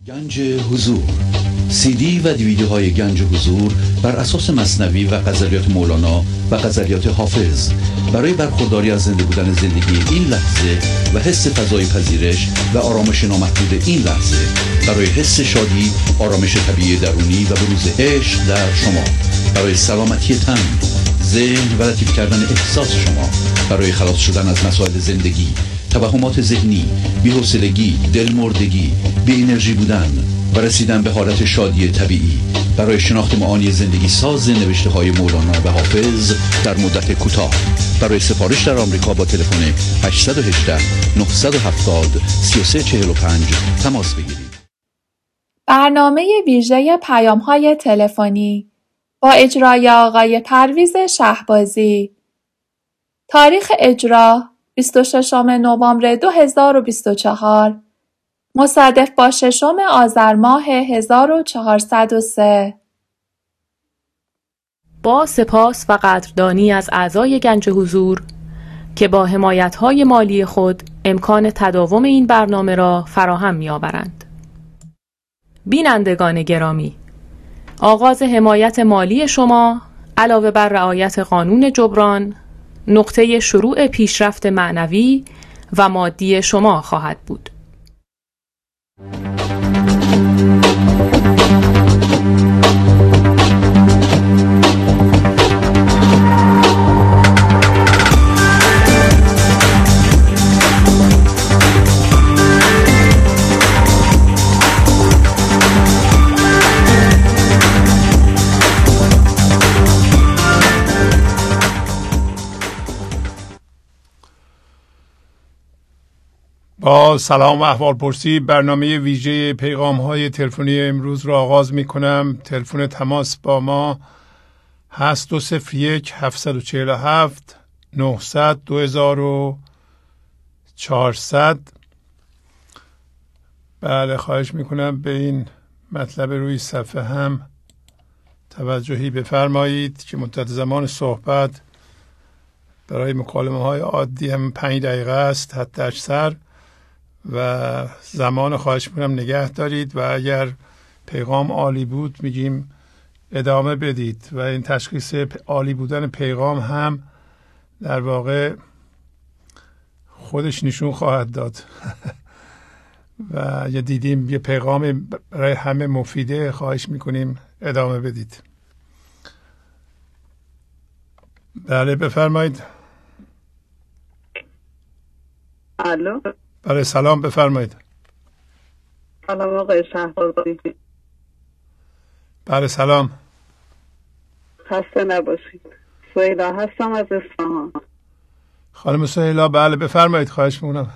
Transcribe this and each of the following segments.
گنج حضور، سی دی و دیویدیوهای گنج حضور بر اساس مثنوی و غزلیات مولانا و غزلیات حافظ برای برخورداری از زنده بودن زندگی این لحظه و حس فضای پذیرش و آرامش نامحدود این لحظه، برای حس شادی، آرامش طبیعی درونی و بروز عشق در شما، برای سلامتی تن، ذهن و لطیف کردن احساس شما، برای خلاص شدن از مسائل زندگی، توهمات ذهنی، بی‌حوصلگی، دلمردگی، بی انرژی بودن و رسیدن به حالت شادی طبیعی، برای شناخت معانی زندگی ساز نوشته‌های مولانا و حافظ در مدت کوتاه. برای سفارش در آمریکا با تلفن 818 970 3345 تماس بگیرید. برنامه ویژه پیام‌های تلفنی با اجرای آقای پرویز شهبازی. تاریخ اجرا 26 نوامبر 2024 مصادف با 6 آذر ماه 1403. با سپاس و قدردانی از اعضای گنج حضور که با حمایت‌های مالی خود امکان تداوم این برنامه را فراهم می‌آورند. بینندگان گرامی، آغاز حمایت مالی شما علاوه بر رعایت قانون جبران نقطه شروع پیشرفت معنوی و مادی شما خواهد بود. با سلام و احوالپرسی برنامه ویژه پیغام‌های تلفنی امروز را آغاز می‌کنم. تلفن تماس با ما هست 201 747 900 2400. بله، خواهش می‌کنم به این مطلب روی صفحه هم توجهی بفرمایید که مدت زمان صحبت برای مکالمه‌های عادی هم 5 دقیقه است حتی اکثر، و زمان خواهش میکنم نگه دارید و اگر پیغام عالی بود میگیم ادامه بدید و این تشخیص عالی بودن پیغام هم در واقع خودش نشون خواهد داد و یا دیدیم یه پیغام برای همه مفیده، خواهش میکنیم ادامه بدید. بله بفرمایید. الو. بله سلام، بفرمایید. سلام آقای شهبازی. بله سلام. خسته نباشید. سهیلا هستم از اصفهان. خانم سهیلا بله بفرمایید، خواهش میکنم.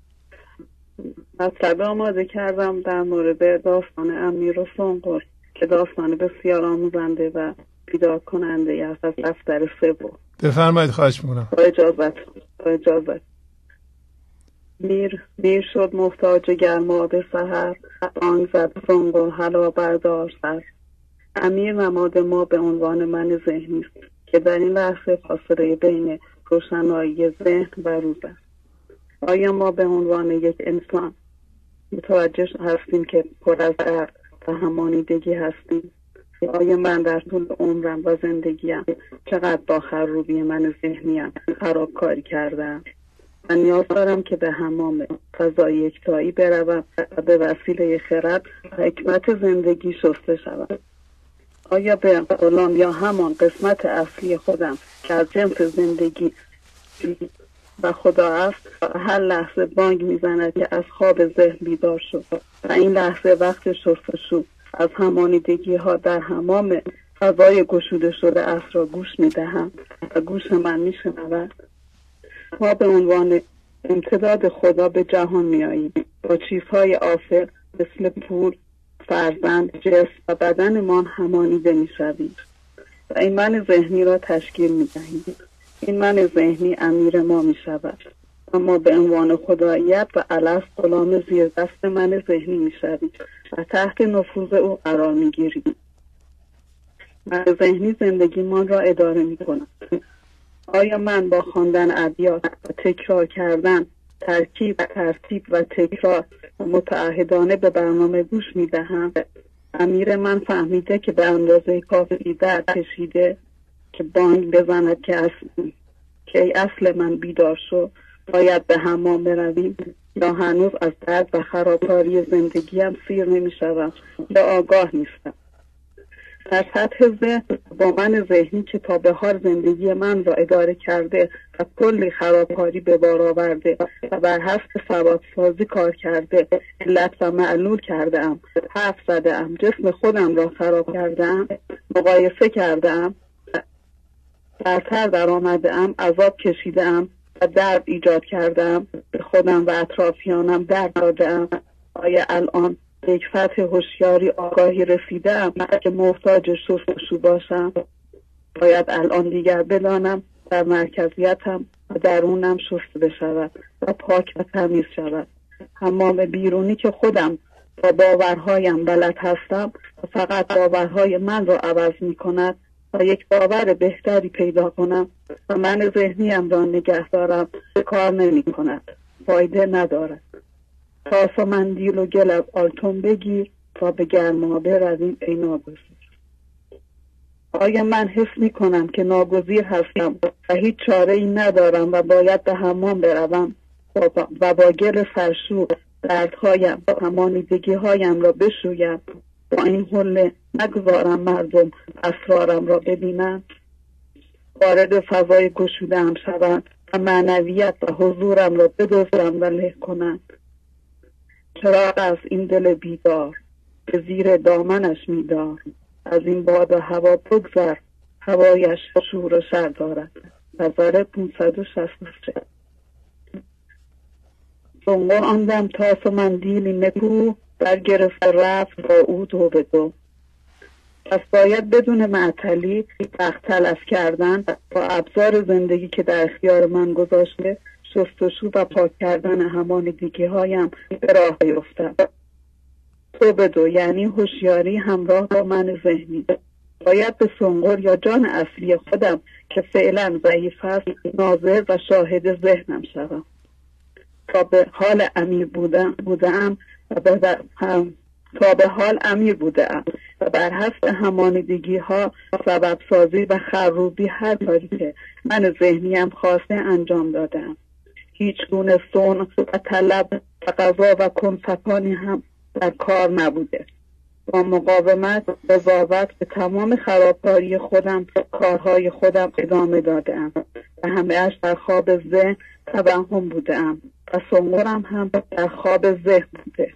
مطلب آماده کردم در مورد داستان امیر و سنقر که داستان بسیار آموزنده و بیدار کننده است از دفتر سوم. بفرمایید، خواهش میکنم. با اجازت. میر شد محتاج گرما به سحر، آن زد سنقر حلا بردار سر. امیر نماد ما به عنوان من ذهنی است که در این لحظه فاصله بین روشنایی ذهن و روز است. آیا ما به عنوان یک انسان متوجه هستیم که پر از درد و همانیدگی هستیم؟ آیا من در طول عمرم و زندگیم چقدر با خروبی من ذهنیم خرابکاری کردم؟ من نیاز دارم که به حمام فضای یکتایی بروم و به وسیله خرد و حکمت زندگی شسته شوم. آیا به قولان یا همان قسمت اصلی خودم که از جنس زندگی و خدا است هر لحظه بانگ میزند که از خواب ذهن بیدار شد و این لحظه وقت شستشو از همانیدگی ها در حمام فضای گشوده شده است را گوش میدهم و گوش من میشنود؟ ما به عنوان امتداد خدا به جهان میاییم با چیزهای آفر مثل پول، فرزند، جسم و بدنمان همانیده میشویم و این من ذهنی را تشکیل میدهیم. این من ذهنی امیر ما میشود و ما به عنوان خداییت و الست غلام زیر دست من ذهنی میشویم و تحت نفوذ او قرار میگیریم. من ذهنی زندگیمان را اداره میکنم. آیا من با خواندن ابیات و تکرار کردن ترتیب و تکرار متعهدانه به برنامه گوش میدهم، امیر من فهمیده که به اندازه کافی درد کشیده که بانگ بزند که ای اصل من بیدار شو، باید به حمام برویم، یا هنوز از درد و خرابکاری زندگیم سیر نمیشوم یا آگاه نیستم. در سطح ذهن با من ذهنی که تا به حال زندگی من را اداره کرده و کلی خرابکاری به بار آورده و بر حسب سوادسازی کار کرده، علت و معلول کردم، حرف زدم، جسم خودم را خراب کردم، مقایسه کردم، برتر در آمدم، عذاب کشیدم و درد ایجاد کردم، به خودم و اطرافیانم درد دادم. آیا الان به یک سطح هوشیاری آگاهی رسیدم که محتاج شستشو باشم؟ باید الان دیگر بدانم در مرکزیتم و درونم شسته بشود و پاک و تمیز شود. حمام بیرونی که خودم با باورهایم بلد هستم و فقط باورهای من را عوض می کند و یک باور بهتری پیدا کنم و من ذهنیم را نگه دارم، کار نمی کند، فایده ندارد. تاس و مندیل و گل از آلتون بگیر تا به گرمابه رویم ای ناگزیر. آیا من حس می کنم که ناگزیر هستم و هیچ چاره ای ندارم و باید به حمام بروم و با گل سرشور دردهایم و همانیدگی هایم را بشویم، با این حله نگذارم مردم اسرارم را ببینند، وارد فضای گشوده‌ام شوند و معنویت و حضورم را بدزدم و له کنند. چراغ از این دل بیدار به زیر دامنش میدار، از این باد و هوا بگذر، هوایش شور و شر دارد. نظر 563. سنگر آندم تاس و مندیلی نکو، در گرفت رفت با او دو به دو. پس باید بدون معطلی وقت تلف کردن با ابزار زندگی که در اختیار من گذاشته شستشو و پاک کردن همانیدگی هایم به راه بیفتم. دو به دو یعنی هوشیاری همراه با من ذهنی. باید به سنگر یا جان اصلی خودم که فعلا ضعیف است ناظر و شاهد ذهنم شوم. تا به حال امیر بودم و بر حسب همانیدگی ها سبب سازی و خروبی هر کاری که من ذهنیم خواسته انجام دادم. هیچ گونه صنع و طلب و قضا و کنفکانی هم در کار نبوده. با مقاومت و قضاوت به تمام خرابکاری خودم کارهای خودم ادامه دادم و همه‌اش در خواب ذهن توهم بودم و سنگرم هم در خواب ذهن بوده.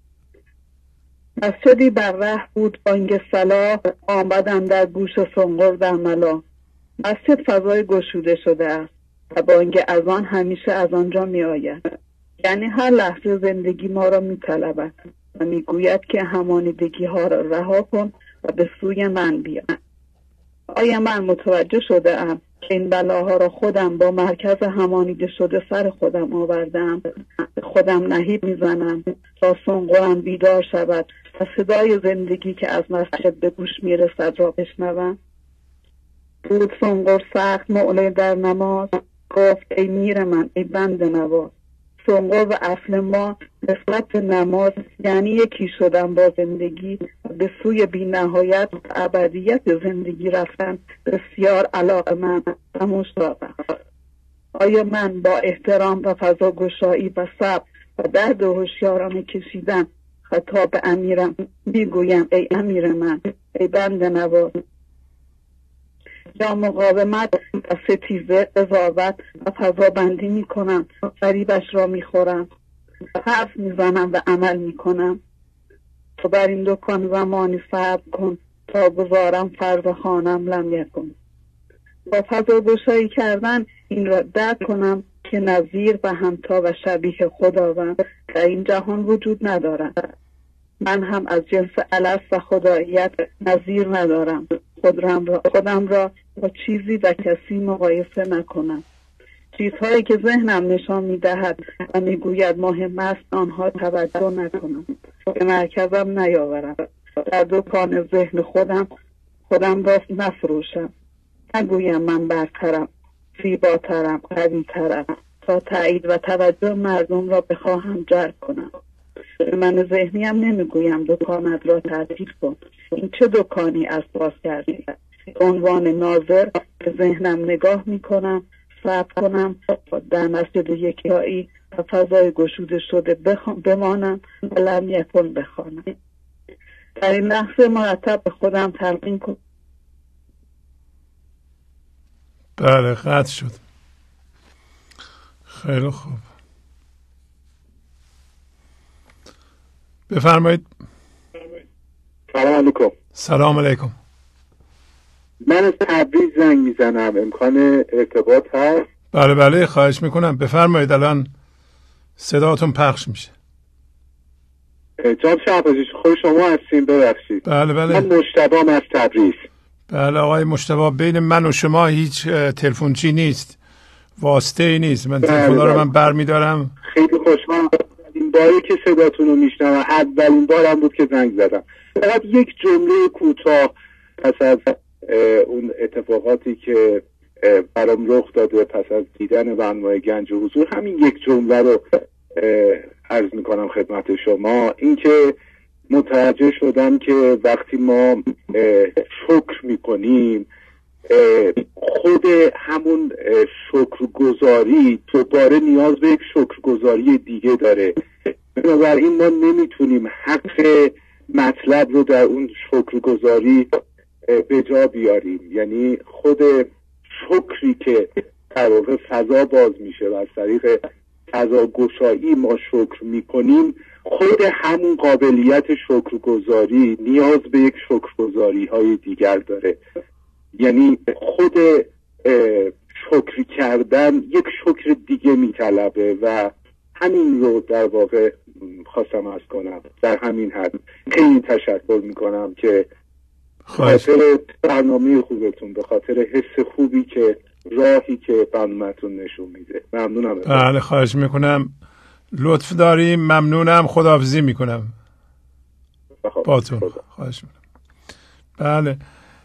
مسجدی بر ره بود بانگ صلاح، آمدم در گوش سنگر در ملا. مسجد فضای گشوده شده است و بانگ اذان همیشه از آنجا می آید. یعنی هر لحظه زندگی ما را می طلبد و می گوید که همانیدگی ها را رها کن و به سوی من بیا. آیا من متوجه شده ام که این بلاها را خودم با مرکز همانیده شده سر خودم آوردم؟ خودم نهیب می زنم تا سنگرم بیدار شود و صدای زندگی که از مسجد به گوش می رسد را بشنوم. بود سنگر سخت معله در نماز، گفت ای میر من ای بنده نواز. سنگر و اصل ما نسبت به نماز یعنی یکی شدن با زندگی و به سوی بی نهایت و ابدیت زندگی رفتن بسیار علاقه‌مند و مشتاقم. آیا من با احترام و فضاگشایی و صبر و درد هوشیارانه کشیدن خطاب به امیرم میگویم ای امیر من ای بنده نواز، یا مقاومت و ستیزه قضاوت و فضابندی میکنم، فریبش را میخورم، حرف میزنم و عمل میکنم؟ تو بر این دکان زمانی صبر کن تا گذارم فرض خانم لم یکن. با فضاگشایی کردن این را درک کنم که نظیر و همتا و شبیه خداوند در این جهان وجود ندارد. من هم از جنس الست و خداییت نظیر ندارم. خودم را با چیزی و کسی مقایسه نکنم. چیزهایی که ذهنم نشان میدهد و میگوید مهم است آنها توجه نکنم، به مرکزم نیاورم. در دکان ذهن خودم را نفروشم. نگویم من برترم، زیباترم، قویترم، تا تایید و توجه مردم را بخواهم جلب کنم. من ذهنی هم نمیگویم دکانت را تعطیل کن. این چه دکانی از باز کردی؟ عنوان ناظر به ذهنم نگاه میکنم، صبر کنم در مسجد یکیایی و فضای گشوده شده بمانم و لم یکن بخوانم. در این لحظه مرتب به خودم تلقین کنم. بله، قطع شد. خیلی خوب، بفرمایید. سلام علیکم. سلام علیکم. من از تبریز زنگ میزنم، امکان ارتباط هست؟ بله بله، خواهش میکنم، بفرمایید. الان صداتون پخش میشه. جان شهبازی، خود شما هستین؟ ببخشید. بله بله. من مجتبام از تبریز. بله آقای مجتبی، بین من و شما هیچ تلفنچی نیست، واسطه ای نیست. من تلفن رو من برمیدارم. خیلی خوشحالم این باری که صداتون رو میشنوم. اولین بارم بود که زنگ زدم. فقط یک جمله کوتاه پس از اون اتفاقاتی که برام رخ داده، پس از دیدن برنامه گنج حضور، همین یک جمله رو عرض میکنم خدمت شما. این که متوجه شدم که وقتی ما شکر میکنیم، خود همون شکرگزاری دوباره نیاز به یک شکرگزاری دیگه داره. بنابراین ما نمیتونیم حق مطلب رو در اون شکرگزاری به جا بیاریم. یعنی خود شکری که در واقع فضا باز میشه و از طریق فضا گشایی ما شکر میکنیم، خود همون قابلیت شکرگزاری نیاز به یک شکرگزاری های دیگر داره. یعنی خود شکر کردن یک شکر دیگه میطلبه و همین رو در واقع خواستم عرض کنم. در همین حد خیلی تشکر میکنم که خاطر برنامه خوبتون، به خاطر حس خوبی که راهی که برنامه‌تون نشون میده. ممنونم. بله خواهش میکنم، لطف داریم، ممنونم، خداحافظی میکنم باتون. خواهش میکنم. بله،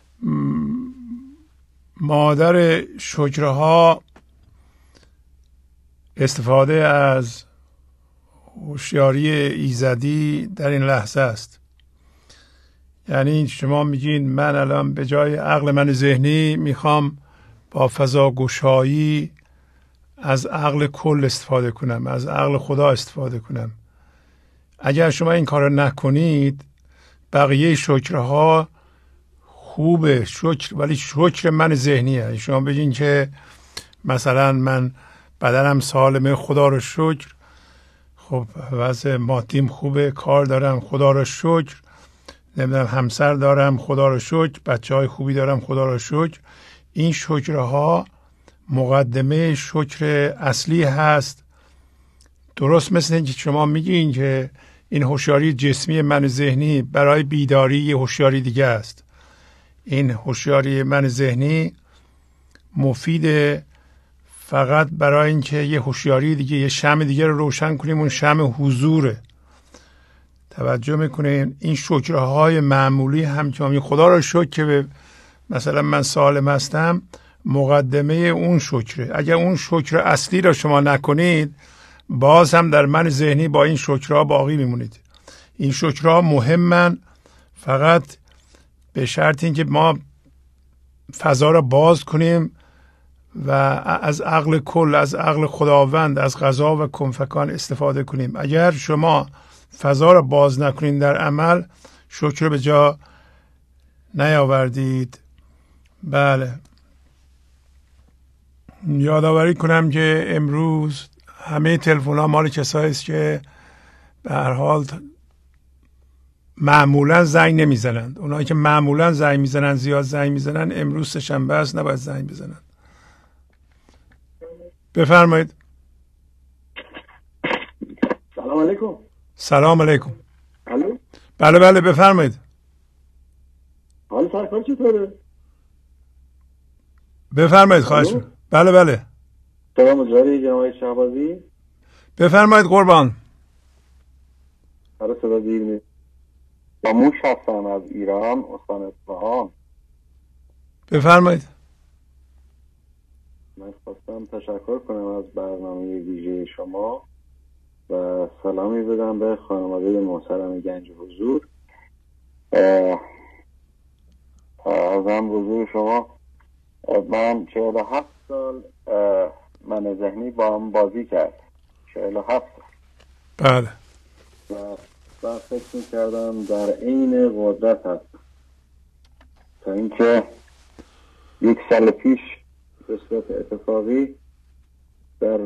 مادر شکرها استفاده از هوشیاری ایزدی در این لحظه است. یعنی شما میگین من الان به جای عقل من ذهنی میخوام با فضا گشایی از عقل کل استفاده کنم، از عقل خدا استفاده کنم. اگر شما این کار نکنید، بقیه شکرها خوبه، شکر، ولی شکر من ذهنیه. شما بگین که مثلا من بدنم سالمه، خدا رو شکر، خب وضع مادیم خوبه، کار دارم، خدا رو شکر، نمیدونم همسر دارم، خدا رو شکر، بچه های خوبی دارم، خدا رو شکر. این شکرها مقدمه شکر اصلی هست. درست مثل اینکه شما میگین که این هوشیاری جسمی من ذهنی برای بیداری یه هوشیاری دیگه است. این هوشیاری من ذهنی مفیده فقط برای اینکه یه هوشیاری دیگه، یه شمع دیگه رو روشن کنیم، اون شمع حضوره. توجه میکنین این شکرهای معمولی هم که خدا رو شکر که مثلا من سالم هستم، مقدمه اون شکره. اگر اون شکر اصلی را شما نکنید، باز هم در من ذهنی با این شکرها باقی میمونید. این شکرها مهمن، فقط به شرط اینکه ما فضا را باز کنیم و از عقل کل، از عقل خداوند، از قضا و کنفکان استفاده کنیم. اگر شما فضا را باز نکنید در عمل، شکر به جا نیاوردید. بله، یادآوری کنم که امروز همه تلفن ها مال کسایی است که به هر حال معمولا زنگ نمیزنند. اونایی که معمولا زنگ میزنند، زیاد زنگ میزنند، امروز سه‌شنبه است، نباید زنگ بزنند. بفرمایید. سلام علیکم. سلام علیکم. الو. بله بله بفرمایید. حال سرکار چطوره؟ بفرمایید خواهش می‌کنم. بله بله. سلام جاری جناب شهبازی. بفرمایید قربان. آره صدا دیر میاد. با موش هستم از ایران، استان اصفهان. بفرمایید. من خواستم تشکر کنم از برنامه ویژه شما و سلامی بدم به خانواده محترم گنج حضور. ازم حضور شما، من 47 سال من ذهنی با هم بازی کرد. 47 سال. بله. و فکر می‌کردم در عین قدرت هستم تا اینکه یک سال پیش به صورت اتفاقی در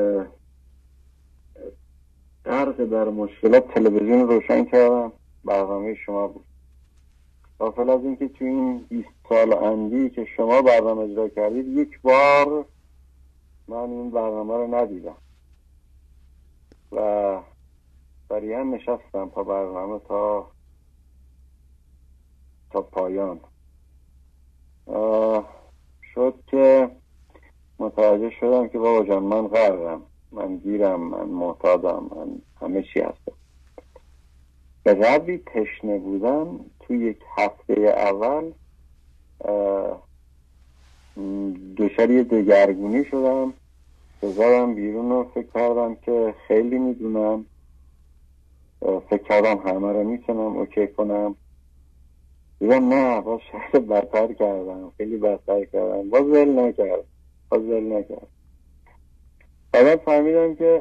غرق در مشکلات تلویزیون روشن کردم، برنامه شما بود. غافل از اینکه تو این 20 سال اندی که شما برنامه اجرا کردید یک بار من این برنامه رو ندیدم و سریعا نشستم تا برنامه تا پایان. شد که متوجه شدم که بابا جان من غرقم، من گیرم، من معتادم، من همه چی هستم. به قدری تشنه بودم تو یک هفته اول دچار دگرگونی شدم، زدم بیرون و فکر کردم که خیلی میدونم، فکر کردم همه رو میتونم اوکی کنم. دیدم نه، باز شاید بدتر کردم، خیلی بدتر کردم، باز ول نکردم. بعد فهمیدم که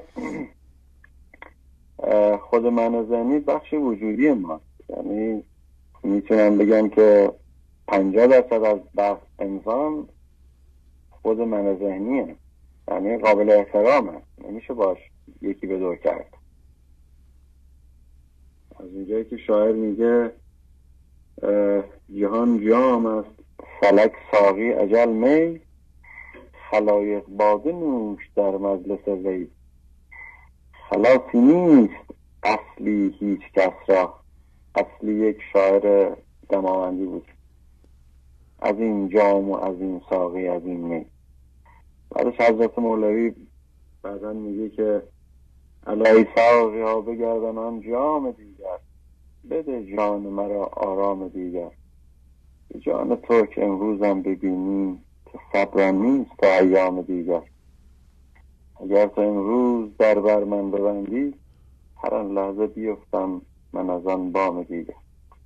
خود من ذهنی بخش وجودی ماست. یعنی میتونم بگم که 50% از بخش انسان خود من ذهنیه، یعنی قابل احترامه، نمیشه باش یکی به دور کرد. از اینجایی که شاعر میگه جهان جام است فلک ساقی اجل می، خلایق باده نوش در مجلس وی، خلاصی نیست اصلی هیچ کس را. اصلی یک شاعر دماوندی بود، از این جام و از این ساقی از این می. بعدش حضرت مولوی بعدن میگه که الهی ساقی ها بگردن آن جام دیگر، بده جان مرا آرام دیگر. جان تو که امروزم ببینیم که صبرم نیست تا ایام دیگر. اگر تا امروز در بر من ببندی، هر آن لحظه بیفتم من از آن بام دیگر.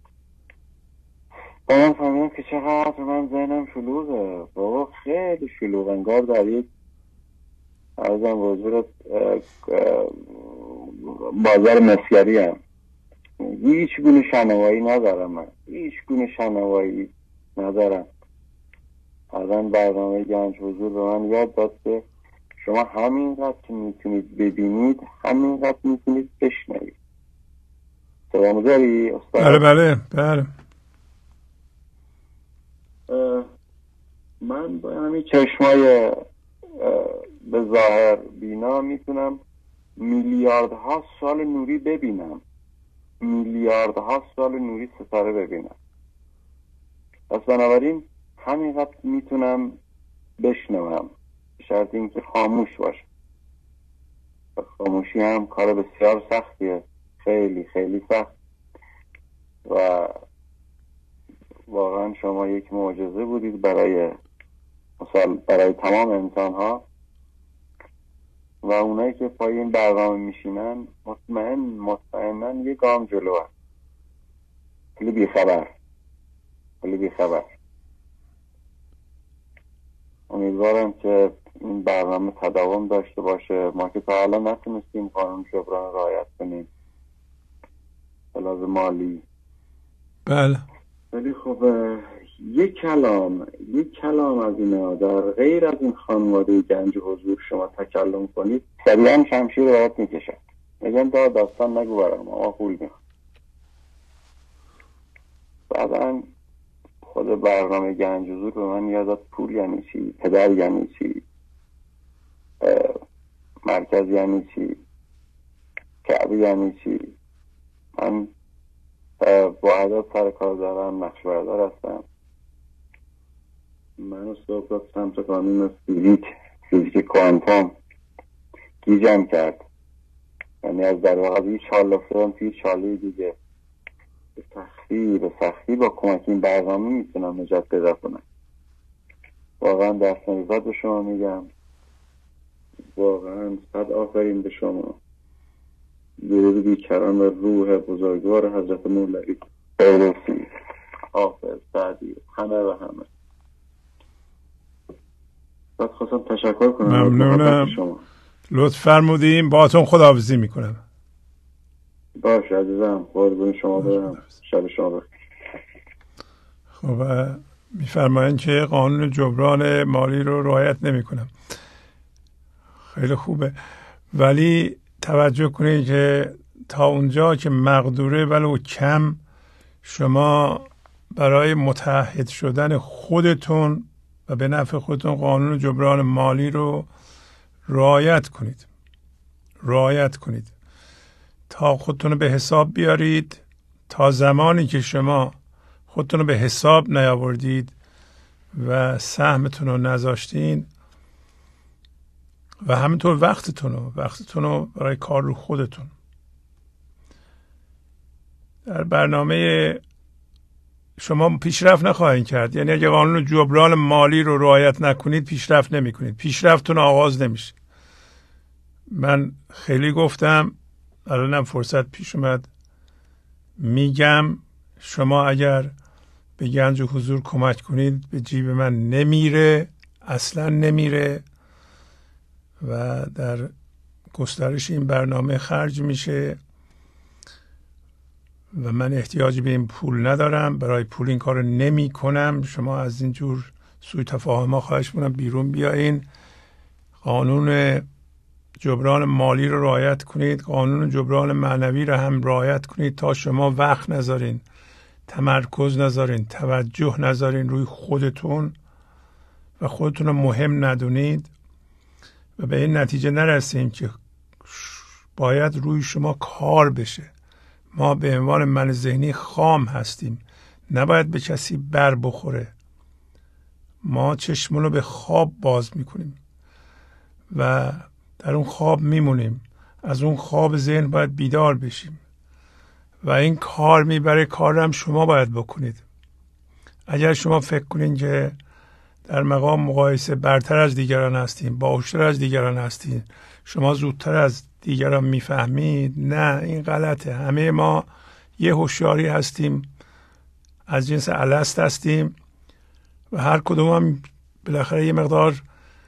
با من فهمیدم که چقدر من ذهنم شلوغه، بابا خیلی شلوغ، انگار در یک عرضم حضورت بازار مسگری هم. هیچ گونه شنوایی ندارم، من هیچ گونه شنوایی ندارم. الان برنامه گنج حضور به من یاد داد که شما همینقدر که میتونید ببینید همینقدر میتونید بشنوید. سلام داری استاد؟ بله. من با همین چشمای به ظاهر بینا میتونم میلیاردها سال نوری ببینم، میلیاردها سال نوری ستاره ببینم. پس بنابراین همینقدر میتونم بشنوم، شرط اینکه خاموش باشه. خاموشی هم کار بسیار سختیه، خیلی خیلی سخت، و واقعا شما یک معجزه بودید برای تمام انسان ها و اونایی که پای این برنامه میشینن مطمئنا یه گام جلو هست. خیلی بیخبر. امیدوارم که این برنامه تداوم داشته باشه. ما که تا حالا نتونستیم قانون جبران رعایت کنیم به لحاظ مالی. بله. ولی خب یک کلام از اینا در غیر از این خانواده گنج حضور شما تکلم کنید، سریعا شمشیر برات میکشد، میگن داستان نگو برام، ما پول میخوام. بعدا خود برنامه گنج حضور به من یادت پول یعنی چی، پدر یعنی چی، مرکز یعنی چی، کعبه یعنی چی. من با عدد سر کار دارم، نقش بردار هستم. من صبح سمت قانون فیزیک کوانتوم گیجم کرد. یعنی از در واقع هیچ حال افتادم توی چاله دیگه. به سختی با کمک این برنامه میتونم نجات پیدا کنم. واقعا دست نزد به شما میگم، واقعا صد آفرین به شما. درود بیکران و روح بزرگوار حضرت مولوی فیروزی، حافظ، سعدی، همه و همه. بعد خواستم تشکر کنم. ممنونم، لطف فرمودیم. باهاتون خداحافظی میکنم. باشه عزیزم، قربون شما برم، شب شما بخیر. خب میفرمایند که قانون جبران مالی رو رعایت نمیکنم. خیلی خوبه، ولی توجه کنید که تا اونجا که مقدوره ولو کم، شما برای متحد شدن خودتون و به نفع خودتون قانون جبران مالی رو رعایت کنید تا خودتون رو به حساب بیارید. تا زمانی که شما خودتون رو به حساب نیاوردید و سهمتون رو نذاشتین و همینطور وقتتون رو برای کار رو خودتون. در برنامه شما پیشرفت نخواهید کرد. یعنی اگه قانون جبران مالی رو رعایت نکنید پیشرفت نمی کنید، پیشرفتتون آغاز نمیشه. من خیلی گفتم، الانم فرصت پیش اومد میگم، شما اگر به گنج و حضور کمک کنید به جیب من نمیره، اصلا نمیره و در گسترش این برنامه خرج میشه و من احتیاجی به این پول ندارم، برای پول این کار نمی کنم. شما از اینجور سوء تفاهم ها خواهش میکنم بیرون بیاین. قانون جبران مالی رو رعایت کنید، قانون جبران معنوی رو هم رعایت کنید تا شما وقت نذارین، تمرکز نذارین، توجه نذارین روی خودتون و خودتون رو مهم ندونید و به این نتیجه نرسیم که باید روی شما کار بشه. ما به عنوان من ذهنی خام هستیم، نباید به کسی بر بخوره. ما چشمون رو به خواب باز میکنیم و در اون خواب میمونیم. از اون خواب ذهن باید بیدار بشیم و این کار میبره. کار هم شما باید بکنید. اگر شما فکر کنید که در مقام مقایسه برتر از دیگران هستین، باهوشتر از دیگران هستین، شما زودتر از دیگران میفهمید، نه، این غلطه. همه ما یه هوشیاری هستیم، از جنس الست هستیم و هر کدوم هم بالاخره یه مقدار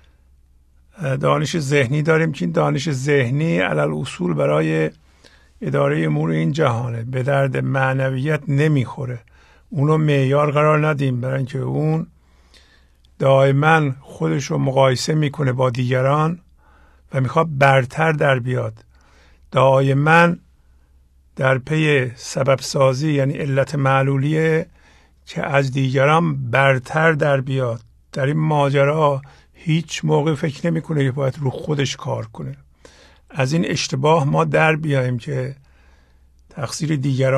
دانش ذهنی داریم که این دانش ذهنی علل اصول برای اداره امور این جهانه، به درد معنویت نمیخوره. اونو معیار قرار ندیم، برای اینکه اون دائما خودش رو مقایسه میکنه با دیگران و میخواد برتر در بیاد. دائما در پی سبب سازی، یعنی علت معلولیه که از دیگران برتر در بیاد. در این ماجرا هیچ موقع فکر نمیکنه که باید رو خودش کار کنه. از این اشتباه ما در بیاییم که تقصیر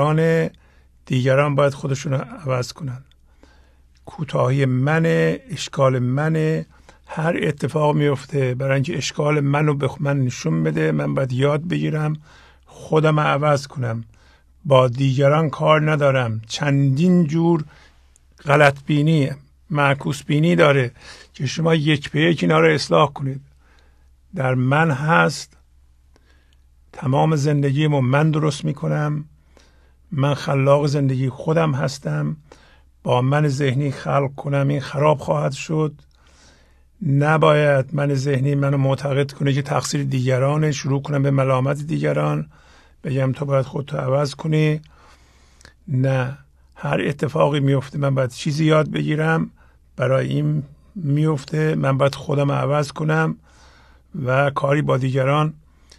دیگران باید خودشون عوض کنن. کوتاهی منه، اشکال منه. هر اتفاق میفته برای اینکه اشکال منو به من نشون بده، من باید یاد بگیرم خودم عوض کنم. با دیگران کار ندارم. چندین جور غلط بینی، معکوس بینی داره که شما یک به یک اینا رو اصلاح کنید. در من هست، تمام زندگیمو من درست میکنم، من خلاق زندگی خودم هستم. با من ذهنی خلق کنم این خراب خواهد شد. نباید من ذهنی منو معتقد کنه که تقصیر دیگرانه، شروع کنم به ملامت دیگران، بگم تو باید خودتو عوض کنی. نه، هر اتفاقی میفته من باید چیزی یاد بگیرم، برای این میفته من باید خودم عوض کنم و کاری با دیگران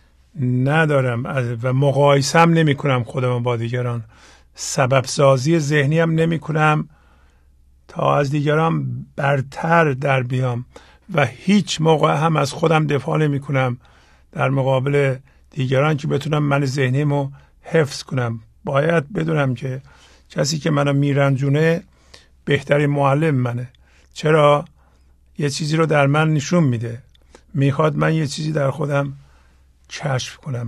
ندارم و مقایسه هم نمی کنم خودم با دیگران. سبب سازی ذهنی هم نمی کنم تا از دیگران برتر در بیام و هیچ موقع هم از خودم دفاع نمی کنم در مقابل دیگران که بتونم من ذهنیمو حفظ کنم. باید بدونم که کسی که منو میرنجونه بهترین معلم منه. چرا؟ یه چیزی رو در من نشون میده، میخواد من یه چیزی در خودم کشف کنم.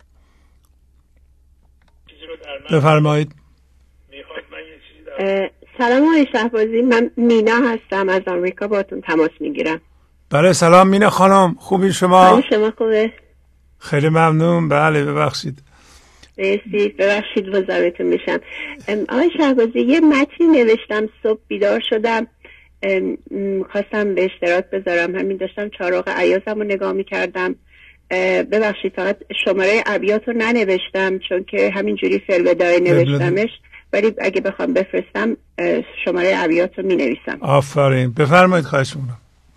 بفرمایید. سلام آقای شهبازی، من مینا هستم، از آمریکا باتون تماس میگیرم. بله سلام مینا خانم، خوبی شما؟ حال شما خوبه؟ خیلی ممنون. بله ببخشید. ببخشید مزاحمتون بشم. آقای شهبازی یه متنی نوشتم، صبح بیدار شدم خواستم به اشتراک بذارم، همین داشتم چهارراه ایازم رو نگاه میکردم. ببخشید فقط شماره ابیات رو ننوشتم چون که همینجوری فعل نوشتمش، ولی اگه بخوام بفرستم شماره ابیات رو مینویسم. آفرین، بفرمایید. خواهش می‌کنم.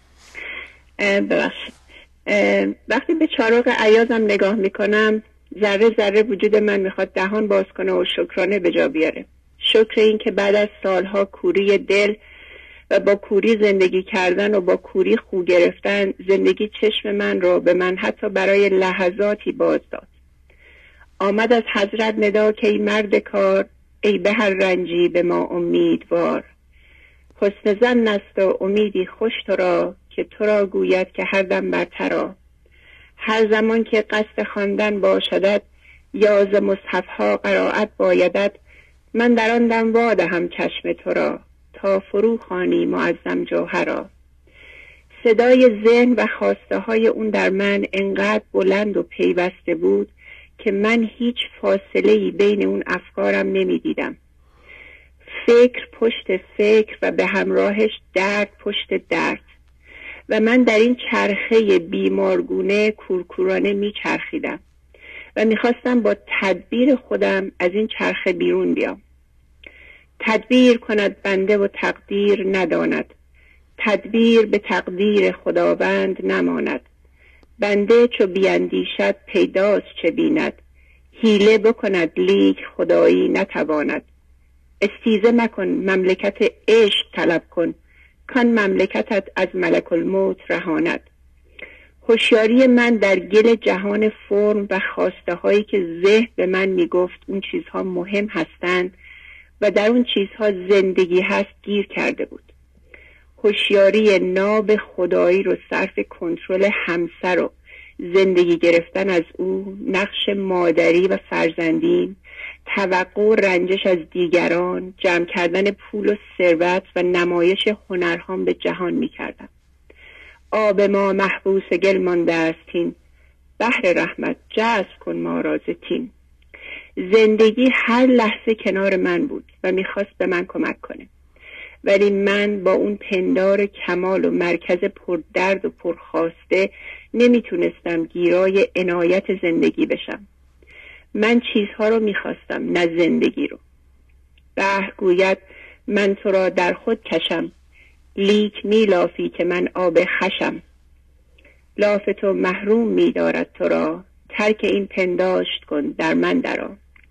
ببخشید وقتی به چهارراه ایازم نگاه میکنم، ذره ذره وجود من میخواد دهان باز کنه و شکرانه به جا بیاره. شکر این که بعد از سالها کوری دل و با کوری زندگی کردن و با کوری خو گرفتن، زندگی چشم من رو به من حتی برای لحظاتی باز داد. آمد از حضرت ندا که ای مرد کار، ای به هر رنجی به ما امیدوار. حسن ظن است و امیدی خوش تو را، که تو را گوید که هر دم برترا. هر زمان که قصد خواندن باشدت، یا ز مصحفها قرائت بایدت، من در آن دم وادهم چشم تو را، تا فرو خوانی معظم جوهرا. صدای ذهن و خواسته های اون در من انقدر بلند و پیوسته بود که من هیچ فاصله‌ای بین اون افکارم نمی دیدم. فکر پشت فکر و به همراهش درد پشت درد، و من در این چرخه بیمارگونه کورکورانه می چرخیدم و می خواستم با تدبیر خودم از این چرخه بیرون بیام. تدبیر کند بنده و تقدیر نداند، تدبیر به تقدیر خداوند نماند. بنده چو بیندیشد پیداست چه بیند، حیله بکند لیک خدایی نتواند. استیزه مکن مملکت عشق طلب کن، کان مملکتت از ملک الموت رهاند. هوشیاری من در گل جهان فرم و خواسته هایی که ذهن به من میگفت اون چیزها مهم هستند و در اون چیزها زندگی هست گیر کرده بود. هوشیاری ناب خدایی رو صرف کنترل همسر و زندگی گرفتن از او، نقش مادری و فرزندین، توقع و رنجش از دیگران، جمع کردن پول و ثروت و نمایش هنرهام به جهان می کردم. آب ما محبوس گل مانده استین، بحر رحمت جذب کن ما را ز طین. زندگی هر لحظه کنار من بود و میخواست به من کمک کنه، ولی من با اون پندار کمال و مرکز پردرد و پرخواسته نمیتونستم گیرای عنایت زندگی بشم. من چیزها رو میخواستم نه زندگی رو. بحر گوید من تو را در خود کشم، لیک میلافی که من آب خشم. لاف تو محروم میدارد تو را، ترک این پنداشت کن در من درآ.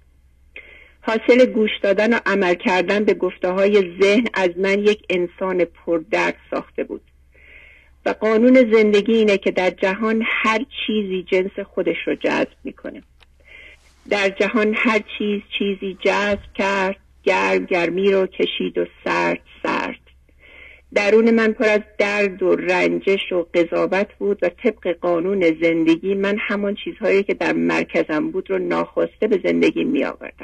حاصل گوش دادن و عمل کردن به گفته های ذهن از من یک انسان پردرد ساخته بود. و قانون زندگی اینه که در جهان هر چیزی جنس خودش رو جذب میکنه. در جهان هر چیز چیزی جذب کرد، گرم گرمی رو کشید و سرد سرد. درون من پر از درد و رنجش و قضاوت بود و طبق قانون زندگی من همان چیزهایی که در مرکزم بود رو ناخواسته به زندگی می آوردم.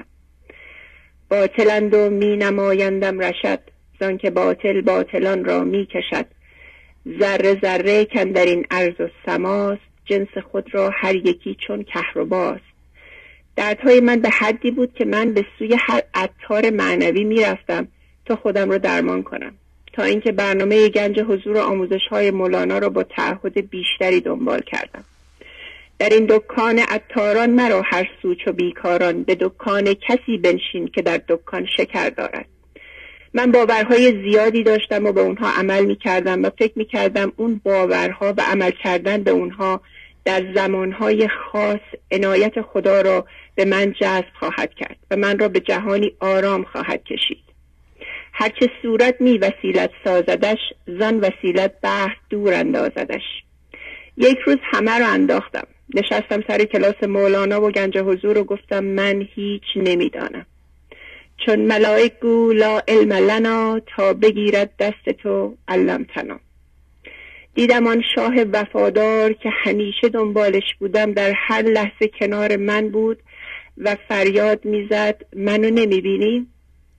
باطلند و می نمایندم رشد، زان که باطل باطلان را می کشد. ذره ذره کن در این ارض و سماست، جنس خود را هر یکی چون کهرباست. دردهای من به حدی بود که من به سوی هر عطار معنوی می رفتم تا خودم رو درمان کنم، تا اینکه برنامه گنج حضور و آموزش‌های مولانا را با تعهد بیشتری دنبال کردم. در این دکان عطاران مرا هر سو چو بیکاران، به دکان کسی بنشین که در دکان شکر دارد. من باورهای زیادی داشتم و به اونها عمل می‌کردم و فکر می‌کردم اون باورها و عمل کردن به اونها در زمانهای خاص عنایت خدا را به من جذب خواهد کرد و من را به جهانی آرام خواهد کشید. هرچه صورت می وسیلت سازدش، زن وسیلت بحر دور اندازدش. یک روز همه رو انداختم، نشستم سر کلاس مولانا و گنج حضور و گفتم من هیچ نمیدانم، چون ملائک گو لا علم لنا، تا بگیرد دست تو علمتنا. دیدم آن شاه وفادار که همیشه دنبالش بودم در هر لحظه کنار من بود و فریاد میزد منو نمیبینی؟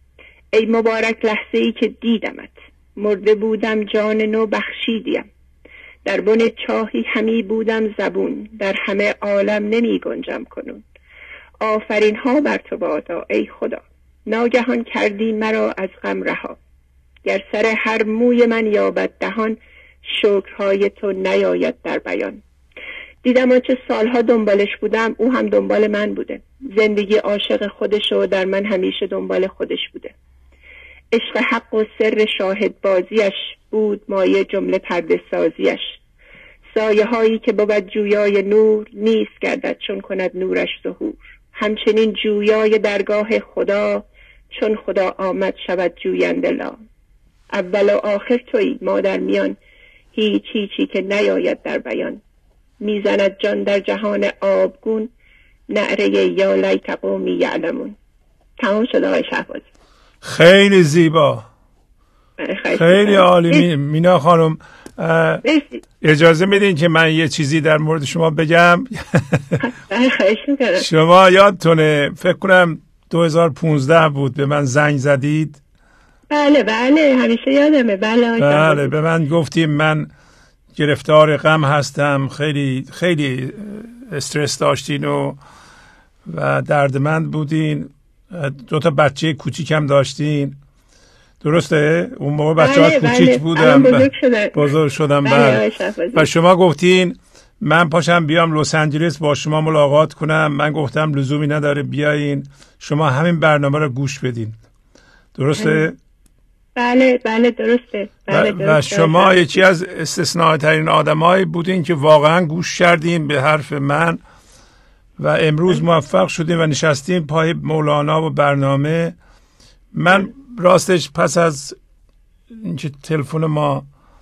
ای مبارک لحظه ای که دیدمت، مرده بودم جان نو بخشیدیم. در بن چاهی همی بودم زبون، در همه عالم نمی گنجم کنون. آفرین ها بر تو بادا ای خدا، ناگهان کردی مرا از غم رها. گر سر هر موی من یابد دهان، شکرهای تو نیاید در بیان. دیدم آنچه سالها دنبالش بودم او هم دنبال من بوده. زندگی عاشق خودش و در من همیشه دنبال خودش بوده. عشق حق و سر شاهد بازیش بود مایه جمله پرده سازیش. سایه هایی که بود جویای نور، نیست گردد چون کند نورش ظهور. همچنین جویای درگاه خدا، چون خدا آمد شود جوینده لا. اول و آخر تویی ما در میان، هیچی که نیاید در بیان. میزند جان در جهان آبگون، نعره یا لیت قومی یعلمون. تمام شد آقای شهبازی. خیلی زیبا، خیلی عالی. مینا خانم اجازه میدین که من یه چیزی در مورد شما بگم؟ شما یادتونه فکر کنم 2015 بود به من زنگ زدید. بله همیشه یادمه. بله به من گفتیم من گرفتار غم هستم، خیلی استرس داشتین و دردمند بودین، 2 بچه کوچیکم داشتین، درسته؟ اون موقع بچه ها کوچیک بودم، بزرگ شدم. و شما گفتین من پاشم بیام لس آنجلس با شما ملاقات کنم. من گفتم لزومی نداره بیاین، شما همین برنامه رو گوش بدین، درسته؟ بله درسته. و شما یکی از استثنایی ترین آدمایی بودین که واقعا گوش کردین به حرف من و امروز موفق شدیم و نشستیم پای مولانا و برنامه. من راستش پس از اینکه تلفن ما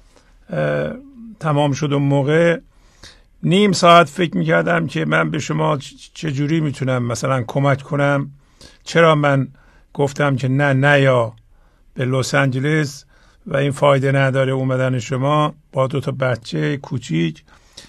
تمام شد اون موقع نیم ساعت فکر میکردم که من به شما چجوری میتونم مثلا کمک کنم. چرا من گفتم که نه یا به لس آنجلس و این فایده نداره اومدن شما با 2 بچه کوچیک.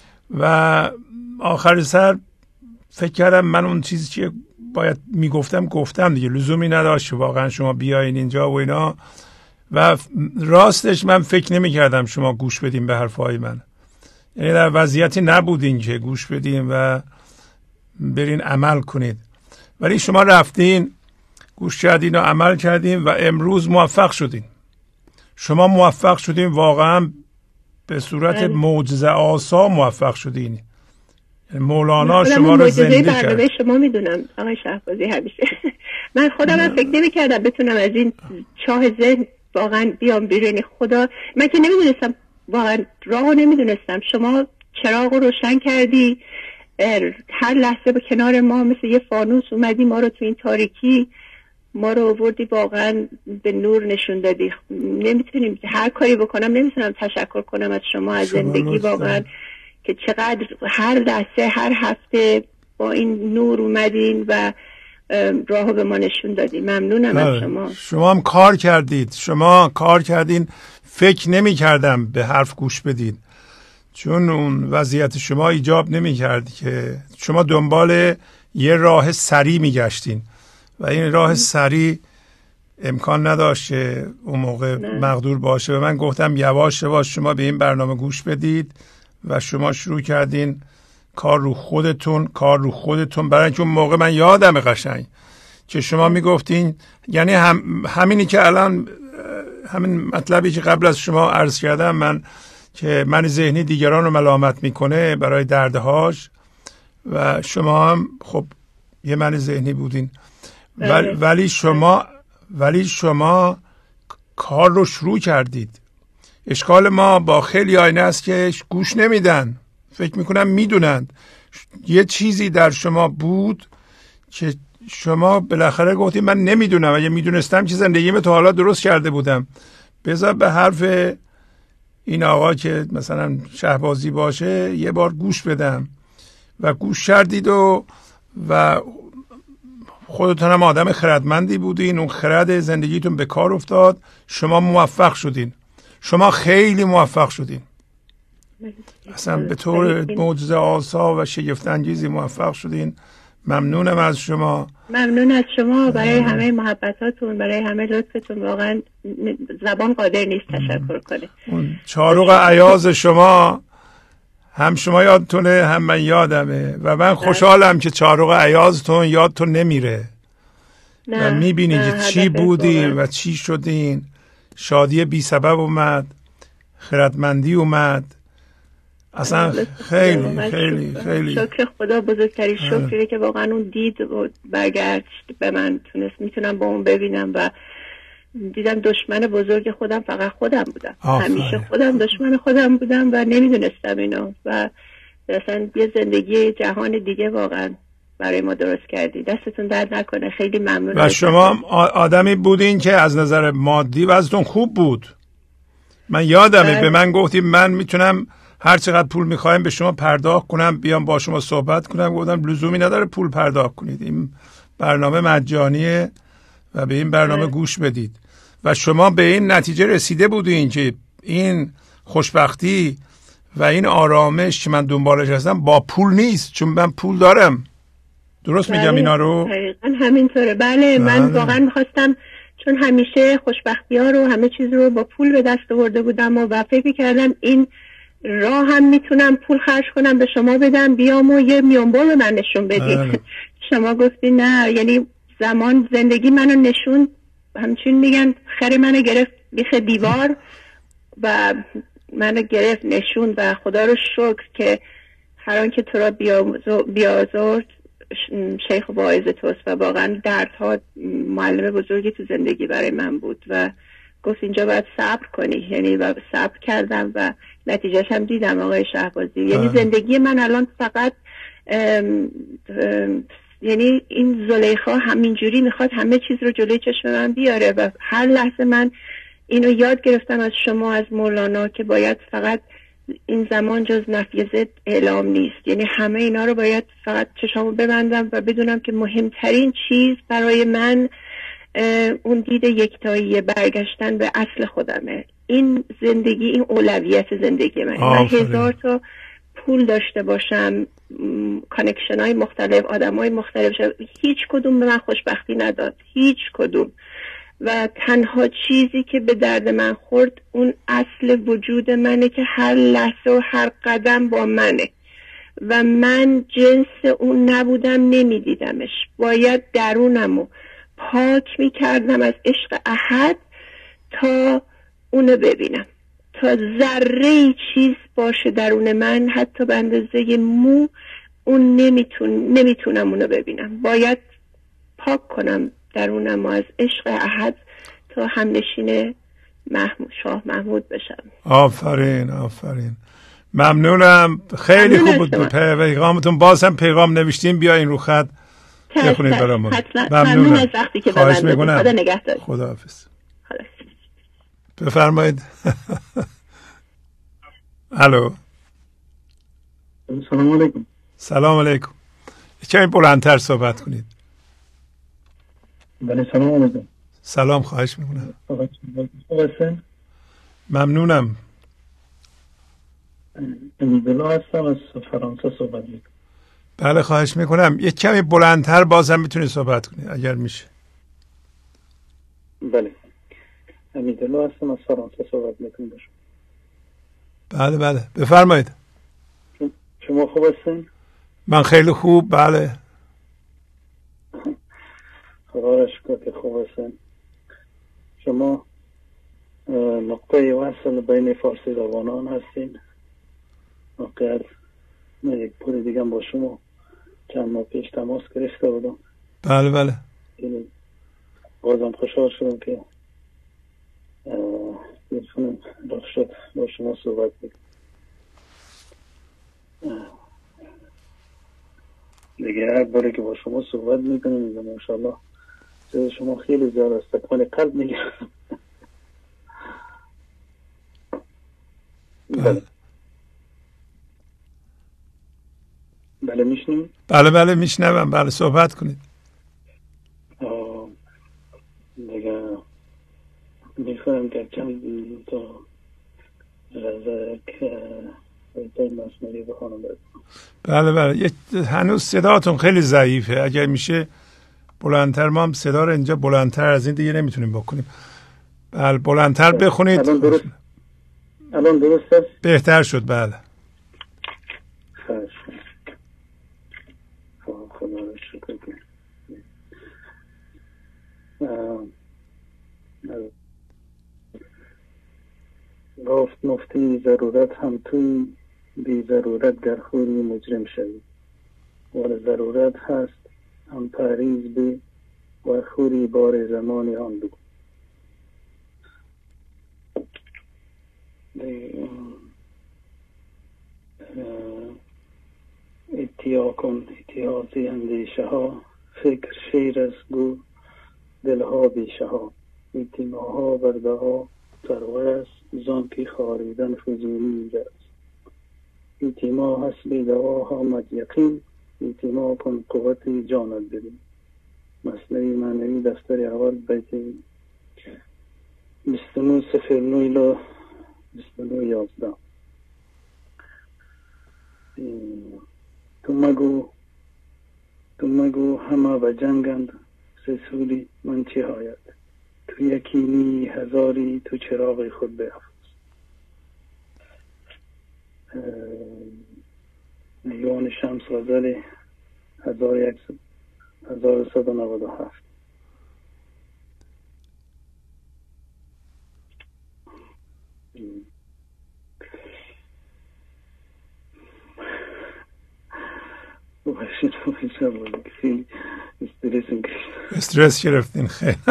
و آخر سر فکر کردم من اون چیزی که باید گفتم دیگه، لزومی نداشت واقعا شما بیاین اینجا و اینا. و راستش من فکر نمی کردم شما گوش بدین به حرفای من، یعنی در وضعیتی نبودین که گوش بدین و برین عمل کنید، ولی شما رفتین گوش کردین و عمل کردین و امروز موفق شدین. شما موفق شدین، واقعا به صورت معجزه آسا موفق شدین. مولانا شما رو زنده کرد. شما میدونم آقای شهبازی همیشه من خودم فکر نمی‌کردم بتونم از این چاه ذهن واقعا بیام بیرون. خدا، من که نمیدونستم، واقعا راهو نمیدونستم. شما چراغ رو روشن کردی، هر لحظه به کنار ما مثل یه فانوس اومدی، ما رو تو این تاریکی ما رو آوردی، واقعا به نور نشون دادی. نمیتونیم هر کاری بکنم، نمیتونم تشکر کنم از شما، از زندگی واقعا که چقدر هر لحظه هر هفته با این نور اومدین و راهو به ما نشون دادی. ممنونم از شما. شما هم کار کردید، شما کار کردین. فکر نمی کردم به حرف گوش بدید، چون اون وضعیت شما ایجاب نمی کرد که شما دنبال یه راه سریع می گشتین و این راه سریع امکان نداشت که اون موقع مقدور باشه. و من گفتم یواش یواش شما به این برنامه گوش بدید و شما شروع کردین کار رو خودتون برای اینکه اون موقع من یادم قشنگ که شما میگفتین، یعنی همینی که الان همین مطلبی که قبل از شما عرض کردم من، که من ذهنی دیگران رو ملامت میکنه برای دردهاش و شما هم خب یه من ذهنی بودین، ولی شما کار رو شروع کردید. اشکال ما با خیلی آینه است که گوش نمیدن، فکر میکنم میدونند. یه چیزی در شما بود که شما بالاخره گفتید من نمیدونم، اگه میدونستم که زندگیمه تا حالا درست کرده بودم. بذار به حرف این آقا که مثلا شهبازی باشه یه بار گوش بدم و گوش کردید و خودتون هم آدم خردمندی بودین، اون خرد زندگیتون به کار افتاد، شما موفق شدین. شما خیلی موفق شدین، اصلا به طور معجزه آسا و شگفت انگیزی موفق شدین ممنونم از شما. ممنون از شما برای همه محبتاتون، برای همه لطفتون. واقعا زبان قادر نیست تشکر کنه. اون چارق عیاز شما هم شما یادتونه هم من یادمه و من خوشحالم که چارق عیازتون یادتون نمیره و میبینید که چی بودین و چی شدین. شادی بی سبب اومد، خردمندی اومد، اصلا خیلی خیلی خیلی شکر خدا، بزرگترین شکریه که واقعا اون دید و برگشت به من، میتونم با اون ببینم و دیدم دشمن بزرگ خودم فقط خودم بودم. همیشه خودم دشمن خودم بودم و نمیدونستم اینو و اصلا یه زندگی جهان دیگه واقعا برای ما درست کردی. دستتون درد نکنه، خیلی ممنونم. و شما آدمی بودین که از نظر مادی وضعتون خوب بود. من یادمه به من گفتیم من میتونم هر چقدر پول میخوایم به شما پرداخت کنم، بیام با شما صحبت کنم. گفتم لزومی نداره پول پرداخت کنید، این برنامه مجانیه و به این برنامه گوش بدید. و شما به این نتیجه رسیده بودین که این خوشبختی و این آرامش که من دنبالش هستم با پول نیست، چون من پول دارم. درست میگم اینا رو؟ همینطوره. بله من واقعا میخواستم، چون همیشه خوشبختی ها رو همه چیز رو با پول به دست آورده بودم و فکر کردم این راه هم میتونم پول خرج کنم به شما بدم بیام و یه میانبر به من نشون بدید. شما گفتی نه، یعنی زمان زندگی منو نشون، همچین میگن خر منو گرفت بیخ دیوار و منو گرفت نشون و خدا رو شکر که هر آن که تو را بیازرد شیخ و واعظ توست و واقعا دردها معلم بزرگی تو زندگی برای من بود و گفت اینجا باید صبر کنی. یعنی و صبر کردم و نتیجهش هم دیدم آقای شهبازی. یعنی زندگی من الان فقط یعنی این زلیخا همینجوری میخواد همه چیز رو جلوی چشم من بیاره و هر لحظه من اینو یاد گرفتم از شما، از مولانا، که باید فقط این زمان جز نفی ضد اعلام نیست. یعنی همه اینا رو باید فقط چشامو ببندم و بدونم که مهمترین چیز برای من اون دید یکتایی، برگشتن به اصل خودمه. این زندگی، این اولویت زندگی من. من 1000 تا پول داشته باشم، کانکشن های مختلف، آدم های مختلف، هیچ کدوم به من خوشبختی نداد، هیچ کدوم. و تنها چیزی که به درد من خورد اون اصل وجود منه که هر لحظه و هر قدم با منه و من جنس اون نبودم، نمیدیدمش. باید درونمو پاک میکردم از عشق احد تا اونو ببینم، تا ذره چیز باشه درون من، حتی به اندازه مو، اون نمیتونم اونو ببینم. باید پاک کنم درونم از عشق احد تا همنشین شاه محمود بشم. آفرین آفرین، ممنونم. خیلی خوب بود پیغامتون. باز هم پیغام نوشتیم، بیاین رو خط بخونید برامون. ممنون از وقتی که خواهش میکنم. خدا نگهدار. خداحافظ. بفرمایید. الو. سلام علیکم. سلام علیکم. کمی بلندتر صحبت کنید. بله سلام علیکم. سلام، خواهش میکنم. خوبه؟ ممنونم. امیدوارم هستم، از فرانسه صحبت میکنم. بله خواهش میکنم. یک کمی بلندتر بازم میتونید صحبت کنید اگر میشه. بله امیدوارم هستم، از فرانسه صحبت میکنم. بله بله بفرمایید. شما خوب هستین؟ من خیلی خوب. بله خدا را شکر که خوب هستین. شما نقطه وصل بین فارسی زبانان هستین. واقعا من یک بار دیگه با شما چند ماه پیش تماس گرفته بودم. بله بله. بازم خوشحال شدم که میتونم با شما صحبت بکنم. دیگه هر باری که با شما صحبت میکنم ماشاءالله صدای شما خیلی زیاد است، تکان قلب میگیرم. بله بله میشنیم؟ بله بله میشنوم. بله صحبت کنید. دیگه میخوایم که چند تا غزک بیت مثنوی بخونم. بله هنوز صداتون خیلی ضعیفه، اگر میشه بلندتر. ما هم صدا رو اینجا بلندتر از این دیگه نمیتونیم بکنیم. بله بلندتر بخونید. الان درست است؟ بهتر شد. بله خدا رو شکر. گفت مفتی ضرورت هم توی بی ضرورت در خوری مجرم شوی، و ضرورت هست هم پریز بی و خوری بار زمانی آن دو. اتیا کن اتیازی اندیشه ها، فکر شیر از گو دلها بیشه ها. اتیماها برده ها سرور است، زان که خاریدن فضولی میده است. اتیما حسب دواها مدیقین، اتیما کن قوت جانت بدین. مثنوی معنوی دفتر اول بیت 29:09 29:11. تو مگو همه به جنگند، سسولی من چه هاید. تو یکینی هزاری تو چراغ خود بیافت. میلیون شمس غزل 1197. استرس گرفتین.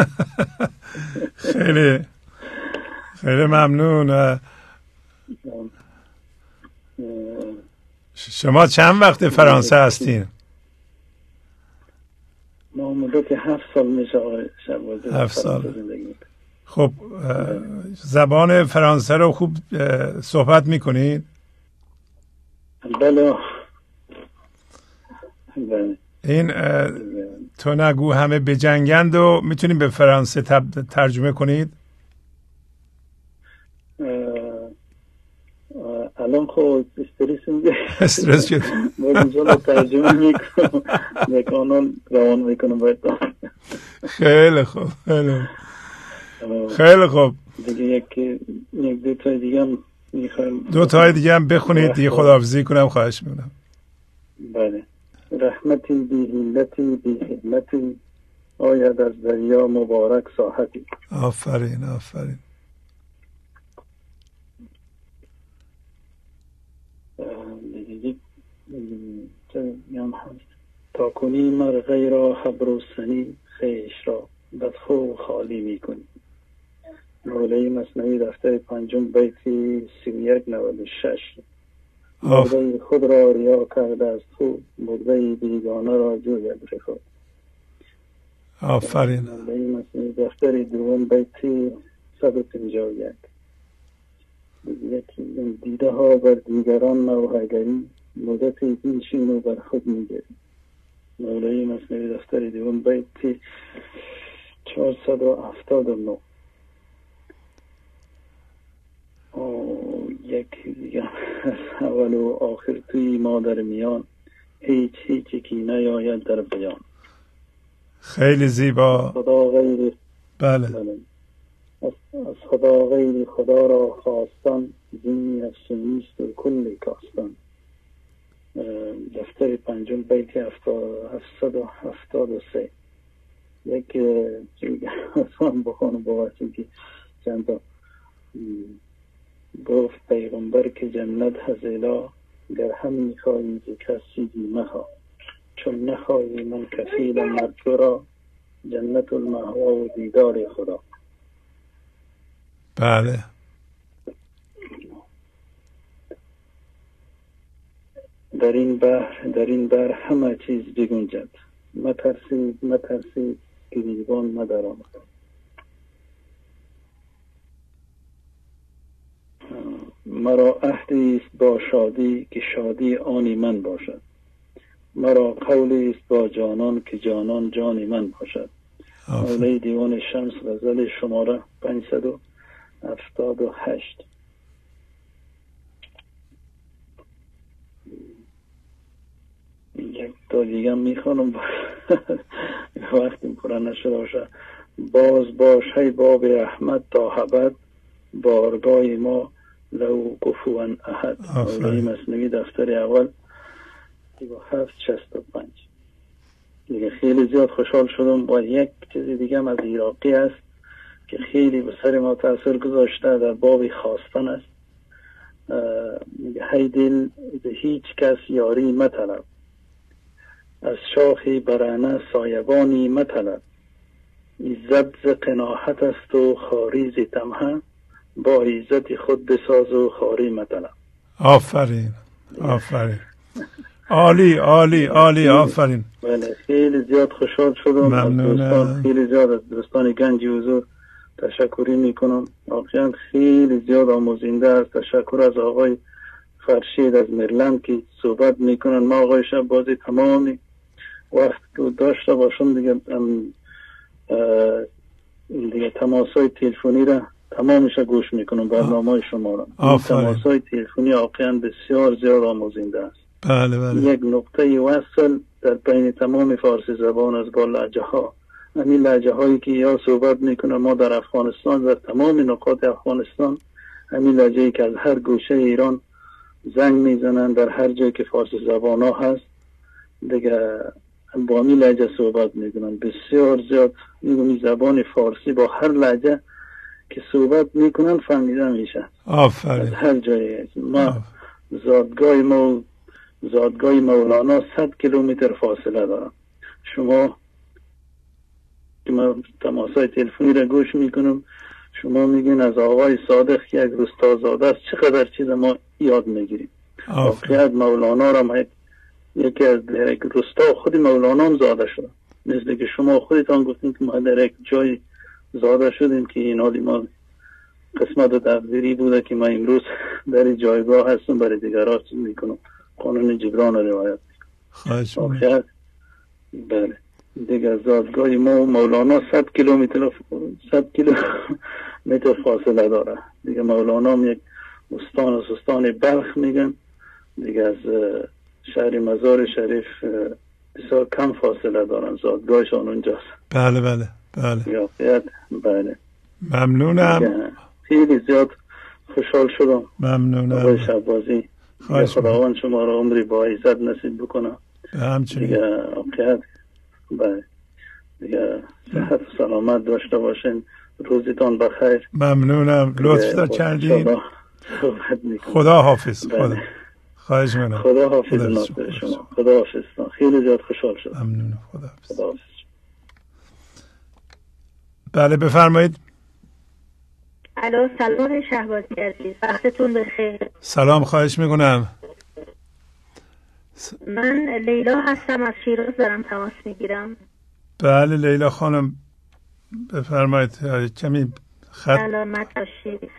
خیلی خیلی ممنون. شما چند وقت فرانسه هستین؟ ما مدت 7 سال میشه آقای شهبازی 7 سال. خب زبان فرانسه رو خوب صحبت میکنید؟ بله. این تو نگو همه به جنگند و میتونیم به فرانسه ترجمه کنید؟ الان خود استرس شد. باید ترجمه میکنم به کانال روان میکنم باید. خیلی خوب خیلی خوب. دیگه یک دو تای دیگه هم میخوایم. 2 تای دیگه هم بخونید دیگه خداحافظی کنم. خواهش میکنم. بله. رحمتی بی حیلتی بی خدمتی، آید از دریا مبارک ساحتی. آفرین. تا کنی مر غیر حبر و سنی، خیش را بدخو خالی میکنی. موله مثنوی دفتر 5 بیت 31:96. مرده خود را ریا کرده از خود، مرده بیگانه را جوید ز خود. آفرین. موله مثنوی دفتر 2 بیت 151. یکی دیده ها بر دیگران نوحگری، مدت بینشین و بر خود میگری. موله مثنوی دفتر 2 بیت 479. یکی دیگه از اول و آخر توی ما در میان، هیچی که نیاید در بیان. خیلی زیبا. خدا غیر بله. از خدا غیر خدا را خواستن، زینی افسونیست و کلی کاستن. دفتر 5 بیت 773. یک آسان بخونم با واسه که چند تا. گفت پیغمبر که جنت هزیلا، گر هم میخواهی که کسی مخوا. چون نخواهی من کفیلم مرتورا، جنت المحوا و دیدار خدا. بله. در این بحر همه چیز بگنجد، مترسید گریبان مدارم. مرا عهدی است با شادی که شادی آنی من باشد. مرا قولی است با جانان که جانان جانی من باشد. موله دیوان شمس غزل شماره 578. تا دیگه میخوانم وقتی پرا نشده باشه. باز باش های باب رحمت تا ابد، بارگاه ما لو کفوا احد. مولوی مثنوی دفتر اول 765. دیگه خیلی زیاد خوشحال شدم. با یک چیز دیگه هم از عراقی است که خیلی به سر ما تاثیر گذاشته، در باب خواستن است. میگه هی دل هیچ کس یاری مطلب، از شاخی برهنه سایبانی مطلب. عزت ز قناحت است و خاری ز طمع، با عزت خود بساز و خاری مطلب. آفرین آفرین، عالی عالی عالی، آفرین. بله خیلی زیاد خوشحال شدم. ممنونم. خیلی زیاد از دوستان گنج حضور تشکری میکنم. واقعا خیلی زیاد آموزنده است. تشکر از آقای فرشید از مریلند که صحبت میکنن. ما آقای شب بازی تمامی وقت که داشته باشم دیگه تماسای تلفنی را تمامش گوش میکنم، برنامه شما را. تماسای تلفنی واقعا بسیار زیاد آموزنده است. بله بله. یک نقطه وصل در بین تمام فارسی زبان است با لهجه ها. همین لهجه هایی که یا صحبت میکنه ما در افغانستان، در تمام نقاط افغانستان، همین لهجه‌ای که از هر گوشه ایران زنگ میزنن، در هر جایی که فارسی زبان ها هست دیگه با همین لهجه صحبت میکنن. بسیار زیاد این زبان فارسی با هر لهجه که صحبت میکنن فهمیده میشه. آفرین. از هر جایی. ما زادگاه مولانا 100 کیلومتر فاصله دارم. شما که من تماسای تلفنی را گوش میکنم، شما میگین از آقای صادق که یک رستازاده است چقدر چیز ما یاد میگیریم. واقعیت مولانا را یکی از یک رستا خود مولانا هم زاده شده، مثل که شما خودتان گفتین که ما در یک جای زاده شدیم که این حالی ما قسمت تقدیری بوده که ما امروز در جایگاه هستم برای دیگران میکنم. قانون جبران رو روایت میکنم. بله دیگه زادگاه ما مولانا 100 کیلومتر فاصله داره. دیگه مولانا هم یک استان بلخ میگن، دیگه از شهر مزار شریف بسیار کم فاصله دارن. زادگاهشان اونجاست. بله بله بله. بله. ممنونم. خیلی زیاد خوشحال شدم. ممنونم. آقای شهبازی، خداوند شما را عمری با عزت نصیب بکنه. همچنین. دیگه واقعیت بله دیگه صحت و سلامت داشته باشین. روزتان بخیر. ممنونم. لطف کردین. خدا حافظ. خدا خواهش میکنم. خدا حافظ شما. خدا حافظ. خیلی زیاد خوشحال شدم. ممنونم. خدا حافظ. خدا حافظ. بله بفرمایید. الو سلام شهبازی عزیز، وقتتون بخیر. سلام، خواهش میکنم. من لیلا هستم، از شیراز دارم تماس میگیرم. بله لیلا خانم بفرمایید. کمی خط سلامت باشید.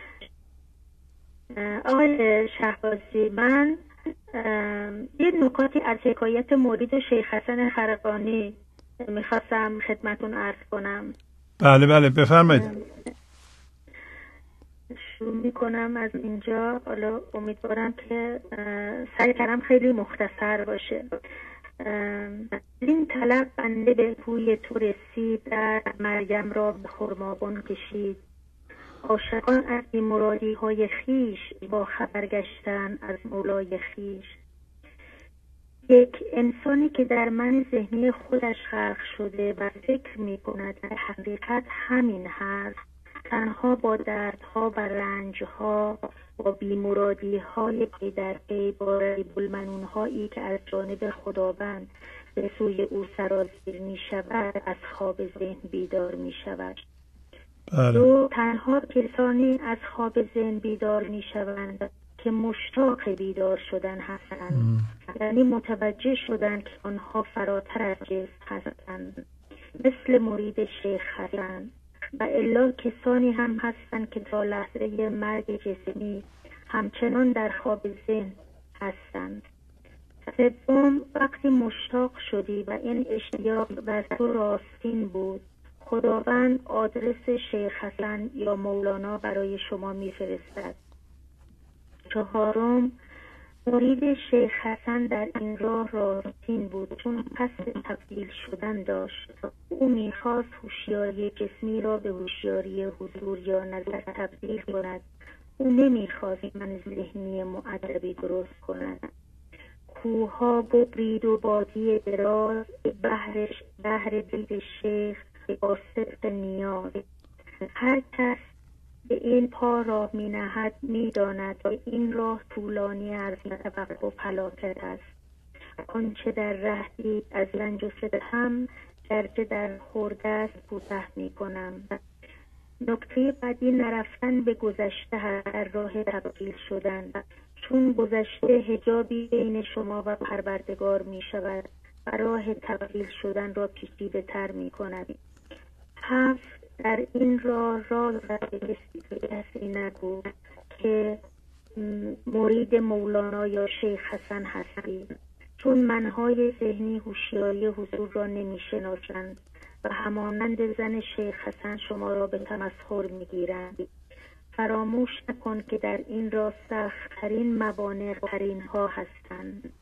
آقای شهبازی، من یه نکاتی از حکایت مورد شیخ حسن خرقانی میخواستم خدمتون عرض کنم. بله بله بفرمایید. شروع میکنم از اینجا. حالا امیدوارم که سعی کردم خیلی مختصر باشه. این طلب بنده به کوی تو رسید، در مریم را به خرمابان کشید. عاشقان از این مرادی های خیش، با خبر گشتن از مولای خیش. یک انسانی که در من ذهنی خودش خلق شده و فکر می کند در حقیقت همین هست، تنها با دردها و رنجها، با بیمرادیهای پی در پی، با ریب المنونهایی که از جانب خداوند به سوی او سرازیر می شود، از خواب ذهن بیدار می شود. دو، تنها کسانی از خواب ذهن بیدار می شوند که مشتاق بیدار شدن هستند، یعنی متوجه شدند که آنها فراتر از جسم هستند، مثل مرید شیخ حسن. و الا کسانی هم هستند که تا لحظه مرگ جسمی همچنان در خواب ذهن هستند. سوم، وقتی مشتاق شدی و این اشتیاق بر تو راستین بود، خداوند آدرس شیخ حسن یا مولانا برای شما میفرستد. چهارم، مرید شیخ حسن در این راه راستین بود، چون قصد تبدیل شدن داشت. او میخواست هوشیاری جسمی را به هوشیاری حضور یا نظر تبدیل کند. او نمیخواست من ذهنی مؤدبی درست کند. کوها ببرید و بادی دراز، بهر دید شیخ با صدق نیاز. هر کس به این پا راه می نهد می داند که این راه طولانی از توقف هلاکت است. آنچه در ره دید از رنج و ستم، گرچه در خورده است کوتاه می کنم. نکته بعدی نرفتن به گذشته در راه تبدیل شدن، چون گذشته حجابی بین شما و پروردگار می شود و راه تبدیل شدن را پیچیده تر می کند. 7. در این راه راز به کسی نگو که مرید مولانا یا شیخ حسن هستی، چون منهای ذهنی هوشیاری حضور را نمی شناسند و همانند زن شیخ حسن شما را به تمسخر می گیرند. فراموش نکن که در این راه سخت‌ترین موانع قرین ها هستند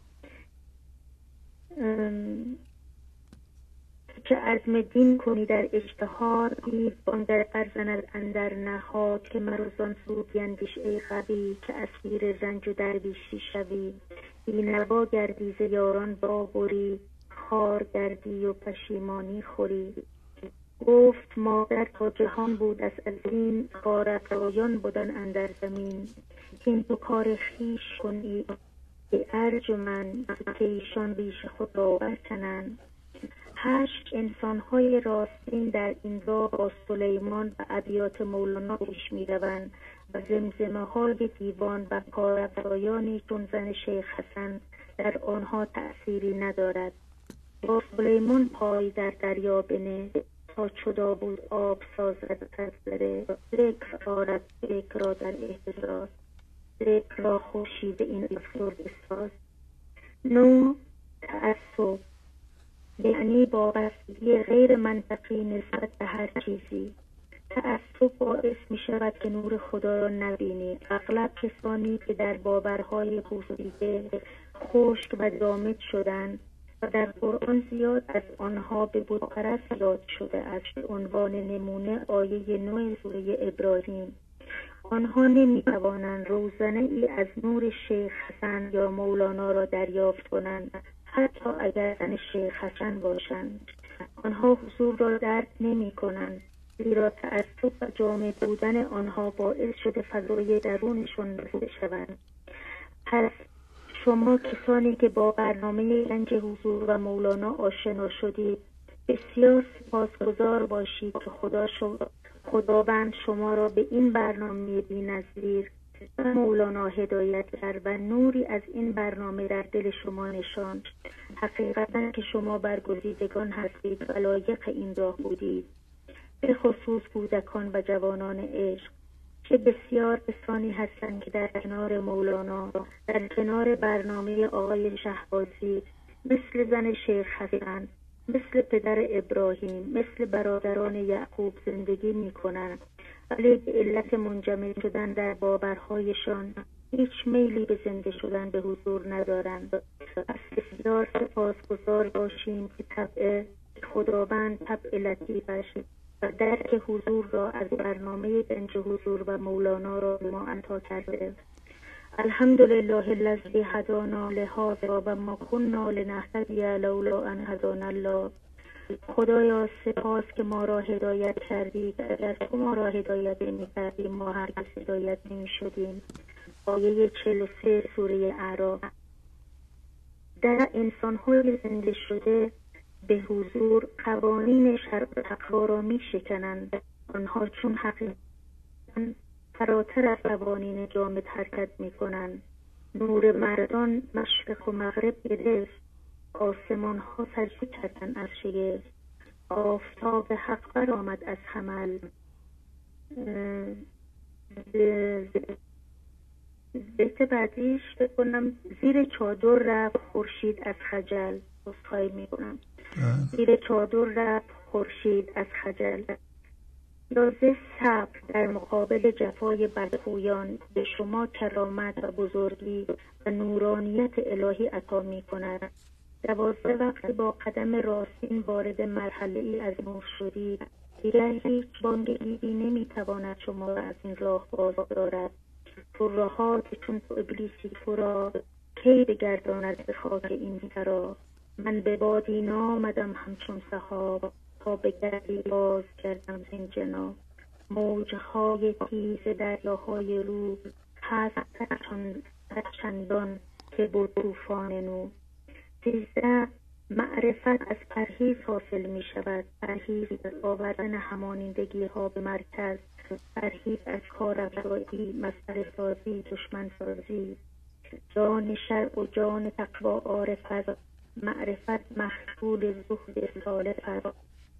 که عزم دین کنی در اجتهاد، دید بانگر برزند اندر نهاد، که مرزان سود بیندیش ای غبی، که اسیر رنج و درویشی شوی. بینوا گردی ز یاران بابری، خار گردی و پشیمانی خوری. گفت مادر تا جهان بود از عظیم، کارافرایان بودن اندر زمین. این تو کار خویش کنی به ارجمند، که ایشان ریش خود را برکنند. 8 انسان‌های راستین در این راه با سلیمان و ابیات مولانا پیش می‌روند و زمزمه‌های دیوان و کارافرایانی چون زن شیخ حسن در آنها تأثیری ندارد. با سلیمان پای در دریا بنه، تا چدا بود آب سازد از دره. ذکر آرد ذکر را در احتضار، ذکر را خورشید این افسرده ساز. 9 تعصب، یعنی وابستگی غیر منطقی نسبت به هر چیزی. تعصب باعث می شود که نور خدا را نبینی. اغلب کسانی که در باورهای پوسیده خشک و جامد شدند و در قرآن زیاد از آنها به بتپرست یاد شده است، به عنوان نمونه آیه 9 سوره ابراهیم. آنها نمی توانند روزنه ای از نور شیخ حسن یا مولانا را دریافت کنند، حتی اگر زن شیخ حسن باشند. آنها حضور را درک نمی کنند، زیرا تعصب و جامد بودن آنها باعث شده فضای درونشان بسته شوند. پس شما کسانی که با برنامه گنج حضور و مولانا آشنا شدید، بسیار سپاسگزار باشید که خداوند شما را به این برنامه بی‌نظیر و مولانا هدایت کرد و نوری از این برنامه در دل شما نشاند. حقیقتا که شما برگزیدگان هستید و لایق این راه بودید، به خصوص کودکان و جوانان عشق. چه بسیار کسانی هستند که در کنار مولانا، در کنار برنامه آقای شهبازی، مثل زن شیخ حسن، مثل پدر ابراهیم، مثل برادران یعقوب زندگی می کنند، ولی به علت منجمد شدن در باورهایشان هیچ میلی به زنده شدن به حضور ندارند. پس بسیار سپاسگزار باشیم که طبع خداوند طبع لطیفش و درک حضور را از برنامه گنج حضور و مولانا را به ما عطا کرده. الحمدلله الذی هدانا لهذا و ما كنا لنهتدی لولا ان هدانا الله. خدایا سپاس که ما را هدایت کردی، اگر تو ما را هدایت نمی‌کردی ما هرگز هدایت نمی‌شدیم. آیه 43 سوره اعراف. در انسان‌های زنده شده به حضور قوانین شرع و تقوا را می‌شکنند. آنها چون حقیقتاً فراتر از قوانین جامد حرکت می‌کنند. نور مردان مشرق و مغرب گرفت، آسمان ها سجده کردند از شگفت. آفتاب حق برآمد از حمل، بیت بعدیش بکنم زیر چادر رفت خورشید از خجل. بسخواهی میکنم زیر چادر رفت خورشید از خجل. یا ز صبر در مقابل جفای بدخویان به شما کرامت و بزرگی و نورانیت الهی عطا می کند. 12 وقت با قدم راستین وارد مرحله ای از نور شدید، دیگر هیچ بانگی نمی تواند شما را از این راه باز دارد. تو راه چون تو ابلیسی تو را کی بگرداند به خاک این سرا. من به بادی نامدم همچون سحاب، تا به گردی باز کردم زین جناب. موجهای تیز دریاهای رو هست چندان که بود طوفان نو. 13 معرفت از پرهیز حاصل می شود. پرهیز از آوردن همانندگی ها به مرکز، پرهیز از کارافزایی، مسئله سازی، دشمن سازی. جان شرع و جان تقوا عارف است، معرفت محصول زهد سالف است.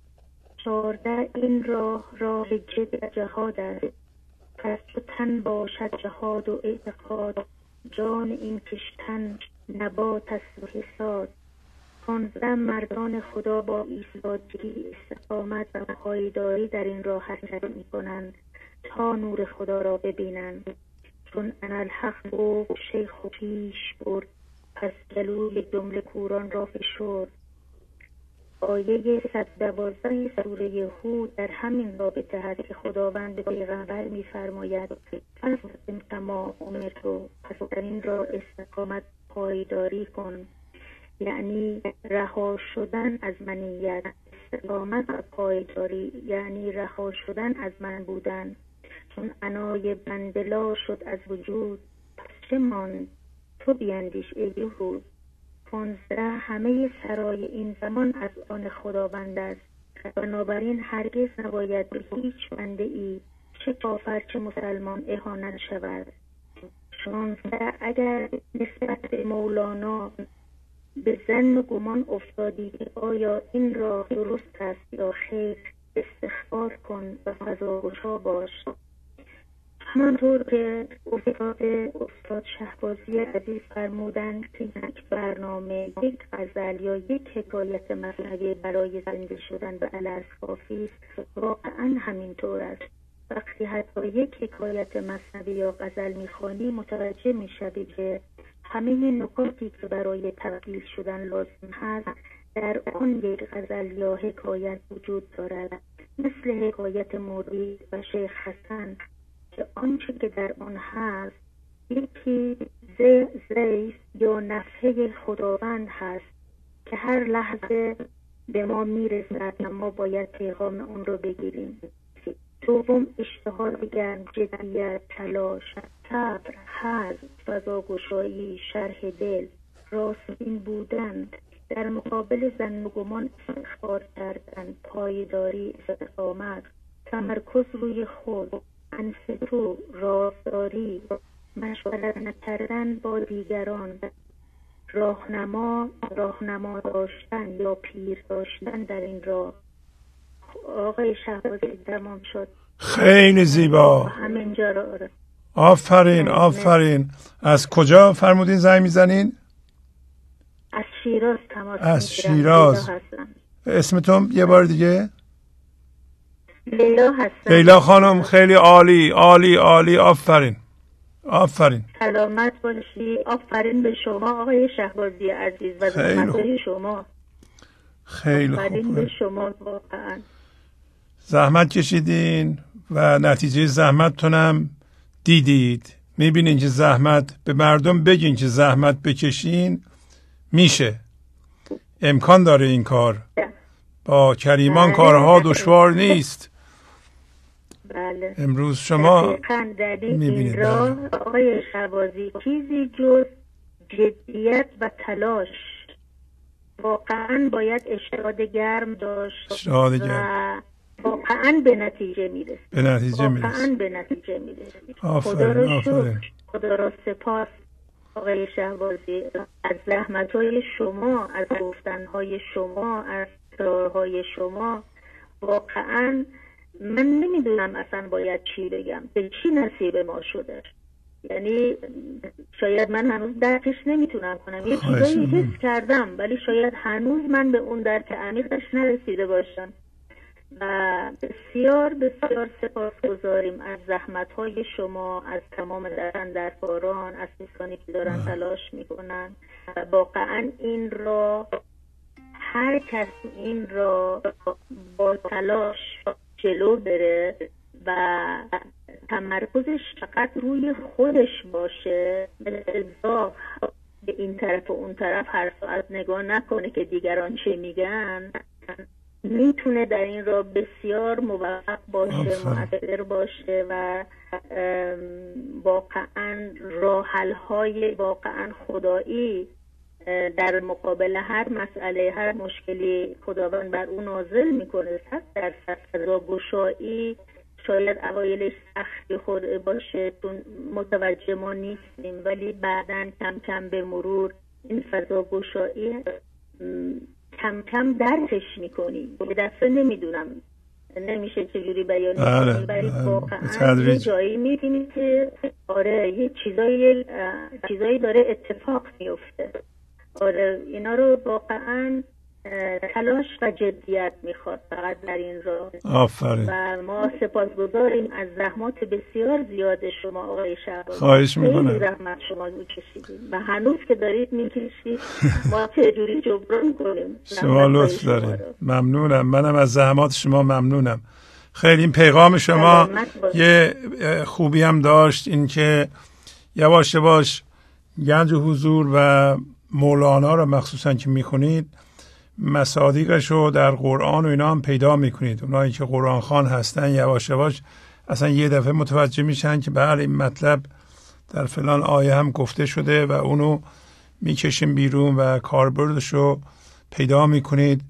14 این راه جد جهاد است، پس تو تن باشد جهاد و اعتقاد. جان این کشتن نبات است و حساد. 15 مردان خدا با ایثارگی، استقامت و پایداری در این راه حرکت می کنند تا نور خدا را ببینند. چون انالحق گفت شیخ و پیش برد، پس گلوی جمله کوران را فشرد. آیه 112 سوره هود در همین رابطه هست که خداوند به پیغمبر می‌فرماید پس کما امرتو، پس در این راه استقامت پایداری کن، یعنی رها شدن از منیت. استقامت و پایداری یعنی رها شدن از من بودن. چون عنای بندلا شد از وجود، پس چه ماند تو بیندیش ای یهود. 15 همه سرای این زمان از آن خداوند است، بنابراین هرگز نباید به هیچ بنده ای چه کافر چه مسلمان اهانت شود. 16 اگر نسبت به مولانا به ظن و گمان افتادی که آیا این راه درست است یا خیر، استخبار کن و فضاگشا باش. همانطور که استاد شهبازی عزیز فرمودند که یک برنامه، یک غزل یا یک حکایت مثنوی برای زنده شدن به الست کافی است، واقعا همینطور است. وقتی حتی یک حکایت مثنوی یا غزل میخوانی متوجه میشوی که همه نکاتی که برای تبدیل شدن لازم هست در آن یک غزل یا حکایت وجود دارد. مثل حکایت مرید و شیخ حسن که آنچه که در آن هست یکی زیف یا نفحه خداوند هست که هر لحظه به ما میرسد و ما باید پیغام اون رو بگیریم. دوم اشتهار گرم، جدیت، تلاش، صبر، حزم، فضاگشایی، شرح دل، راستین بودن، در مقابل ظن و گمان استخبار کردن، پایداری، استقامت، تمرکز روی خود، انصتو، رازداری، مشورت نکردن با دیگران، راهنما داشتن یا پیر داشتن در این راه. آقای شهبازی تمام شد. خیلی زیبا. همینجا را آفرین آفرین. از کجا فرمودین زنگ میزنین؟ از شیراز تماس میگیرم. از شیراز. اسمتون یه بار دیگه؟ لیلا هستم. لیلا خانم خیلی عالی عالی عالی. آفرین آفرین. سلامت باشی. آفرین به شما آقای شهبازی عزیز و زحمت‌های شما. خیلی خوب. آفرین به شما واقعا. زحمت کشیدین و نتیجه زحمتتونم دیدید. میبینین که زحمت، به مردم بگین که زحمت بکشین میشه، امکان داره این کار. با کریمان کارها دشوار نیست. بله. امروز شما میبینید آقای شهبازی چیزی جز جدیت و تلاش، واقعا باید اشتیاق گرم داشت و واقعا به نتیجه میرسید. واقعا به نتیجه میرسید. خدا رو شکر، خدا را سپاس آقای شهبازی از زحمت‌های شما، از گفتن‌های شما، از اصرارهای شما. واقعا من نمیدونم اصلا باید چی بگم، به چی نصیب ما شده. یعنی شاید من هنوز درکش نمیتونم کنم. یه چیزایی حس کردم ولی شاید هنوز من به اون درک عمیقش نرسیده باشم. و بسیار بسیار سپاسگزاریم از زحمت‌های شما، از تمام درباران، از کسانی که دارن تلاش میکنن. واقعا این را هر کس این را با تلاش جلو بره و تمرکزش فقط روی خودش باشه، مثل زاغ به این طرف و اون طرف هر ساعت نگاه نکنه که دیگران چه میگن، میتونه در این را بسیار موفق باشه، مؤثر باشه و واقعا راه حل‌های واقعا خدایی در مقابل هر مسئله، هر مشکلی خداوند بر اون نازل میکنه. 100% فضاگشایی شاید اوایلش سختی خود باشه چون متوجه ما نیستیم، ولی بعداً کم کم به مرور این فضاگشایی کم کم درکش میکنی. به دفعه نمیدونم، نمیشه چجوری بیان کنی، ولی واقعا یه جایی میبینی که آره یه چیزایی داره اتفاق میفته. آره اینا رو واقعا تلاش و جدیت میخواد فقط در این راه. آفرین. و ما سپاسگزاریم از زحمات بسیار زیاد شما آقای شعبانی. خواهش میکنم. خیلی زحمت شما میکشیدید و هنوز که دارید میکشید ما چجوری جبران کنیم. شما لطف دارید. ممنونم. منم از زحمات شما ممنونم. خیلی این پیغام شما یه خوبی هم داشت، این که یواش یواش گنج حضور و مولانا رو مخصوصا که میخونید مصادیقش رو در قرآن و اینا هم پیدا میکنید. اونایی که قرآن خوان هستن یواش یواش اصلا یه دفعه متوجه میشن که بله این مطلب در فلان آیه هم گفته شده و اونو میکشیم بیرون و کاربردش رو پیدا میکنید.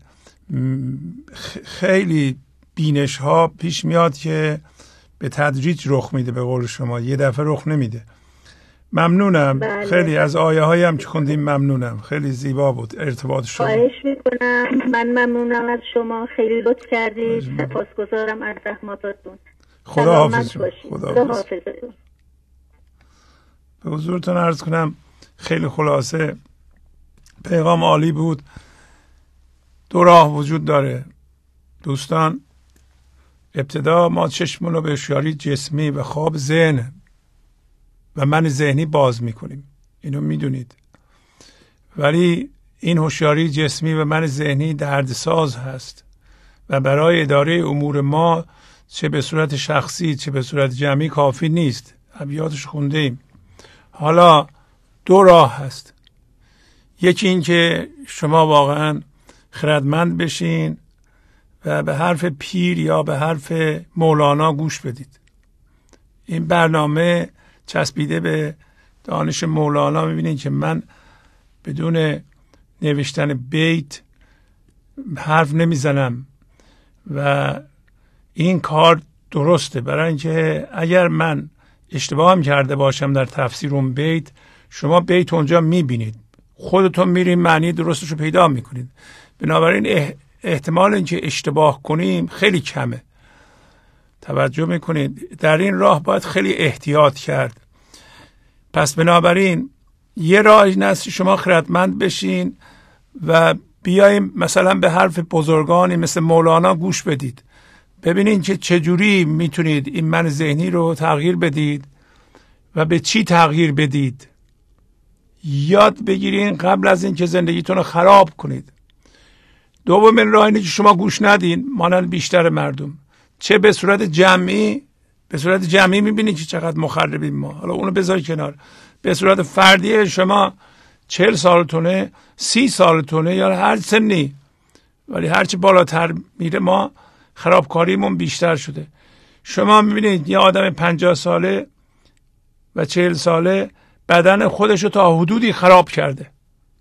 خیلی بینش ها پیش میاد که به تدریج رخ میده، به قول شما یه دفعه رخ نمیده. ممنونم. بله. خیلی از آیه هایی هم که خوندیم ممنونم، خیلی زیبا بود ارتباط شما. خواهش میکنم. من ممنونم از شما، خیلی لطف کردید. سپاسگزارم از زحماتتون. خدا حافظ. خدا حافظ. به حضورتون عرض کنم خیلی خلاصه پیغام عالی بود. دو راه وجود داره دوستان. ابتدا ما چشمون رو به هوشیاری جسمی و خواب ذهن و من ذهنی باز میکنیم، اینو میدونید، ولی این هوشیاری جسمی و من ذهنی دردساز هست و برای اداره امور ما چه به صورت شخصی چه به صورت جمعی کافی نیست. ابیاتش خونده ایم. حالا دو راه هست. یکی این که شما واقعا خردمند بشین و به حرف پیر یا به حرف مولانا گوش بدید. این برنامه چسبیده به دانش مولانا. میبینید که من بدون نوشتن بیت حرف نمیزنم و این کار درسته، برای اینکه اگر من اشتباه هم کرده باشم در تفسیر اون بیت، شما بیت اونجا میبینید، خودتون میرین معنی درستش رو پیدا میکنید. بنابراین احتمال اینکه اشتباه کنیم خیلی کمه. توجه میکنید؟ در این راه باید خیلی احتیاط کرد. پس بنابراین یه راه این است شما خردمند بشین و بیایم مثلا به حرف بزرگانی مثل مولانا گوش بدید، ببینید که چجوری میتونید این من ذهنی رو تغییر بدید و به چی تغییر بدید. یاد بگیرین قبل از اینکه زندگیتون رو خراب کنید. دومین راه اینه که شما گوش ندین مانند بیشتر مردم، چه به صورت جمعی میبینید که چقدر مخربیم ما. حالا اونو بذار کنار. به صورت فردی شما 40 سالتونه 30 سالتونه یا هر سنی، ولی هرچی بالاتر میره ما خرابکاریمون بیشتر شده. شما میبینید یه آدم 50 ساله و 40 ساله بدن خودشو تا حدودی خراب کرده،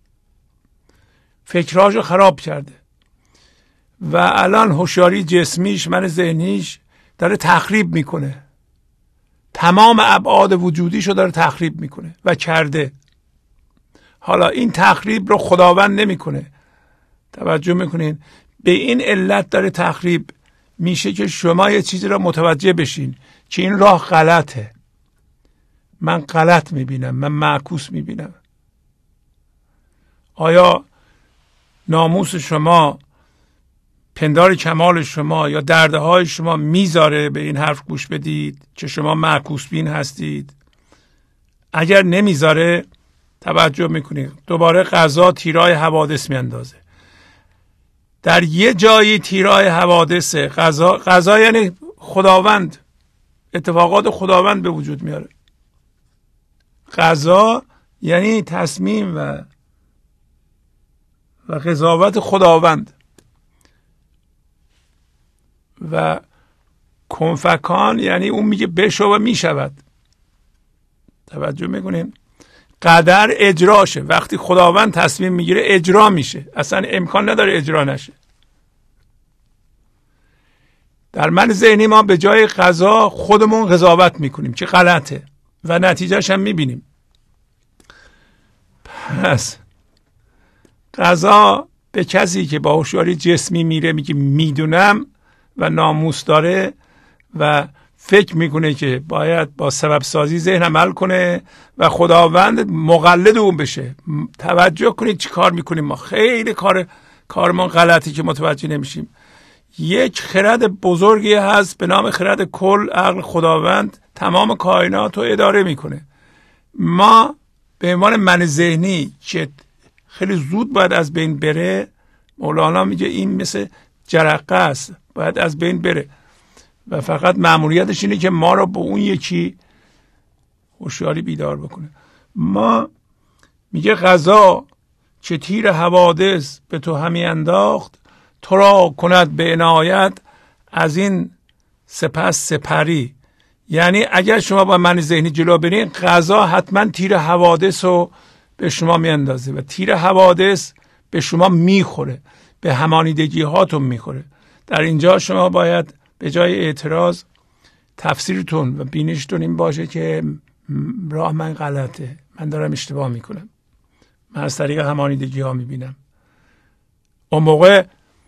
فکرهاشو خراب کرده و الان هوشیاری جسمیش من ذهنیش داره تخریب میکنه، تمام ابعاد وجودیشو داره تخریب میکنه و کرده. حالا این تخریب رو خداوند نمیکنه. توجه میکنین؟ به این علت داره تخریب میشه که شما یه چیزی رو متوجه بشین که این راه غلطه. من غلط میبینم، من معکوس میبینم. آیا ناموس شما پندار کمال شما یا دردهای شما میذاره به این حرف گوش بدید که شما معکوس بین هستید. اگر نمیذاره توجه میکنید دوباره قضا تیرای حوادث میاندازه. در یه جایی تیرای حوادث، قضا یعنی خداوند، اتفاقات خداوند به وجود میاره. قضا یعنی تصمیم و قضاوت خداوند. و کنفکان یعنی اون میگه بشو و میشود. توجه میکنین؟ قدر اجراشه. وقتی خداوند تصمیم میگیره اجرا میشه، اصلا امکان نداره اجرا نشه. در من ذهنی ما به جای قضا خودمون قضاوت میکنیم که غلطه و نتیجهش هم میبینیم. پس قضا به کسی که با هوشیاری جسمی میره میگه میدونم و ناموس داره و فکر میکنه که باید با سبب سازی ذهن عمل کنه و خداوند مقلد اون بشه. توجه کنید چی کار میکنیم ما. خیلی کارمان غلطی که متوجه نمیشیم. یک خرد بزرگی هست به نام خرد کل، عقل خداوند تمام کائنات رو اداره میکنه. ما به عنوان من ذهنی که خیلی زود باید از بین بره، مولانا میگه این مثل جرقه است، باید از بین بره و فقط مأموریتش اینه که ما رو به اون یکی هوشیاری بیدار بکنه. ما میگه قضا چه تیر حوادث به تو همی انداخت، تو را کند به عنایت از این سپس سپری. یعنی اگر شما با من ذهنی جلو برین، قضا حتما تیر حوادث رو به شما میاندازه و تیر حوادث به شما میخوره، به همانیدگی هاتون میخوره. در اینجا شما باید به جای اعتراض تفسیرتون و بینشتون این باشه که راه من غلطه، من دارم اشتباه میکنم، من از طریق همانیدگی ها میبینم. اون موقع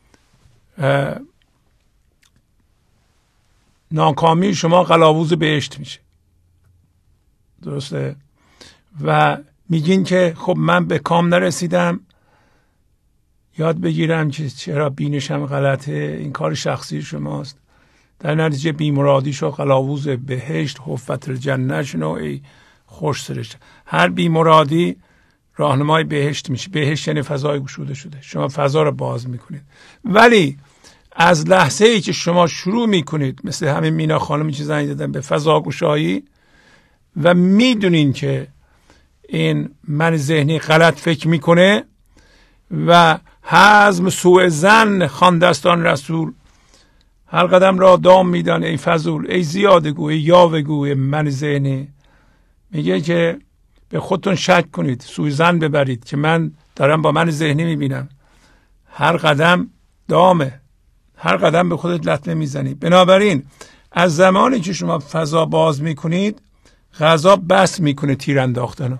ناکامی شما قلاووز بهشت میشه. درسته؟ و میگین که خب من به کام نرسیدم، یاد بگیرم که چرا بینشم غلطه، این کار شخصی شماست. در نتیجه بیمرادی شو قلاووز بهشت، حفت الجنه شنو ای خوش سرشت. هر بیمرادی راهنمای بهشت میشه. بهشت یعنی فضای گشوده شده، شما فضا رو باز میکنید. ولی از لحظه ای که شما شروع میکنید، مثل همین مینا خانمی که زنگ زدن، به فضا گشایی و میدونین که این من ذهنی غلط فکر میکنه و حزم سوء ظن خواندستان رسول، هر قدم را دام میدان ای فضول، ای زیاده گو، ای یاوه گو من ذهنی. میگه که به خودتون شک کنید، سوء ظن ببرید که من دارم با من ذهنی میبینم. هر قدم دامه، هر قدم به خودت لطمه میزنی. بنابراین از زمانی که شما فضا باز میکنید، قضا بس میکنه تیر انداختنو.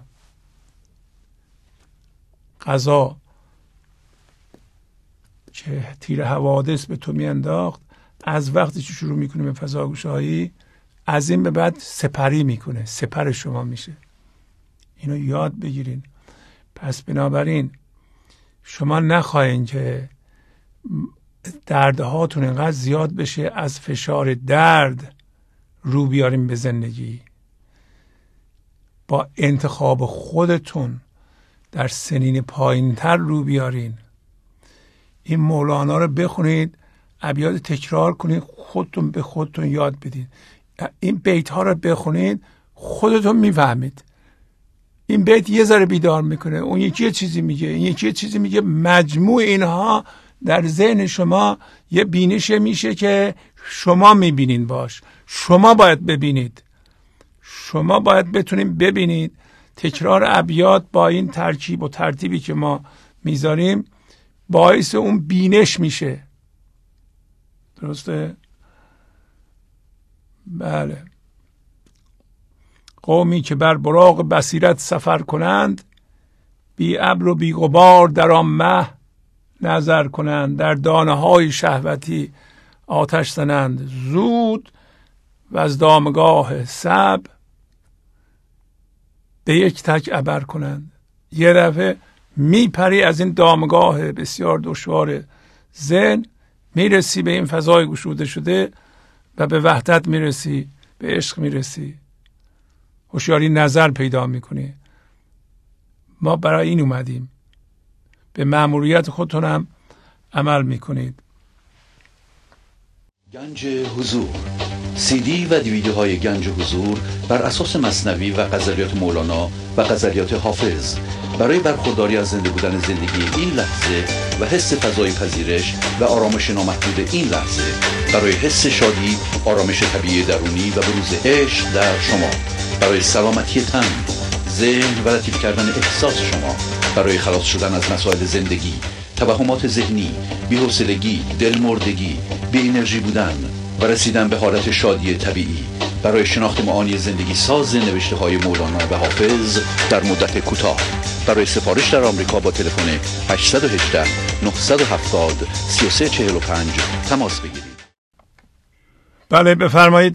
قضا که تیر حوادث به تو میانداخت، از وقتی که شروع میکنه به فضا گشایی، از این به بعد سپری میکنه، سپر شما میشه. اینو یاد بگیرین. پس بنابراین شما نخواهین که دردهاتون اینقدر زیاد بشه از فشار درد رو بیارین به زندگی. با انتخاب خودتون در سنین پایینتر رو بیارین. این مولانا رو بخونید، ابیات تکرار کنید، خودتون به خودتون یاد بدید. این بیت ها رو بخونید، خودتون میفهمید. این بیت یه ذره بیدار میکنه، اون یکی یه چیزی میگه، این یکی یه چیزی میگه. مجموع اینها در ذهن شما یه بینش میشه که شما میبینین باش. شما باید ببینید، شما باید بتونید ببینید. تکرار ابیات با این ترکیب و ترتیبی که ما میذاریم باعث اون بینش میشه. درسته؟ بله. قومی که بر براق بصیرت سفر کنند، بی ابر و بی غبار در آن مه نظر کنند. در دانه های شهوتی آتش زنند، زود و از دامگاه سب به یک تک عبر کنند. یه دفعه میپری از این دامگاه بسیار دشوار ذهن، میرسی به این فضای گشوده شده و به وحدت میرسی، به عشق میرسی، هوشیاری نظر پیدا میکنی. ما برای این اومدیم. به مأموریت خودتون هم عمل میکنید. گنج حضور، سی دی و دیویدیوهای گنج حضور بر اساس مثنوی و غزلیات مولانا و غزلیات حافظ برای برخورداری از زنده بودن زندگی این لحظه و حس فضای پذیرش و آرامش نامحدود این لحظه، برای حس شادی، آرامش طبیعی درونی و بروز عشق در شما، برای سلامتی تن، ذهن و لطیف کردن احساس شما، برای خلاص شدن از مسائل زندگی، توهمات ذهنی، بی‌حوصلگی، دلمردگی، بی انرژی بودن و رسیدن به حالت شادی طبیعی، برای شناخت معانی زندگی ساز نوشته‌های مولانا و حافظ در مدت کوتاه. برای سفارش در آمریکا با تلفن 818 970 3345 تماس بگیرید. بله بفرمایید.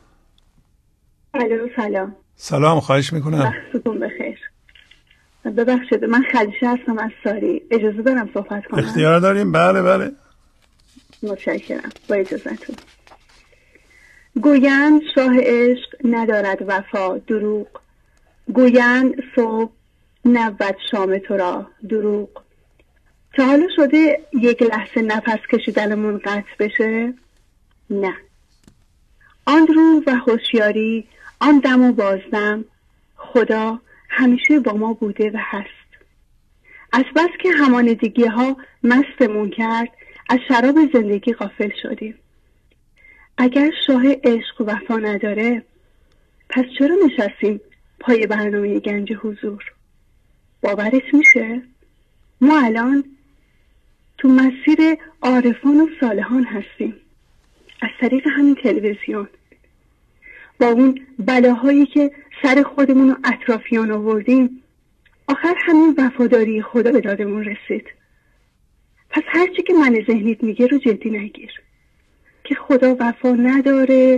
الو سلام. سلام، خواهش میکنم. وقتتون بخیر. ببخشید من خدیجه هستم از ساری. اجازه دارم صحبت کنم؟ اختیار داریم. بله بله. متشکرم. با اجازهتون. گویند شاه عشق ندارد وفا، دروغ. گویند صبح نبود شام تو را، دروغ. تا حالا شده یک لحظه نفس کشیدنمون قطع بشه؟ نه. آن روح و هوشیاری، آن دم و بازدم، خدا همیشه با ما بوده و هست. از بس که همانندگی ها مستمون کرد، از شراب زندگی غافل شدیم. اگر شاه عشق و وفا نداره، پس چرا نشستیم پای برنامه گنج حضور؟ باورت میشه؟ ما الان تو مسیر عارفان و صالحان هستیم، از طریق همین تلویزیون، با اون بلاهایی که سر خودمون و اطرافیان آوردیم. آخر همین وفاداری خدا به دادمون رسید. پس هرچی که من ذهنیت میگه رو جدی نگیر که خدا وفا نداره.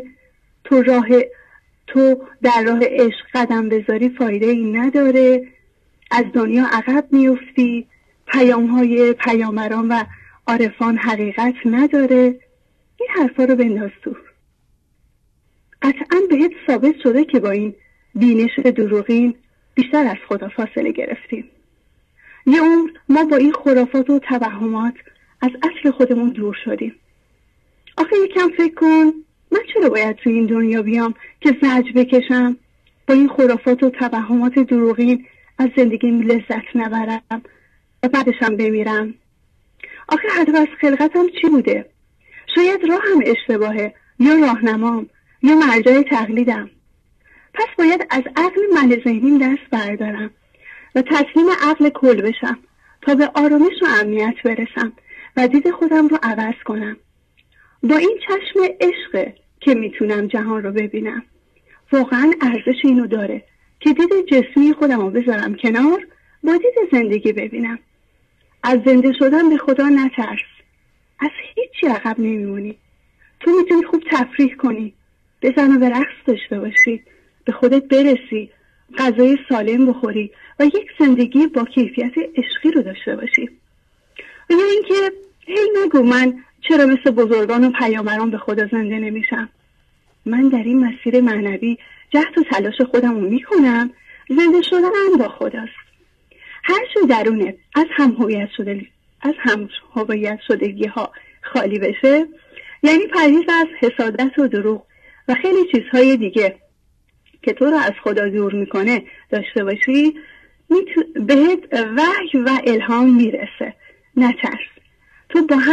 تو در راه عشق قدم بذاری فایده این نداره، از دنیا عقب میفتی، پیام‌های پیامبران و عارفان حقیقت نداره. این حرفا رو بنداز دور. قطعاً بهت ثابت شده که با این بینش دروغین بیشتر از خدا فاصله گرفتیم. یه عمر ما با این خرافات و توهمات از اصل خودمون دور شدیم. آخه یکم فکر کن، من چرا باید تو این دنیا بیام که زجر بکشم، با این خرافات و توهمات دروغین از زندگیم لذت نبرم و بعدشم بمیرم؟ آخه هدف از خلقتم چی بوده؟ شاید راهم اشتباهه، یا راهنمام، یا مرجع تقلیدم. پس باید از عقل من ذهنیم دست بردارم و تسلیم عقل کل بشم تا به آرامش و امنیت برسم و دید خودم رو عوض کنم. با این چشم عشق که میتونم جهان رو ببینم. واقعا ارزش اینو داره که دید جسمی خودم رو بذارم کنار، با دید زندگی ببینم. از زنده شدن به خدا نترس، از هیچی عقب نمیمونی. تو میتونی خوب تفریح کنی، بزن و به رقص داشته باشی، به خودت برسی، غذای سالم بخوری و یک زندگی با کیفیت عشقی رو داشته باشی. و یا اینکه هی نگو من چرا مثل بزرگان و پیامبران به خدا زنده نمیشم. من در این مسیر معنوی جهد و تلاش خودم رو میکنم. زنده شدنم با خداست. هر چه درونت از هم هویت شدگی ها خالی بشه، یعنی پرهیز از حسادت و دروغ و خیلی چیزهای دیگه که تو رو از خدا دور میکنه داشته باشی، بهت وحی و الهام میرسه. نترس. تو با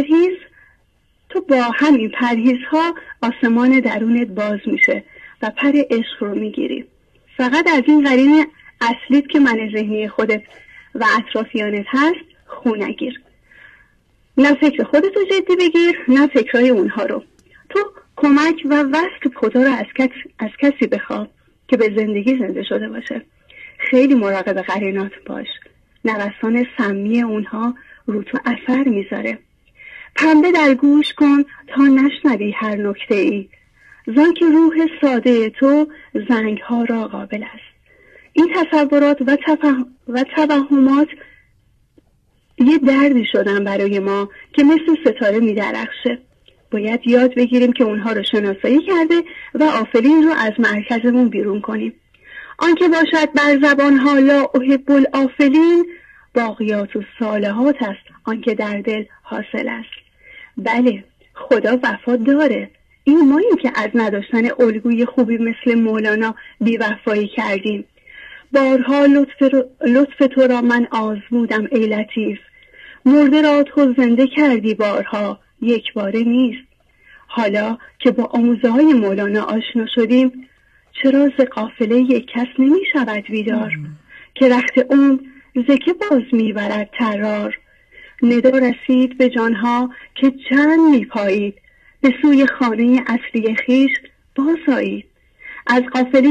همین پرهیزها آسمان درونت باز میشه و پر عشق رو میگیری. فقط از این قرین اصلیت که من ذهنی خودت و اطرافیانت هست خو نگیر. نه فکر خودت رو جدی بگیر، نه فکرهای اونها رو. تو کمک و وصل خدا رو از کسی بخواه که به زندگی زنده شده باشه. خیلی مراقب قرینات باش. نوسان سمی اونها رو تو اثر میذاره. پنبه در گوش کن تا نشنوی هر نکته ای، زان که روح ساده تو زنگ ها را قابل است. این تصورات و توهمات یه دردی شدن برای ما که مثل ستاره می‌درخشه. باید یاد بگیریم که اونها رو شناسایی کرده و آفرین رو از مرکزمون بیرون کنیم. آنکه باشد بر زبانها لا احب الآفلین، باقیات الصالحات است آنکه در دل حاصل است. بله، خدا وفا داره. این ماییم که از نداشتن الگوی خوبی مثل مولانا بی‌وفایی کردیم. بارها لطف تو را من آزمودم ای لطیف، مرده را تو زنده کردی بارها، یک باره نیست. حالا که با آموزه های مولانا آشنا شدیم، چرا ز قافله یک کس نمی شود بیدار؟ که رخت عمر زکه باز می برد ترار. ندا رسید به جانها که چند می پایید، به سوی خانه اصلی خیش بازآیید. از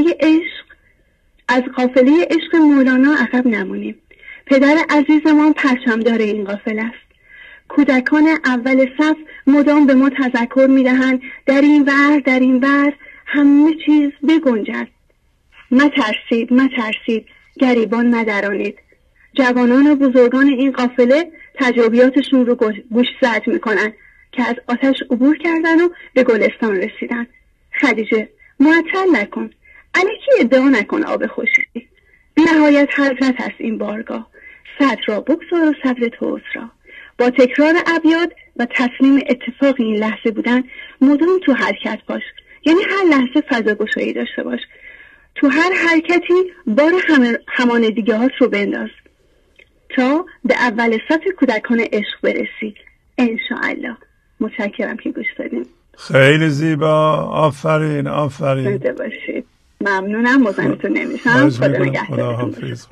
قافله عشق مولانا عقب نمونیم. پدر عزیزمان پرچمدار این قافله است. کودکان اول صف مدام به ما تذکر میدهند در این ور همه چیز بگنجد. مترسید، گریبان ندرانید. جوانان و بزرگان این قافله تجربیاتشون رو گوشزد میکنن که از آتش عبور کردن و به گلستان رسیدن. خدیجه، معطل نکن، الکی ادعا نکن آب خشکی. بی نهایت حضرت است این بارگاه. صدر را بگذار و صبر توست را. با تکرار ابیات و تسلیم اتفاق این لحظه بودن مدام تو حرکت باش. یعنی هر لحظه فضاگشایی داشته باش. تو هر حرکتی بار همانندگی‌هات هات رو بنداز تا به اول صف کودکان عشق برسی انشاءالله. متشکرم که گوش دادین. خیلی زیبا. آفرین. زنده باشید. ممنونم. مزاحمتون نمیشم. خدا حافظ.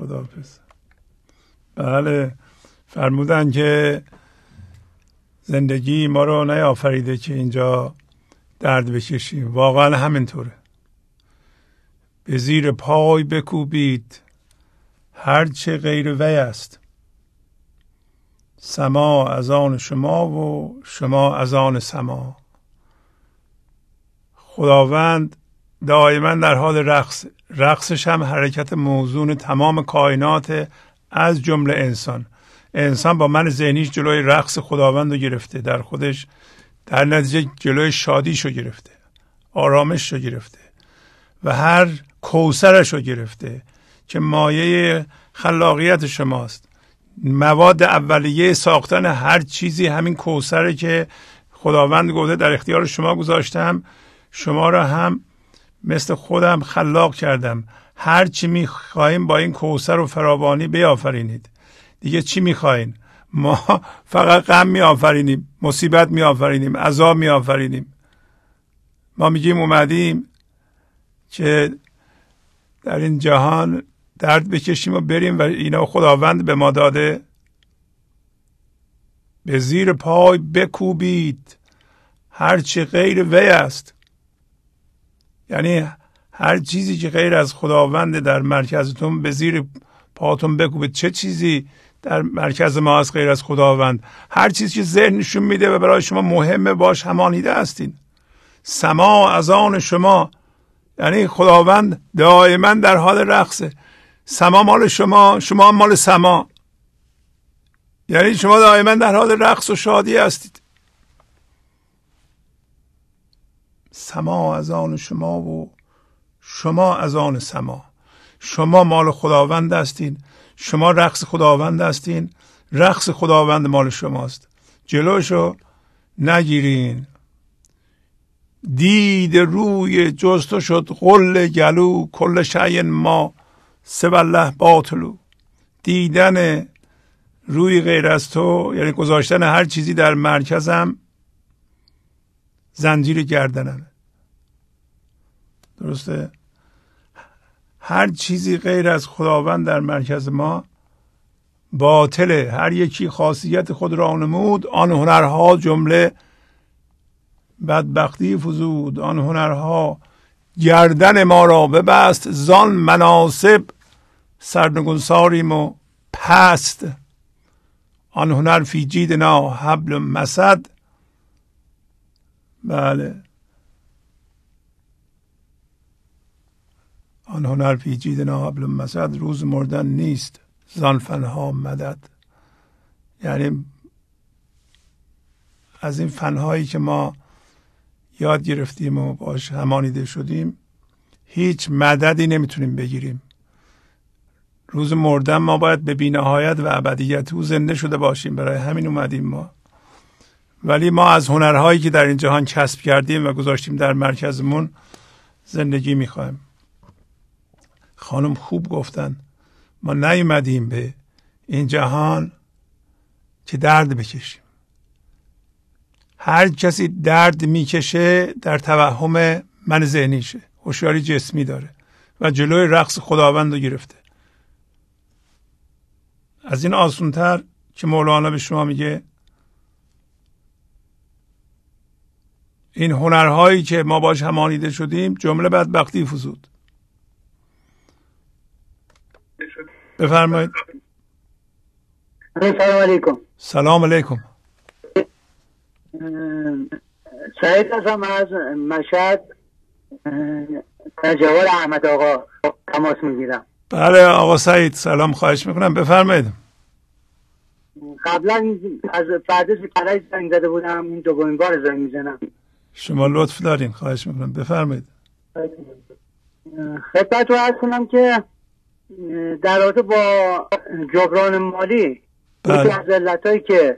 بله، فرمودن که زندگی ما رو نیافریده که اینجا درد بکشیم. واقعا همینطوره. به زیر پای بکوبید هرچه غیر وی است. سما از آن شما و شما از آن سما. خداوند دائما در حال رقص. رقصش هم حرکت موزون تمام کائنات از جمله انسان با من ذهنیش جلوی رقص خداوند رو گرفته، در خودش در نتیجه جلوی شادیش رو گرفته، آرامش رو گرفته و هر کوثرش رو گرفته که مایه خلاقیت شماست. مواد اولیه ساختن هر چیزی همین کوثره که خداوند گفته در اختیار شما گذاشتم، شما را هم مثل خودم خلاق کردم. هر چی میخواهیم با این کوثر و فراوانی بیافرینید. دیگه چی میخواین؟ ما فقط غم میآفرینیم، مصیبت میآفرینیم، عذاب میآفرینیم. ما میگیم اومدیم که در این جهان درد بکشیم و بریم و اینا خداوند به ما داده. به زیر پای بکوبید هرچی غیر وی است. یعنی هر چیزی که غیر از خداوند در مرکزتون به زیر پاتون بکوبید. چه چیزی در مرکز ما از غیر از خداوند؟ هر چیزی که ذهن نشون میده و برای شما مهمه باش همانیده هستین. سما از آن شما، یعنی خداوند دائما در حال رقصه. سما مال شما، شما مال سما، یعنی شما دائما در حال رقص و شادی هستید. سما از آن شما و شما از آن سما. شما مال خداوند هستین، شما رقص خداوند هستین، رقص خداوند مال شماست. جلوشو نگیرین. دید روی جز تو شد غل گلو، کل شیء ما سوی الله باطلو. دیدن روی غیر از تو یعنی گذاشتن هر چیزی در مرکزم زنجیر گردنمه. درسته؟ هر چیزی غیر از خداوند در مرکز ما باطله. هر یکی خاصیت خود را نمود، آن هنرها جمله بدبختی فزود. آن هنرها گردن ما را ببست، زان مناسب سرنگونساریم و پست. آن هنر فی جیدنا حبل مسد. بله، آن هنر فی جیدنا حبل مسد. روز مردن نیست زان فنها مدد. یعنی از این فنهایی که ما یاد گرفتیم و باش همانیده شدیم هیچ مددی نمیتونیم بگیریم. روز مردن ما باید به بی‌نهایت و ابدیت او زنده شده باشیم، برای همین اومدیم ما. ولی ما از هنرهایی که در این جهان کسب کردیم و گذاشتیم در مرکزمون زندگی میخوایم. خانم خوب گفتن ما نیومدیم به این جهان که درد بکشیم. هر کسی درد میکشه در توهم من ذهنیشه، هوشیاری جسمی داره و جلوی رقص خداوند رو گرفته. از این آسونتر که مولانا به شما میگه این هنرهایی که ما باش همانیده شدیم جمله بدبختی فزود. بفرمایید. سلام علیکم. سلام علیکم. سعید هستم از مشهد، جواد احمد آقا تماس میگیرم. بله آقا سعید سلام، خواهش میکنم بفرمایید. قبلا از پردیس کرج زنگ زده بودم، این دومین بار زنگ میزنم. شما لطف دارین، خواهش میکنم بفرمایید. خدمت رو عرض کنم که در رابطه با جبران مالی یکی از علتایی که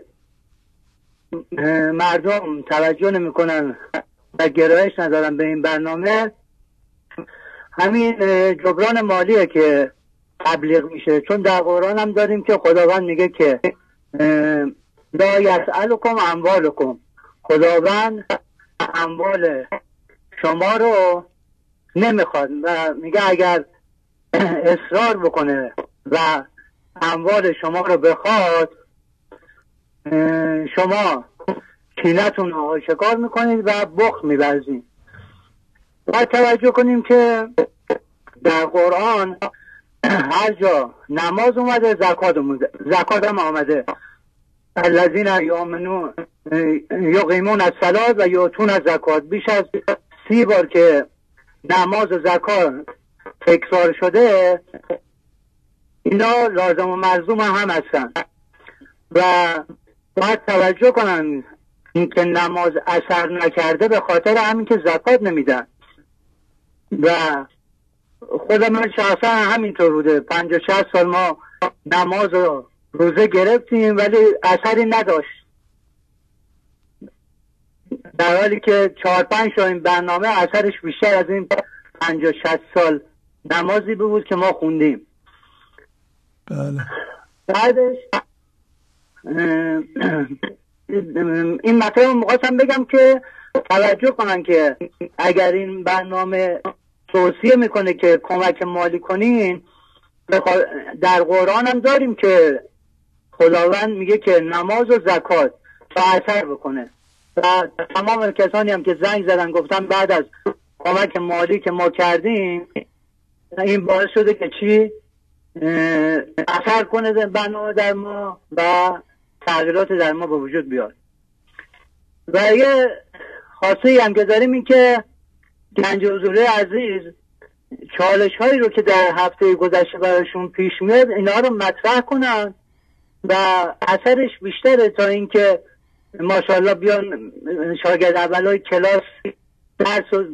مردم توجه نمیکنن و گرایش ندارن به این برنامه همین جبران مالیه که تبلیغ میشه. چون در قرآن هم داریم که خداوند میگه که لا یسألکم اموالکم، خداوند اموال شما رو نمیخواد و میگه اگر اصرار بکنه و اموال شما رو بخواد شما کینتون رو آشکار میکنید و بخل می‌ورزید. باید توجه کنیم که در قرآن هر جا نماز اومده زکات هم آمده. الذین یؤمنون یقیمون الصلاة و یؤتون الزکات. بیش از 30 بار که نماز و زکات تکرار شده اینا لازم و ملزوم هم هستن و باید توجه کنن اینکه نماز اثر نکرده به خاطر همین که زکات نمیدن. و خود من شخصا همینطور بوده، 50-60 سال ما نماز و روزه گرفتیم ولی اثری نداشت، در حالی که 4-5 تا این برنامه اثرش بیشتر از این 50-60 سال نمازی بود که ما خوندیم. بله. بعدش این مطلب می‌خواستم بگم که توجه کنن که اگر این برنامه توصیه میکنه که کمک مالی کنین، در قرآن هم داریم که خداوند میگه که نماز و زکات تا اثر بکنه و تمام کسانی هم که زنگ زدن گفتن بعد از کمک مالی که ما کردیم این باعث شده که چی اثر کنه برنامه در ما و تغییرات در ما به وجود بیاد. و یه خاصه هم که داریم این که گنج حضوری عزیز چالش هایی رو که در هفته گذشته براشون پیش میاد اینا رو مطرح کنن و اثرش بیشتره تا اینکه ماشاءالله بیان شاگرد اولای کلاس درس و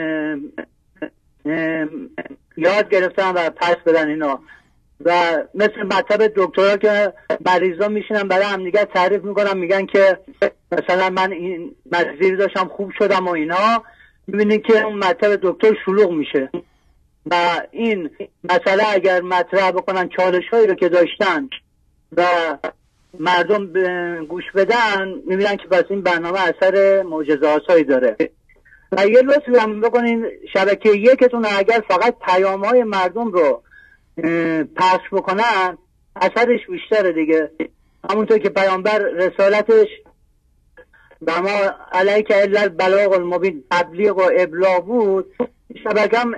یاد گرفتن و پس بدن اینا. و مثل مطلب دکترها که مریضا میشینن برای هم دیگه تعریف میکنن، میگن که مثلا من این مریضی رو داشتم خوب شدم و اینا، میبینید که اون مطلب دکتر شلوغ میشه. و این مسئله اگر مطرح بکنن چالش هایی رو که داشتن و مردم گوش بدن میبینن که پس این برنامه اثر معجزه‌آسایی داره. و یه لطفی هم بکنین شبکه یکتون اگر فقط پیام های مردم رو پخش بکنن اثرش بیشتره دیگه. همونطور که پیامبر رسالتش و ما علیک الا البلاغ المبین تبلیغ و ابلاغ بود، شبکه هم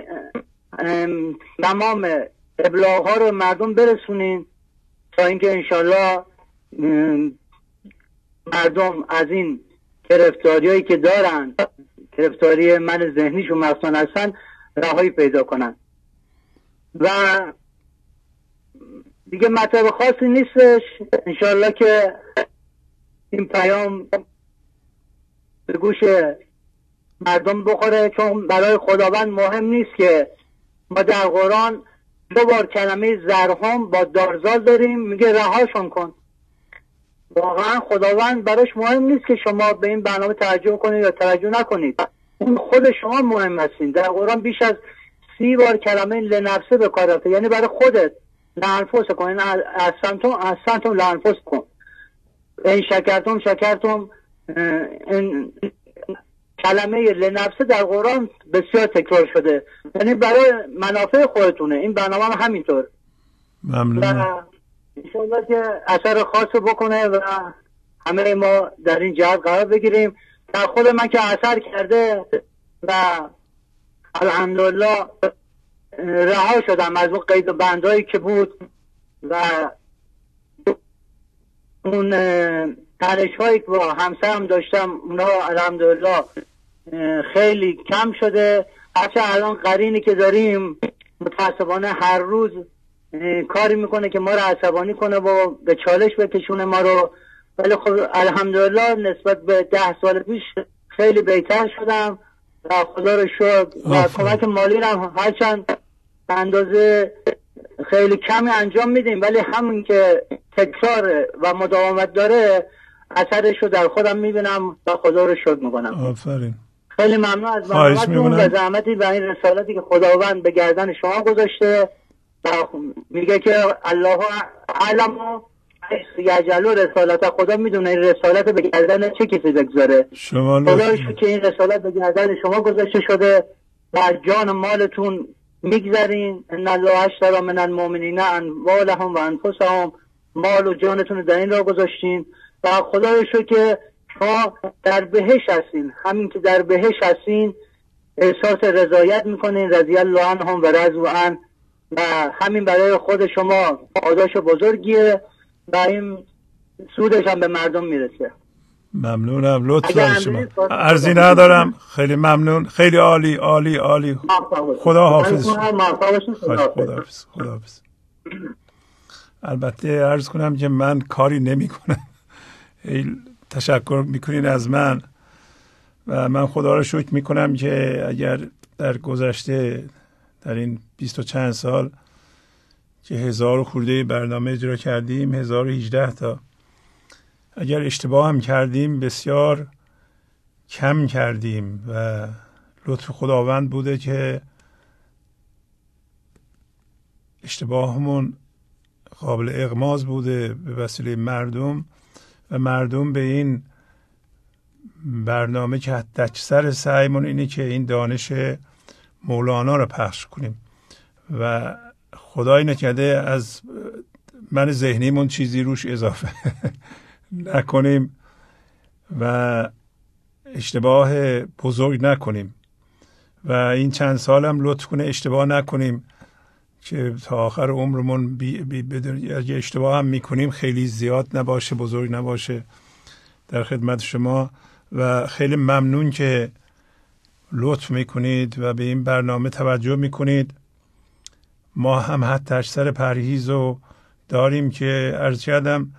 تمام ابلاغ ها رو مردم برسونین تا اینکه انشالله مردم از این گرفتاری هایی که دارن، گرفتاری من ذهنیشون مفتون هستن، رهایی پیدا کنن. و دیگه مطلب خاصی نیستش. انشالله که این پیام به گوش مردم بخوره، چون برای خداوند مهم نیست که ما در قرآن 2 بار کلمه زرهم با دارزال داریم، میگه رهاشون کن. واقعا خداوند براش مهم نیست که شما به این برنامه توجه کنید یا توجه نکنید، اون خود شما مهم هستین. در قرآن بیش از 30 بار کلمه لنفسه به کار رفته، یعنی برای خودت. لانفس کن، یعنی احسنتم لانفس کن، این شکرتم. این کلمه لنفسه در قرآن بسیار تکرار شده، یعنی برای منافع خودتونه. این برنامه هم همینطور. ممنون. انشاءالله که اثر خاص بکنه و همه ما در این جهت قرار بگیریم. در خود من که اثر کرده و الحمدلله رها شدم از اون قید و بندهایی که بود و اون تنش هایی که با همسرم داشتم اونها الحمدلله خیلی کم شده. حتی الان قرینی که داریم متاسفانه هر روز کاری میکنه که ما رو عصبانی کنه و به چالش بکشونه ما رو، ولی خب الحمدلله نسبت به 10 سال پیش خیلی بهتر شدم و خدا رو شکر. و کمک مالی هم هرچند به اندازه خیلی کمی انجام میدیم، ولی همون که تکرار و مداومت داره اثرش رو در خودم میبینم و خدا رو شکر میکنم. آفرین. خیلی ممنون از برنامه‌تون و زحمتی و این رسالتی که خداوند به گردن شما گذاشته. میگه که الله اعلم یجعل رسالت، خدا میدونه این رسالت به گردن چه کسی بگذاره. خدا شکر که این رسالت به گردن شما گذاشته شده و از جان مالتون میگذارین. ان الله اشتری من المؤمنین اموالهم و انفسهم، مال و جانتون در این راه گذاشتین و خدا شکر که شما در بهشت هستین. همین که در بهشت هستین احساس رضایت میکنین، رضی الله عنهم و رضوا عنه، و همین برای خود شما پاداش بزرگیه و این سودش هم به مردم میرسه. ممنونم، لطف دارید شما. عرضی ندارم. خیلی ممنون، خیلی عالی عالی عالی. خدا حافظ. خدا حافظ. البته عرض کنم که من کاری نمی کنم، تشکر میکنین از من و من خدا را شکر میکنم که اگر در گذشته در این 20 و چند سال که 1000 خورده برنامه اجرا کردیم، 1018 تا، اگر اشتباه هم کردیم بسیار کم کردیم و لطف خداوند بوده که اشتباهمون قابل اغماض بوده به وسیله مردم و مردم به این برنامه که حتی اکثر سعیمون اینه که این دانش مولانا رو پخش کنیم و خدای نکرده از من ذهنیمون چیزی روش اضافه نکنیم و اشتباه بزرگ نکنیم و این چند سال هم لطف کنه اشتباه نکنیم که تا آخر عمرمون اگه اشتباه هم میکنیم خیلی زیاد نباشه، بزرگ نباشه. در خدمت شما و خیلی ممنون که لطف میکنید و به این برنامه توجه میکنید. ما هم حتی اکثر پرهیز رو داریم که عرض کردم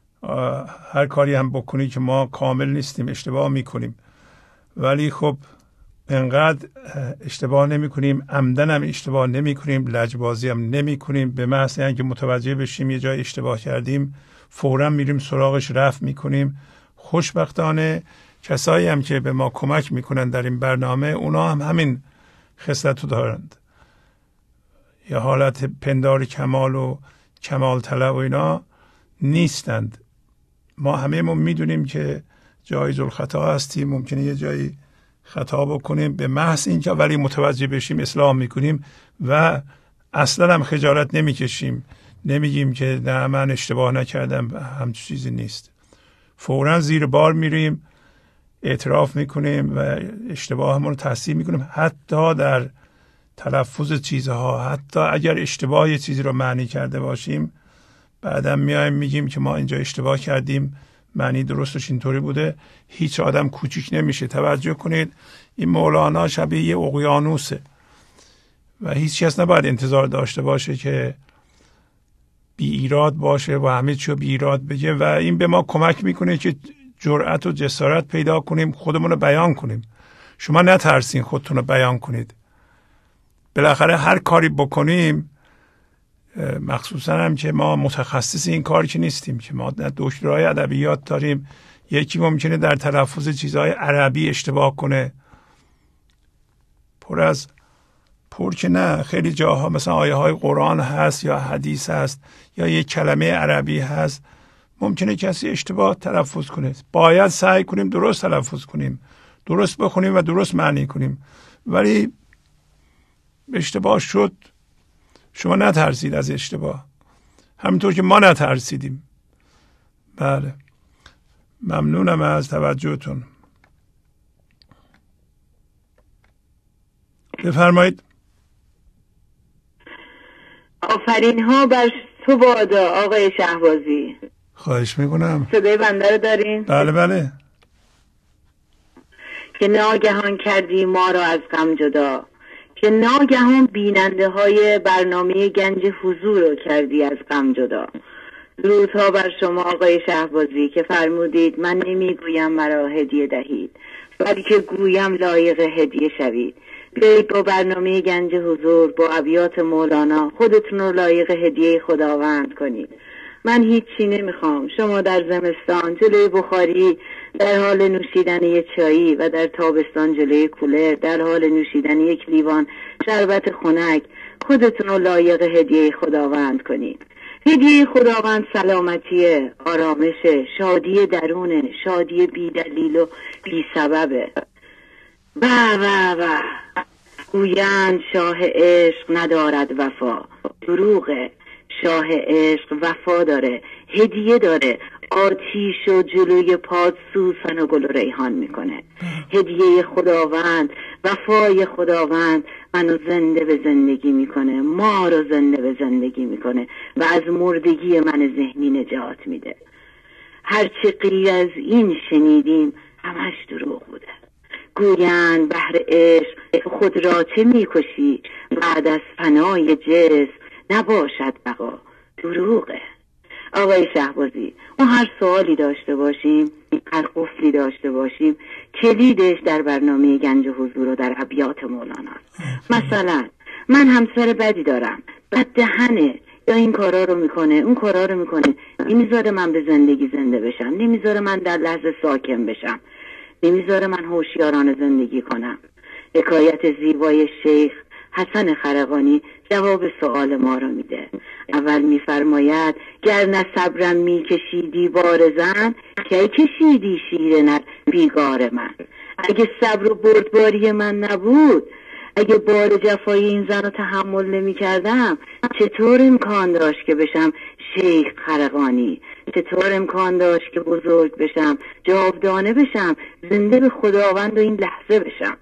هر کاری هم بکنید که ما کامل نیستیم، اشتباه میکنیم، ولی خب انقدر اشتباه نمی کنیم، عمدن هم اشتباه نمی کنیم، لجبازی هم نمی کنیم. به محض اینکه متوجه بشیم یه جای اشتباه کردیم فوراً میریم سراغش، رفع می کنیم. خوشبختانه کسایی هم که به ما کمک میکنن در این برنامه اونا هم همین خصلت رو دارند، یا حالت پندار کمال و کمال طلب و اینا نیستند. ما همه میدونیم که جایز الخطا هستیم، ممکنه یه جایی خطا بکنیم، به محض اینکه ولی متوجه بشیم اصلاح میکنیم و اصلا هم خجالت نمیکشیم، نمیگیم که نه من اشتباه نکردم، همچین چیزی نیست. فوراً زیر بار میریم، اعتراف میکنیم و اشتباهمون رو تصحیح میکنیم، حتی در تلفظ چیزها، حتی اگر اشتباه یه چیزی رو معنی کرده باشیم بعدم میایم میگیم که ما اینجا اشتباه کردیم، معنی درستش اینطوری بوده. هیچ آدم کوچیک نمیشه. توجه کنید این مولانا شبیه یه اقیانوسه و هیچ کس نباید انتظار داشته باشه که بی ایراد باشه و همه چیو بی ایراد بگه و این به ما کمک میکنه که جرأت و جسارت پیدا کنیم خودمون رو بیان کنیم. شما نترسین خودتون رو بیان کنید. بالاخره هر کاری بکنیم، مخصوصا هم که ما متخصص این کاری که نیستیم، که ما دکترای ادبیات داریم، یکی ممکنه در تلفظ چیزهای عربی اشتباه کنه، پر که نه، خیلی جاها مثلا آیه های قرآن هست یا حدیث هست یا یک کلمه عربی هست، ممکنه کسی اشتباه تلفظ کنه. باید سعی کنیم درست تلفظ کنیم، درست بخونیم و درست معنی کنیم. ولی اشتباه شد، شما نترسید از اشتباه، همینطور که ما نترسیدیم. بله، ممنونم از توجهتون. بفرمایید. آفرین ها بر تو بادا آقای شهبازی. خواهش میکنم. صدای بنده رو دارین؟ بله بله. که ناگهان کردی ما را از غم جدا، که ناگهان بیننده های برنامه گنج حضور رو کردی از غم جدا. درودها بر شما آقای شهبازی که فرمودید من نمیگویم مرا هدیه دهید، بلکه گویم لایق هدیه شوید. بیایید با برنامه گنج حضور با ابیات مولانا خودتون رو لایق هدیه خداوند کنید. من هیچی نمیخوام. شما در زمستان جلوی بخاری در حال نوشیدن یک چایی و در تابستان جلوی کولر در حال نوشیدن یک لیوان شربت خنک خودتون رو لایق هدیه خداوند کنید. هدیه خداوند سلامتی، آرامش، شادی درونه، شادی بی دلیل و بی سببه. و گویند شاه عشق ندارد وفا، دروغه. شاه عشق وفا داره، هدیه داره، آتیش و جلوی پاد سوسن و گل و ریحان میکنه. هدیه خداوند، وفای خداوند منو زنده به زندگی میکنه، ما رو زنده به زندگی میکنه و از مردگی من ذهنی نجات میده. هرچی غیر از این شنیدیم همش دروغ بوده. گویند بحر عشق خود را چه میکشی، بعد از فنای جسم نباشد بقا، دروغه. آقای شهبازی، ما هر سوالی داشته باشیم، هر قفلی داشته باشیم، کلیدش در برنامه گنج حضور و در ابیات مولانا. مثلا من همسر بدی دارم، بد دهنه، یا این کارا رو میکنه اون کارا رو میکنه، نمیذاره من به زندگی زنده بشم، نمیذاره من در لحظه ساکن بشم، نمیذاره من هوشیارانه زندگی کنم. حکایت زیبای شیخ حسن خرقانی جواب سوال ما رو میده. اول میفرماید گر نه صبرم میکشیدی بار زن، کی کشیدی شیر نر بیگار من. اگه صبر و بردباری من نبود، اگه بار جفای این زن رو تحمل نمی کردم، چطور امکان داشت که بشم شیخ خرقانی؟ چطور امکان داشت که بزرگ بشم، جاودانه بشم، زنده به خداوند و این لحظه بشم؟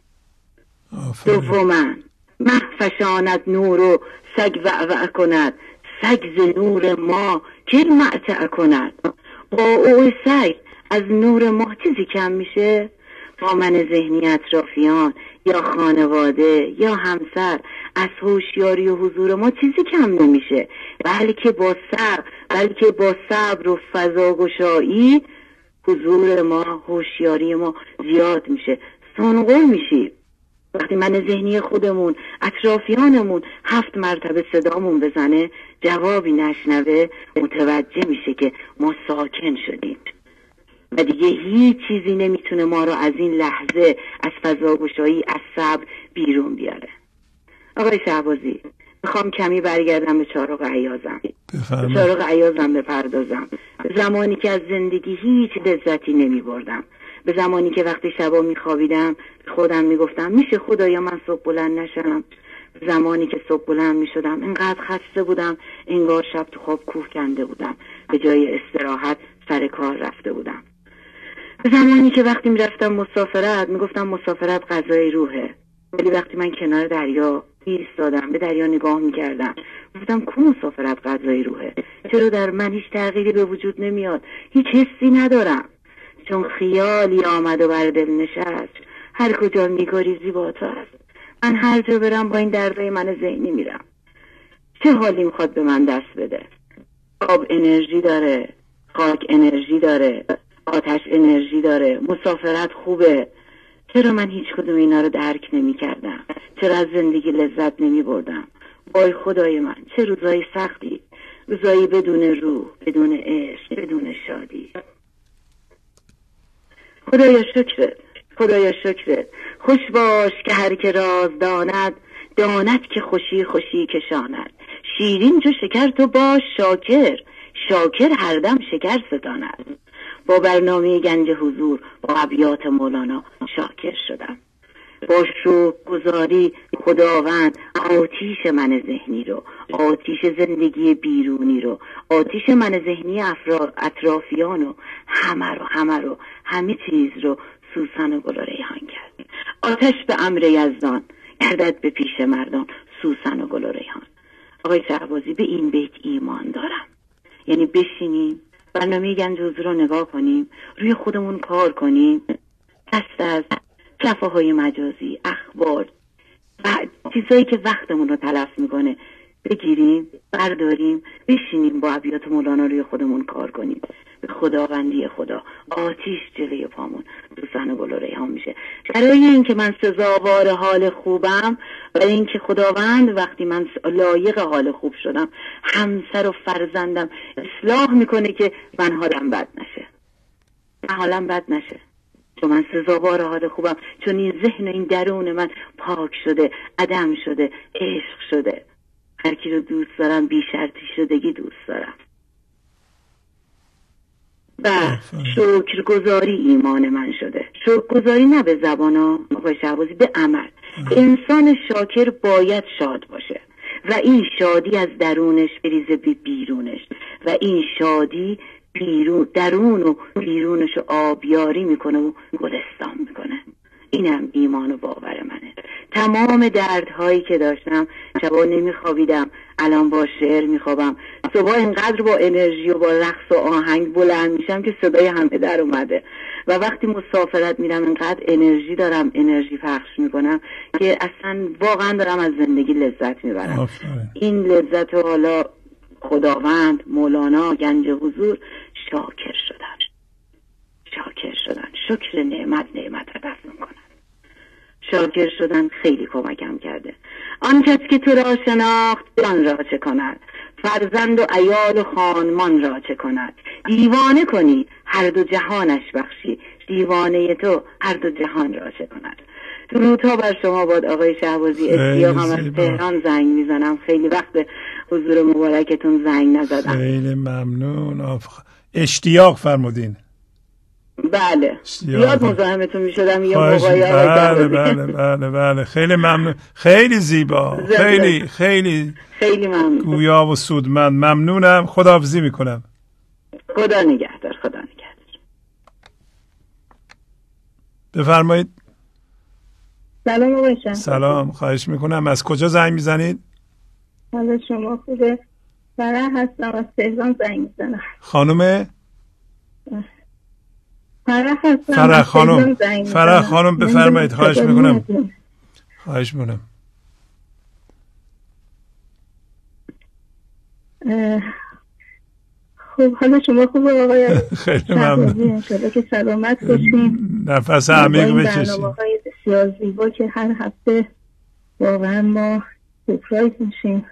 دوما مه فشاند نور و سگ وعوع کند، سگ ز نور ما که معتع کند. با او سگ از نور ما چیزی کم میشه؟ با من ذهنی اطرافیان یا خانواده یا همسر از هوشیاری و حضور ما چیزی کم نمیشه، بلکه با صبر و فضاگشایی حضور ما، هوشیاری ما زیاد میشه، سنگل میشیم. وقتی من ذهنی خودمون، اطرافیانمون 7 مرتبه صدامون بزنه جوابی نشنوه، متوجه میشه که ما ساکن شدیم و دیگه هیچ چیزی نمیتونه ما رو از این لحظه، از فضاگشایی، از صبر بیرون بیاره. آقای شهبازی، میخوام کمی برگردم به چارق عیازم. به چارق عیازم بپردازم. به زمانی که از زندگی هیچ لذتی نمیبردم، به زمانی که وقتی شبا میخوابیدم خودم میگفتم میشه خدایا من صبح بلند نشم. زمانی که صبح بلند میشدم اینقدر خسته بودم انگار شب تو خواب کوه کنده بودم، به جای استراحت سر کار رفته بودم. به زمانی که وقتی میرفتم مسافرت میگفتم مسافرت غذای روحه، ولی وقتی من کنار دریا ایستادم به دریا نگاه میکردم گفتم کو مسافرت غذای روحه؟ چرا در من هیچ تغییری به وجود نمیاد؟ هیچ حسی ندارم، چون خیالی آمد و بر دل نشست، هر کجا میگریزی با تو است. من هر جا برم با این دردای من ذهنی میرم. چه حالی میخواد به من دست بده؟ آب انرژی داره، خاک انرژی داره، آتش انرژی داره، مسافرت خوبه. چرا من هیچ کدوم اینا رو درک نمی کردم؟ چرا از زندگی لذت نمی بردم؟ وای خدای من، چه روزای سختی، روزایی بدون روح، بدون عشق، بدون شادی. خدایا شکرت، خدایا شکرت. خوش باش که هر که راز داند، داند که خوشی خوشی کشاند. شیرین جو شکر تو باش شاکر، شاکر هر دم شکر ستاند. با برنامه گنج حضور با ابیات مولانا شاکر شدم. با شکرگزاری خداوند آتیش من ذهنی رو، آتیش زندگی بیرونی رو، آتیش من ذهنی اطرافیان رو، همه چیز رو سوسن و گل و ریحان کرد. آتش به امر یزدان گردد به پیش مردان، سوسن و گل و ریحان. آقای شهبازی، به این بیت ایمان دارم. یعنی بشینیم برنامه گنج حضور رو نگاه کنیم، روی خودمون کار کنیم، دست از صفحه‌های مجازی، اخبار و چیزایی که وقتمون رو تلف میکنه بگیریم، برداریم، بشینیم با ابیات مولانا روی خودمون کار کنیم. به خداوندی خدا آتیش جلوی پامون سوسن و گل و ریحان میشه. برای اینکه من سزاوار حال خوبم و اینکه خداوند وقتی من لایق حال خوب شدم، همسر و فرزندم اصلاح میکنه که من حالم بد نشه. چون من سزاوار حال خوبم، چون این ذهن و این درون من پاک شده، عدم شده، عشق شده. هر کی رو دوست دارم بی شرطی شدگی دوست دارم. و شکرگزاری ایمان من شده. شکرگزاری نه به زبان ها آقای شهبازی، به عمل. انسان شاکر باید شاد باشه و این شادی از درونش بریزه به بیرونش و این شادی درون و بیرونش رو آبیاری میکنه و گلستان میکنه. اینم ایمان و باور منه. تمام دردهایی که داشتم، شبا نمیخوابیدم، الان با شعر میخوابم. صبح اینقدر با انرژی و با رقص و آهنگ بلند میشم که صدای همه در اومده. و وقتی مسافرت میرم اینقدر انرژی دارم، انرژی پخش میکنم که اصلا واقعا دارم از زندگی لذت میبرم. این لذت رو حالا خداوند، مولانا، گنج حضور شاکر شدن. شکر نعمت عطا میکنن. شاکر شدن خیلی کمکم کرده. آن کس که تو را شناخت جان را چه کند، فرزند و عیال و خانمان را چه کند. دیوانه کنی هر دو جهانش بخشی، دیوانه تو هر دو جهان را چه کند. درودها بر شما باد آقای شهبازی. اشتیاق هم از تهران زنگ میزنم، خیلی وقت حضور مبارکتون زنگ نزدم. خیلی ممنون. اشتیاق فرمودین؟ بله، زیاد مزاحمتون میشدم یه موقعی. بله خیلی ممنون، خیلی زیبا، خیلی ممنون، گویا و سودمند. ممنونم، خداحافظی میکنم. خدا نگهدار. بفرمایید. سلام آقای شهبازی. سلام، خواهش میکنم. از کجا زنگ میزنید؟ حالا شما خوبه؟ فرح هستم، از تهران زنگ میزنم. خانم فرح هستم. فرح خانم بفرمایید. خواهش میکنم. خب حالا شما خوبه آقای خیلی ممنون. انشالله که سلامت باشین، نفس عمیق بکشین. برنامه‌های بسیار زیبا که هر هفته واقعا ما سپرایز میشیم.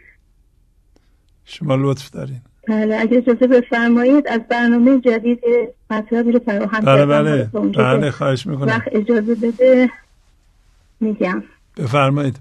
شما لطف دارین. بله، اگه اجازه بفرمایید از برنامه جدید مطلبی رو فراهم کردم. بله خواهش میکنم. وقت اجازه بده میگم. بفرمایید.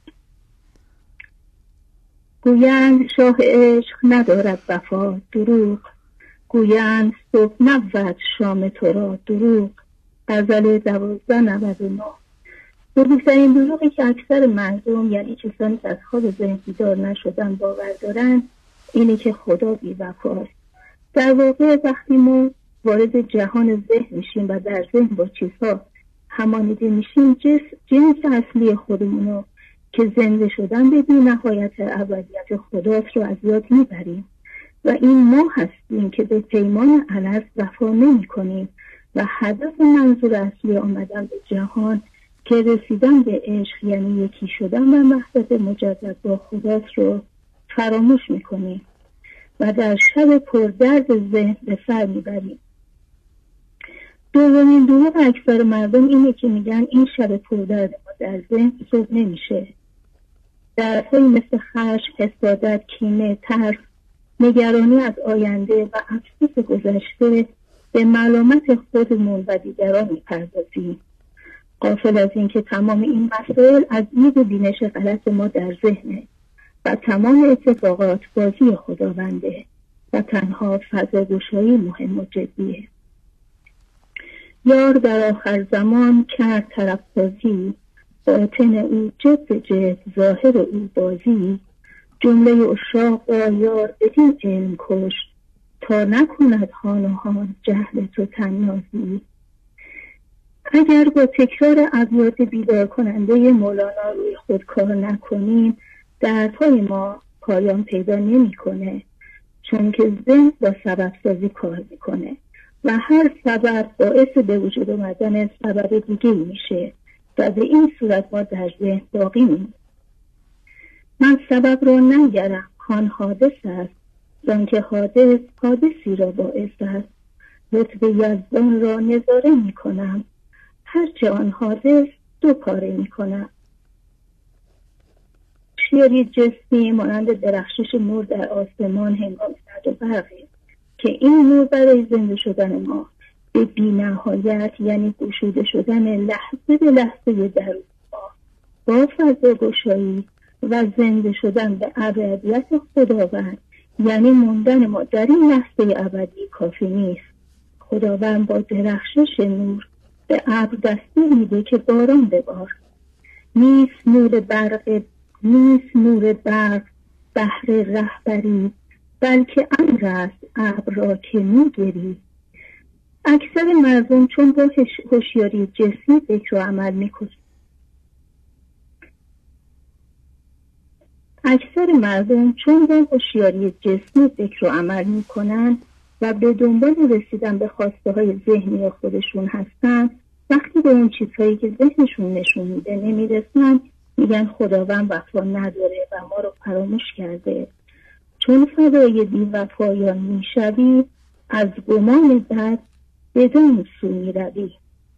گویند شاه عشق ندارد وفا، دروغ. گویند صبح نبود شام تو را، دروغ. غزل 1299. بزرگترین دروغی که اکثر مردم، یعنی کسانی که از خواب ذهن بیدار نشدن، باور دارن اینه که خدا بی وفاست. در واقع وقتی ما وارد جهان ذهن میشیم و در ذهن با چیزها همانیده میشیم، جنس اصلی خودمونو که زنده شدن به بی نهایت ابدیت خداست رو از یاد میبریم و این ما هستیم که به پیمان الست وفا نمی کنیم و هدف منظور اصلی آمدن به جهان که رسیدن به عشق، یعنی یکی شدن و وحدت مجدد با خداست رو فراموش میکنیم. و در شب پردرد ذهن به سر میبریم. دومین دروغ اکثر مردم اینه که میگن این شب پردرد ما در ذهن صبح نمیشه. دردهایی مثل خشم، حسادت، کینه، ترس، نگرانی از آینده و افسوس گذشته به ملامت خودمون و دیگران میپردازیم، غافل از اینکه تمام این مسائل از دید و بینش غلط ما در ذهنه و تمام اتفاقات بازی خداونده و تنها فضاگشایی مهم و جدیه. یار در آخر زمان کرد طرف‌بازی، باطن او جد به جد، ظاهر او بازی. جمله عشاق را یار بدین علم کش، تا نکند هان و هان جهل تو طنازی. اگر با تکرار ابیات بیدار کننده مولانا روی خود کار نکنیم، دردهای ما پایان پیدا نمی‌کنه، چون که ذهن با سبب سازی کار میکنه و هر سبب باعث به وجود آمدن سبب دیگه میشه و به این صورت ما در ذهن باقی میمونیم. من سبب را نگرم کان حادث است، زان که حادث حادثی را باعث است. لطف یزدان را نظاره میکنم، هرچه آن حادث دو پاره میکنم. شیاری جسمی مانند درخشش نور در آسمان هنگام رعد و برقی که این نور برای زنده شدن ما به بی‌نهایت، یعنی گشوده شدن لحظه به لحظه درون ما با فضاگشایی و زنده شدن به ابدیت خداوند، یعنی موندن ما در این لحظه ابدی کافی نیست. خداوند با درخشش نور به ابر دستور میده که باران ببار. نیست نور برق بهر رهبری، بلکه امر است ابر را که میگری. اکثر مردم چون با هوشیاری جسمی فکر و عمل میکنند، و به دنبال رسیدن به خواسته های ذهنی خودشون هستن، وقتی به اون چیزهایی که ذهنشون نشون میده نمیرسن، میگن خداوند وفا نداره و ما رو فراموش کرده. چون فدای بی وفایان میشوی، از گمان بد بدان سو میروی.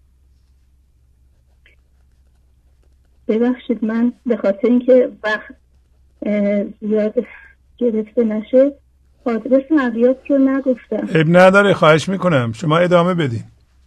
ببخشید من به خاطر اینکه وقت زیاد گرفته نشه آدرس ابیات رو نگفتم. عیب نداره، خواهش میکنم شما ادامه بدین.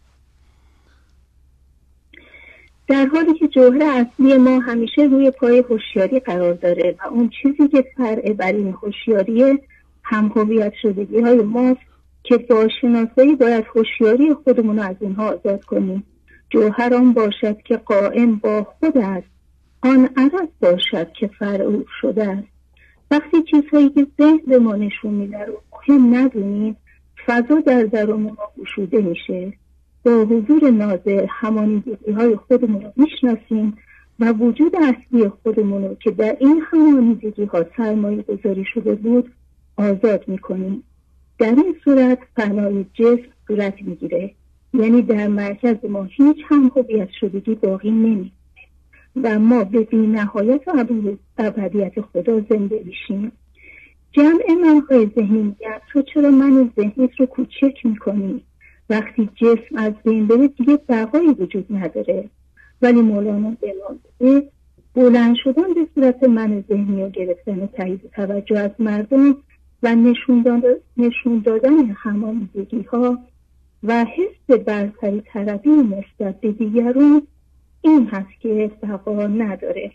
در حالی که جوهر اصلی ما همیشه روی پای هوشیاری قرار داره و اون چیزی که فرع بر این هوشیاری هم هویت شدگی های ماست که با شناسایی باید هوشیاری خودمون رو از اینها آزاد کنیم. جوهر آن باشد که قائم با خود است، آن عرض باشد که فرع شده است. وقتی چیزهایی که ذهن به ما نشون میده رو مهم ندونیم، فضا در درون ما گشوده میشه. با حضور ناظر همانیدگی های خودمون رو میشناسیم و وجود اصلی خودمون رو که در این همانیدگی ها سرمایه گذاری شده بود آزاد میکنیم. در این صورت فنای جسم صورت میگیره، یعنی در مرکز ما هیچ هم هویت شدگی باقی نمیمونه و ما به بی‌نهایت و ابدیت خدا زنده میشیم. جمع منهای ذهنی میگن تو چرا من ذهنیت رو کوچک میکنی؟ وقتی جسم از بین بره دیگه بقایی وجود نداره. ولی مولانا به ما میگه بلند شدن به صورت من ذهنی و گرفتن تایید توجه از مردم و نشون دادن همانیدگی ها و حس برتری طلبی نسبت به دیگران، این هست که بقا نداره.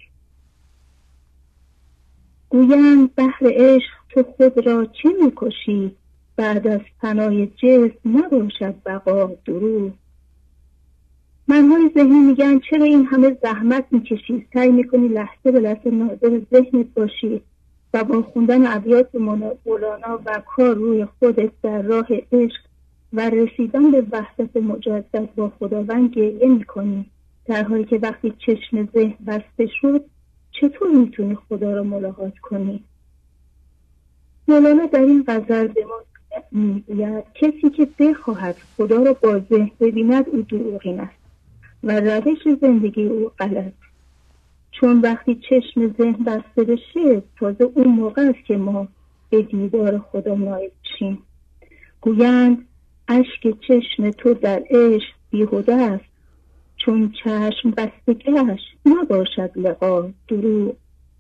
گویند بحر عشق تو خود را چه میکشی؟ بعد از فنای جسم نباشد بقا دروغ. منهای ذهنی میگن چرا این همه زحمت میکشی؟ سعی میکنی لحظه به لحظه ناظر ذهنت باشی و با خوندن ابیات مولانا و کار روی خودت در راه عشق و رسیدن به وحدت مجدد با خداوند گریه میکنی، در حالی که وقتی چشم ذهن بسته شد چطور میتونی خدا را ملاقات کنی؟ مولانا در این غزل به ما میگوید کسی که بخواهد خدا را با ذهن ببیند او دروغین است و روش زندگی او غلط. چون وقتی چشم ذهن بسته بشه تازه اون موقع است که ما به دیدار خدا نائل شیم. گویند اشک چشم تو در عشق بیهوده است، چون چشم بستگیش نباشد لقا دروغ.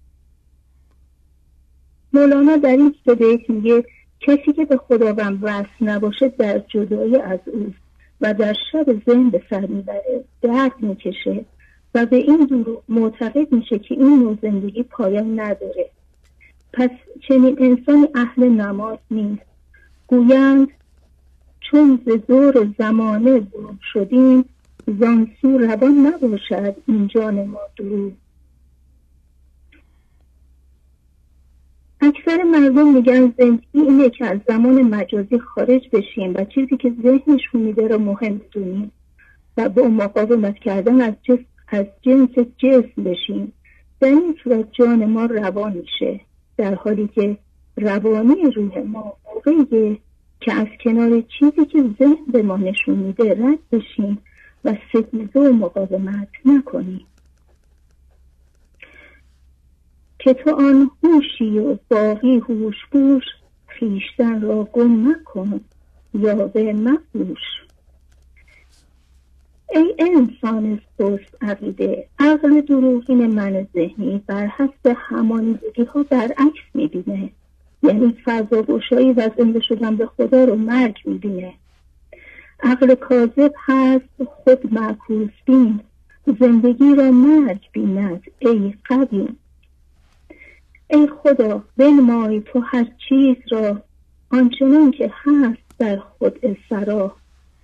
مولانا در این بیت میگه کسی که به خداوند وصل نباشه در جدایی از اوست و در شب ذهن به سر میبره، درد میکشه و به این دروغ معتقد میشه که این نوع زندگی پایان نداره. پس چنین انسانی اهل نماز نیست. گویند چون ز دور زمانه دور شدیم، زان سو روان نباشد این جان ما دروغ. اکثر مردم میگن زندگی اینه که از زمان مجازی خارج بشیم و چیزی که ذهنشون میده رو مهم بدونیم و با مقاومت کردن از جنس جسم بشیم. در این صورت جان ما روان میشه، در حالی که روانی روح ما موقعیه که از کنار چیزی که ذهن به ما نشون میده رد بشیم و ستیزه و مقاومت نکنیم. که تو آن هوشی و باقی هوش بوش، خویشتن را گم مکن یا به مفروش. ای انسان سست عقیده، عقل دروغین من ذهنی بر حسب همانیدگی ها برعکس میبینه، یعنی فضاگشایی و زنده شدن به خدا رو مرگ میبینه. عقل کاذب هست خود معکوس بین، زندگی را مرگ بیند ای قوی. ای خدا بنمای تو هر چیز را، آنچنان که هست در خود سرا.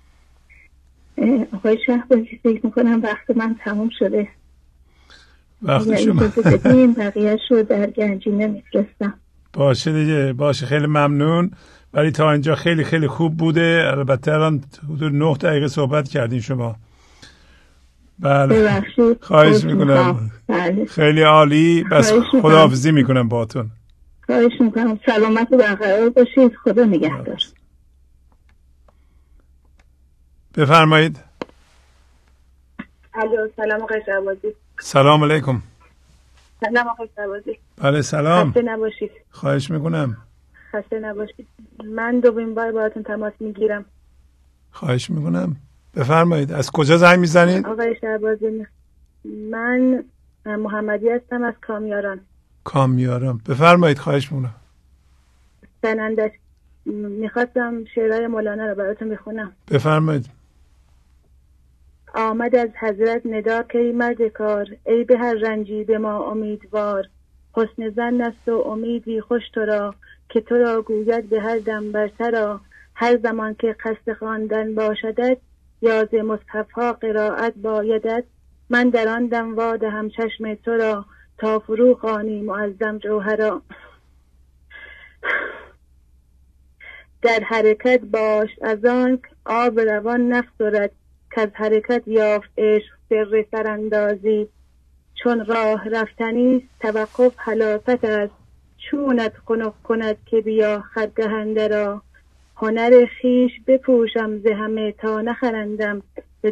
آقای شهبازی فکر میکنم وقت من تمام شده. وقت شما بقیه شو در گنجینه میفرستم. باشه دیگه، باشه، خیلی ممنون. ولی تا اینجا خیلی خیلی خوب بوده. البته الان حدود 9 دقیقه صحبت کردین شما. بله، خواهش میکنم. بله. خیلی عالی. بس خداحافظی میکنم باهاتون. خواهش میکنم. سلامت و برقرار باشید. خدا نگهدار. بفرمایید. الو، سلام آقای شهبازی. سلام علیکم. سلام آقای شهبازی. بله سلام. خسته نباشید. خواهش میکنم. خسته نباشید. من دومین بار باهاتون تماس میگیرم. خواهش میکنم. بفرمایید. از کجا زنگ میزنید؟ آقای شهبازی، من محمدی هستم از کامیاران. کامیاران. بفرمایید. خواهش میکنم. سنندش میخواستم شعرهای مولانا رو براتون بخونم. بفرمایید. آمد از حضرت ندا که ای مرد کار، ای به هر رنجی به ما امیدوار. حسن ظن است و امیدی خوش تو را، که تو را گوید به هر دم بر سرا. هر زمان که قصد خواندن باشدت، یا ز مصحفها قرائت بایدت. من در آن دم وادهم چشم تو را، تا فرو خوانی معظم جوهرا. در حرکت باش از آنک آب روان نفسرد، که از حرکت یافت عشق سر سراندازی. چون راه رفتنی توقف حلاوت است، چونت خنک کند که بیا خرگهنده را. هنر خیش بپوشم ز همه تا نخرندم،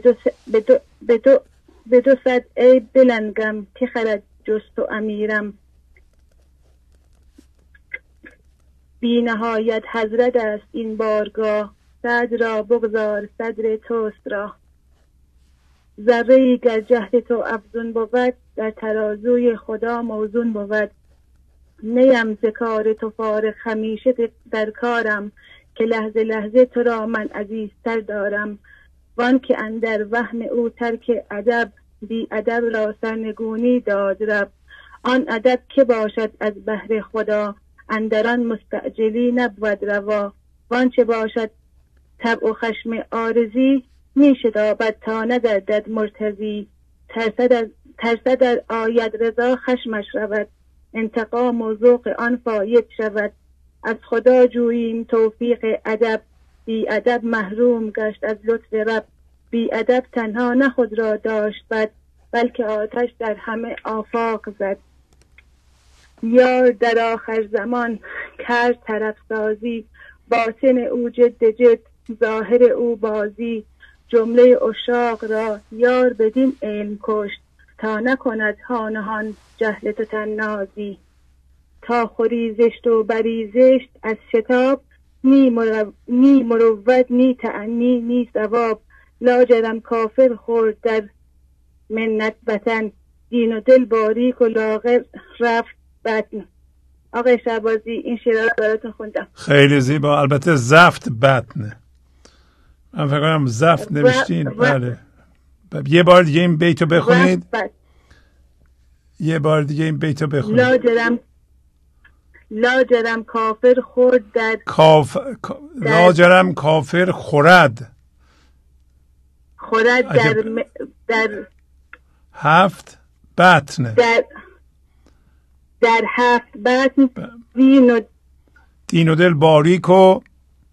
به دو صد عیب بلنگم که خرد جست و امیرم. بی نهایت حضرت است این بارگاه، صدر را بگذار صدر توست را. ذره‌ای گر جهد تو افزون بود، در ترازوی خدا موزون بود. نیم ز کار تو فارغ همیشه در کارم، که لحظه لحظه تو را من عزیزتر دارم. وان که اندر وهم او ترک ادب، بی ادب را سرنگونی داد رب. آن ادب که باشد از بهر خدا، اندران مستعجلی نبود روا. وان چه باشد طبع و خشم عارضی، می شتابد تا نگردد مرتضی. ترسد در آید رضا خشمش رود، انتقام و ذوق آن فاید شود. از خدا جوییم توفیق ادب، بی ادب محروم گشت از لطف رب. بی ادب تنها نه خود را داشت بد، بلکه آتش در همه آفاق زد. یار در آخر زمان کرد طرف سازی، باطن او جد ظاهر او بازی. جمله عشاق را یار بدین علم کشت، تا نکند هان و هان جهل تو تنازی. تا خوری زشت و بری زشت از شتاب، نی مروت نی تعنی نی ثواب. لاجرم کافر خورد در منت وطن، دین و دل باریک و لاغر رفت بطن. آقای شهبازی این شعر رو براتون خوندم. خیلی زیبا. البته زفت بطنه. من فکر کنم زفت نوشتین. بله. یه بار دیگه این بیتو بخونید. یه بار دیگه این بیتو بخونید. لاجرم کافر خورد در لاجرم کافر خورد در هفت بطن، در هفت بطن دین و دل باریک و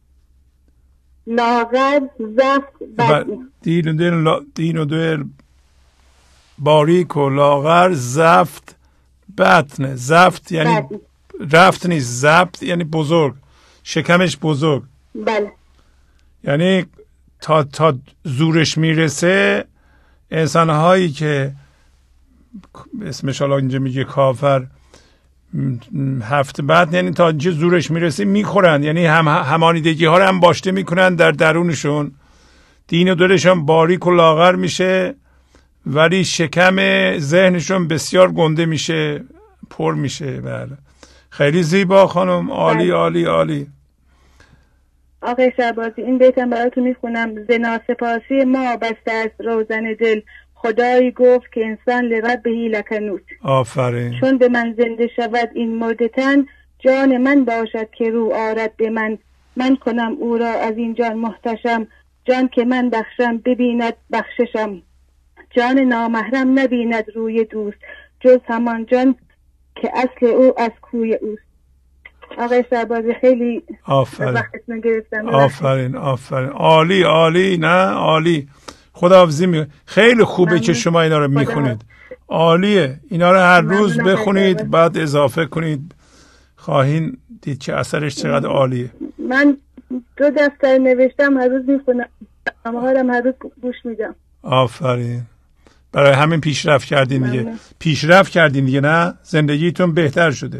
لاغر زفت بطن. دین و دل باریک و لاغر زفت بطن. زفت یعنی بطن. رفت نیست، زفت یعنی بزرگ، شکمش بزرگ. بله. یعنی تا زورش میرسه انسانهایی که اسمش حالا اینجا میگه کافر هفت بعد، یعنی تا اینجا زورش میرسه میخورن، یعنی همانیدگی ها رو هم باشته میکنن در درونشون. دین و دلشون باریک و لاغر میشه ولی شکم ذهنشون بسیار گنده میشه، پر میشه. بله خیلی زیبا خانم، عالی عالی عالی. آقای شهبازی این بیتم براتون میخونم. ز ناسپاسی ما بسته است روزن دل، خدایی گفت که انسان لربه لکنوت. آفرین. چون به من زنده شود این مرده تن، جان من باشد که رو آرد به من. من کنم او را از این جان محتشم، جان که من بخشم ببیند بخششم. جان نامحرم نبیند روی دوست، جز همان جان که اصل او از کوی اوست. آقای شهبازی خیلی وقتتون گرفتم. آفرین آفرین، عالی عالی، نه عالی. خداحافظی خیلی خوبه که شما اینا رو میخونید، عالیه. اینا رو هر روز بخونید بعد اضافه کنید، خواهین دید که اثرش چقدر عالیه. من 2 دفتر نوشتم، هر روز میخونم، همه هر روز گوش میدم. آفرین. برای همین پیشرفت کردین دیگه. پیشرفت کردین دیگه، نه زندگیتون بهتر شده.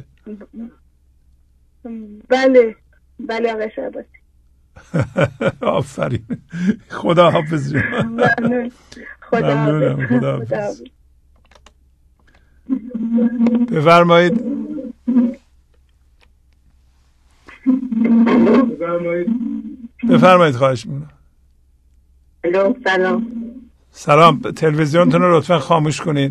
بله بله آقای شهبازی. آفرین. خدا حافظ. ممنون. خدا حافظ. بفرمایید. بفرمایید خواهش میکنم. الو سلام. سلام. تلویزیونتون رو لطفا خاموش کنید.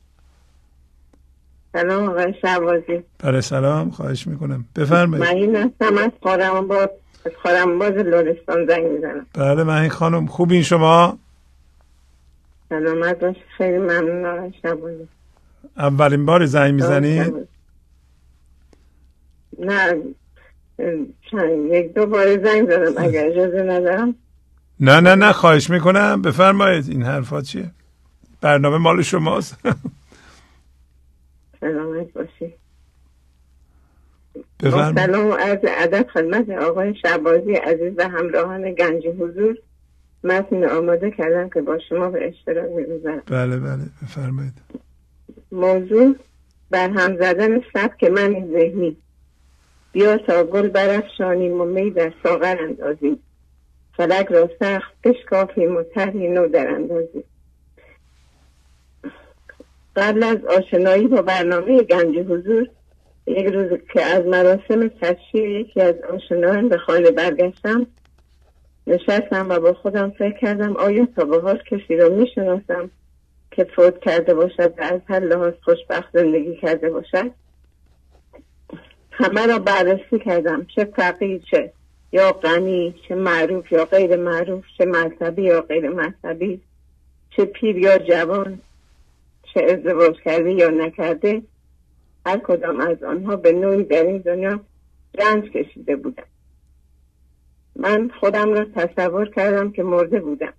سلام آقای شهبازی. بله سلام، خواهش میکنم بفرمایید. من این هستم از خرم‌آباد لرستان زنگ میزنم. بله من خانم، خوبین شما؟ سلامت باش. خیلی ممنون آقای شهبازی. اولین بار زنگ میزنی؟ نه 1-2 بار زنگ زدم اگر اجازه ندارم. نه خواهش میکنم بفرمایید. این حرفا چیه؟ برنامه مال شماست. سلامت باشی. بفرمایید. سلام و عرض ادب خدمت آقای شهبازی عزیز و همراهان گنج حضور. متن آماده کردم که با شما به اشتراک بگذارم. بله بفرمایید. موضوع برهم زدن سبک من ذهنی. بیا تا گل برافشانیم و می در ساغر اندازیم، فلک را سخت بشکافیم و طرحی نو در اندازیم. قبل از آشنایی با برنامه گنج حضور، یک روز که از مراسم تشییع یکی از آشنایان به خانه برگشتم، نشستم و با خودم فکر کردم آیا تا به حال کسی را میشناسم که فوت کرده باشد و از هر لحاظ خوشبخت زندگی کرده باشد. همه را بررسی کردم، چه فقیر چه یا غنی، چه معروف یا غیر معروف، چه مذهبی یا غیر مذهبی، چه پیر یا جوان، چه ازدواج کرده یا نکرده. هر کدام از آنها به نوعی در این دنیا رنج کشیده بودم. من خودم را تصور کردم که مرده بودم.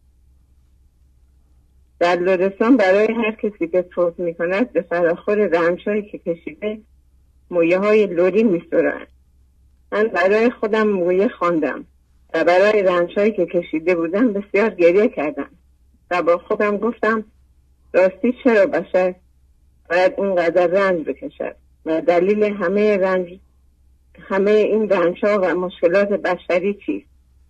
در لرستان برای هر کسی که فوت می کند به فراخور رنج‌هایی که کشیده مویه های لوری می سرند. من برای خودم مویه خواندم و برای رنج‌هایی که کشیده بودم بسیار گریه کردم و با خودم گفتم راستی چرا بشر باید اینقدر رنج بکشد؟ و دلیل همه این رنج‌ها و مشکلات بشری چیست؟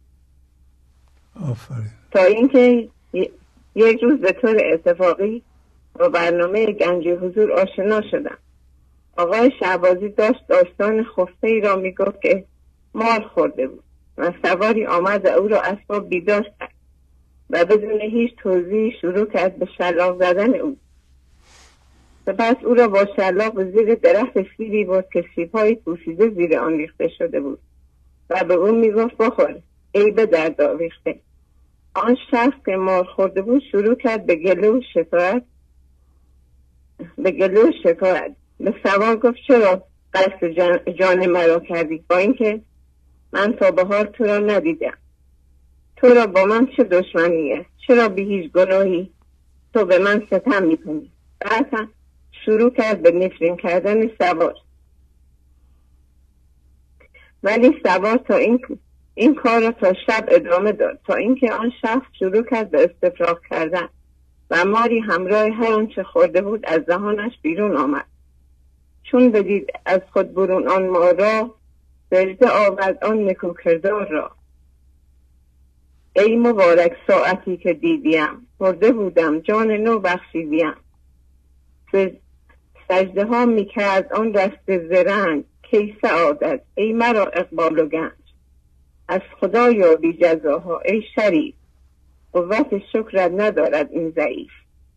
آفرین. تا اینکه یک روز به طور اتفاقی با برنامه گنج حضور آشنا شدم. آقای شهبازی داشت داستان خفته ای را میگفت که مار خورده بود و سواری آمد و او را از خواب بیدار کرد و بدون هیچ توضیحی شروع کرد به شلاق زدن او. سپس او را با شلاق به زیر درخت سیبی برد که سیب‌های پوسیده زیر آن ریخته شده بود و به او میگفت بخور ای به درد آویخته. آن شخص که مار خورده بود شروع کرد به گله و شکایت. به سوار گفت چرا قصد جان مرا کردی، با اینکه من تا به حال تو را ندیدم. تو را با من چه دشمنی است؟ چرا بی هیچ گناهی تو به من ستم میکنی؟ بعد شروع کرد به نفرین کردن سوار. ولی سوار تا این کار را تا شب ادامه داد، تا اینکه آن شخص شروع کرد به استفراغ کردن و ماری همراه هر آنچه خورده بود از دهانش بیرون آمد. چون بدید از خود برون آن مار را، سجده آورد آن نکوکردار را. ای مبارک ساعتی که دیدیم، مرده بودم جان نو بخشیدیم. سجده ها میکرد آن دست زرنگ، کی سعادت ای مرا اقبال و گنج. از خدا یابی جزاها ای شریف، قوت شکرت ندارد این ضعیف.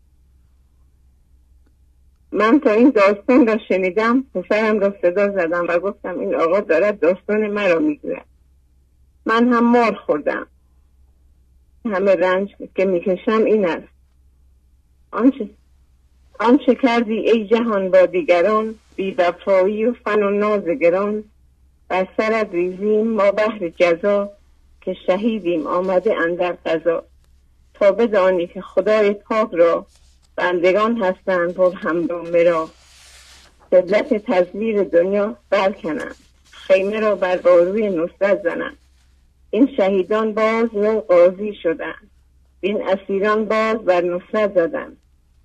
من تا این داستان را شنیدم پسرم را صدا زدم و گفتم این آقا دارد داستان مرا میگوید. من هم مار خوردم، همه رنج که میکشم این است. آنچه کردی ای جهان با دیگران، بی وفایی و فن و ناز گران. بر سرت ریزیم ما بهر جزا، که شهیدیم آمده اندر قضا. تا بدانی که خدای پاک را، بندگان هستند پر حمد و مرا. قدرت تزویر دنیا برکنند، خیمه را بر باروی نصرت زنند. این شهیدان باز نو قاضی شدند، این اسیران باز بر نصرت زدند.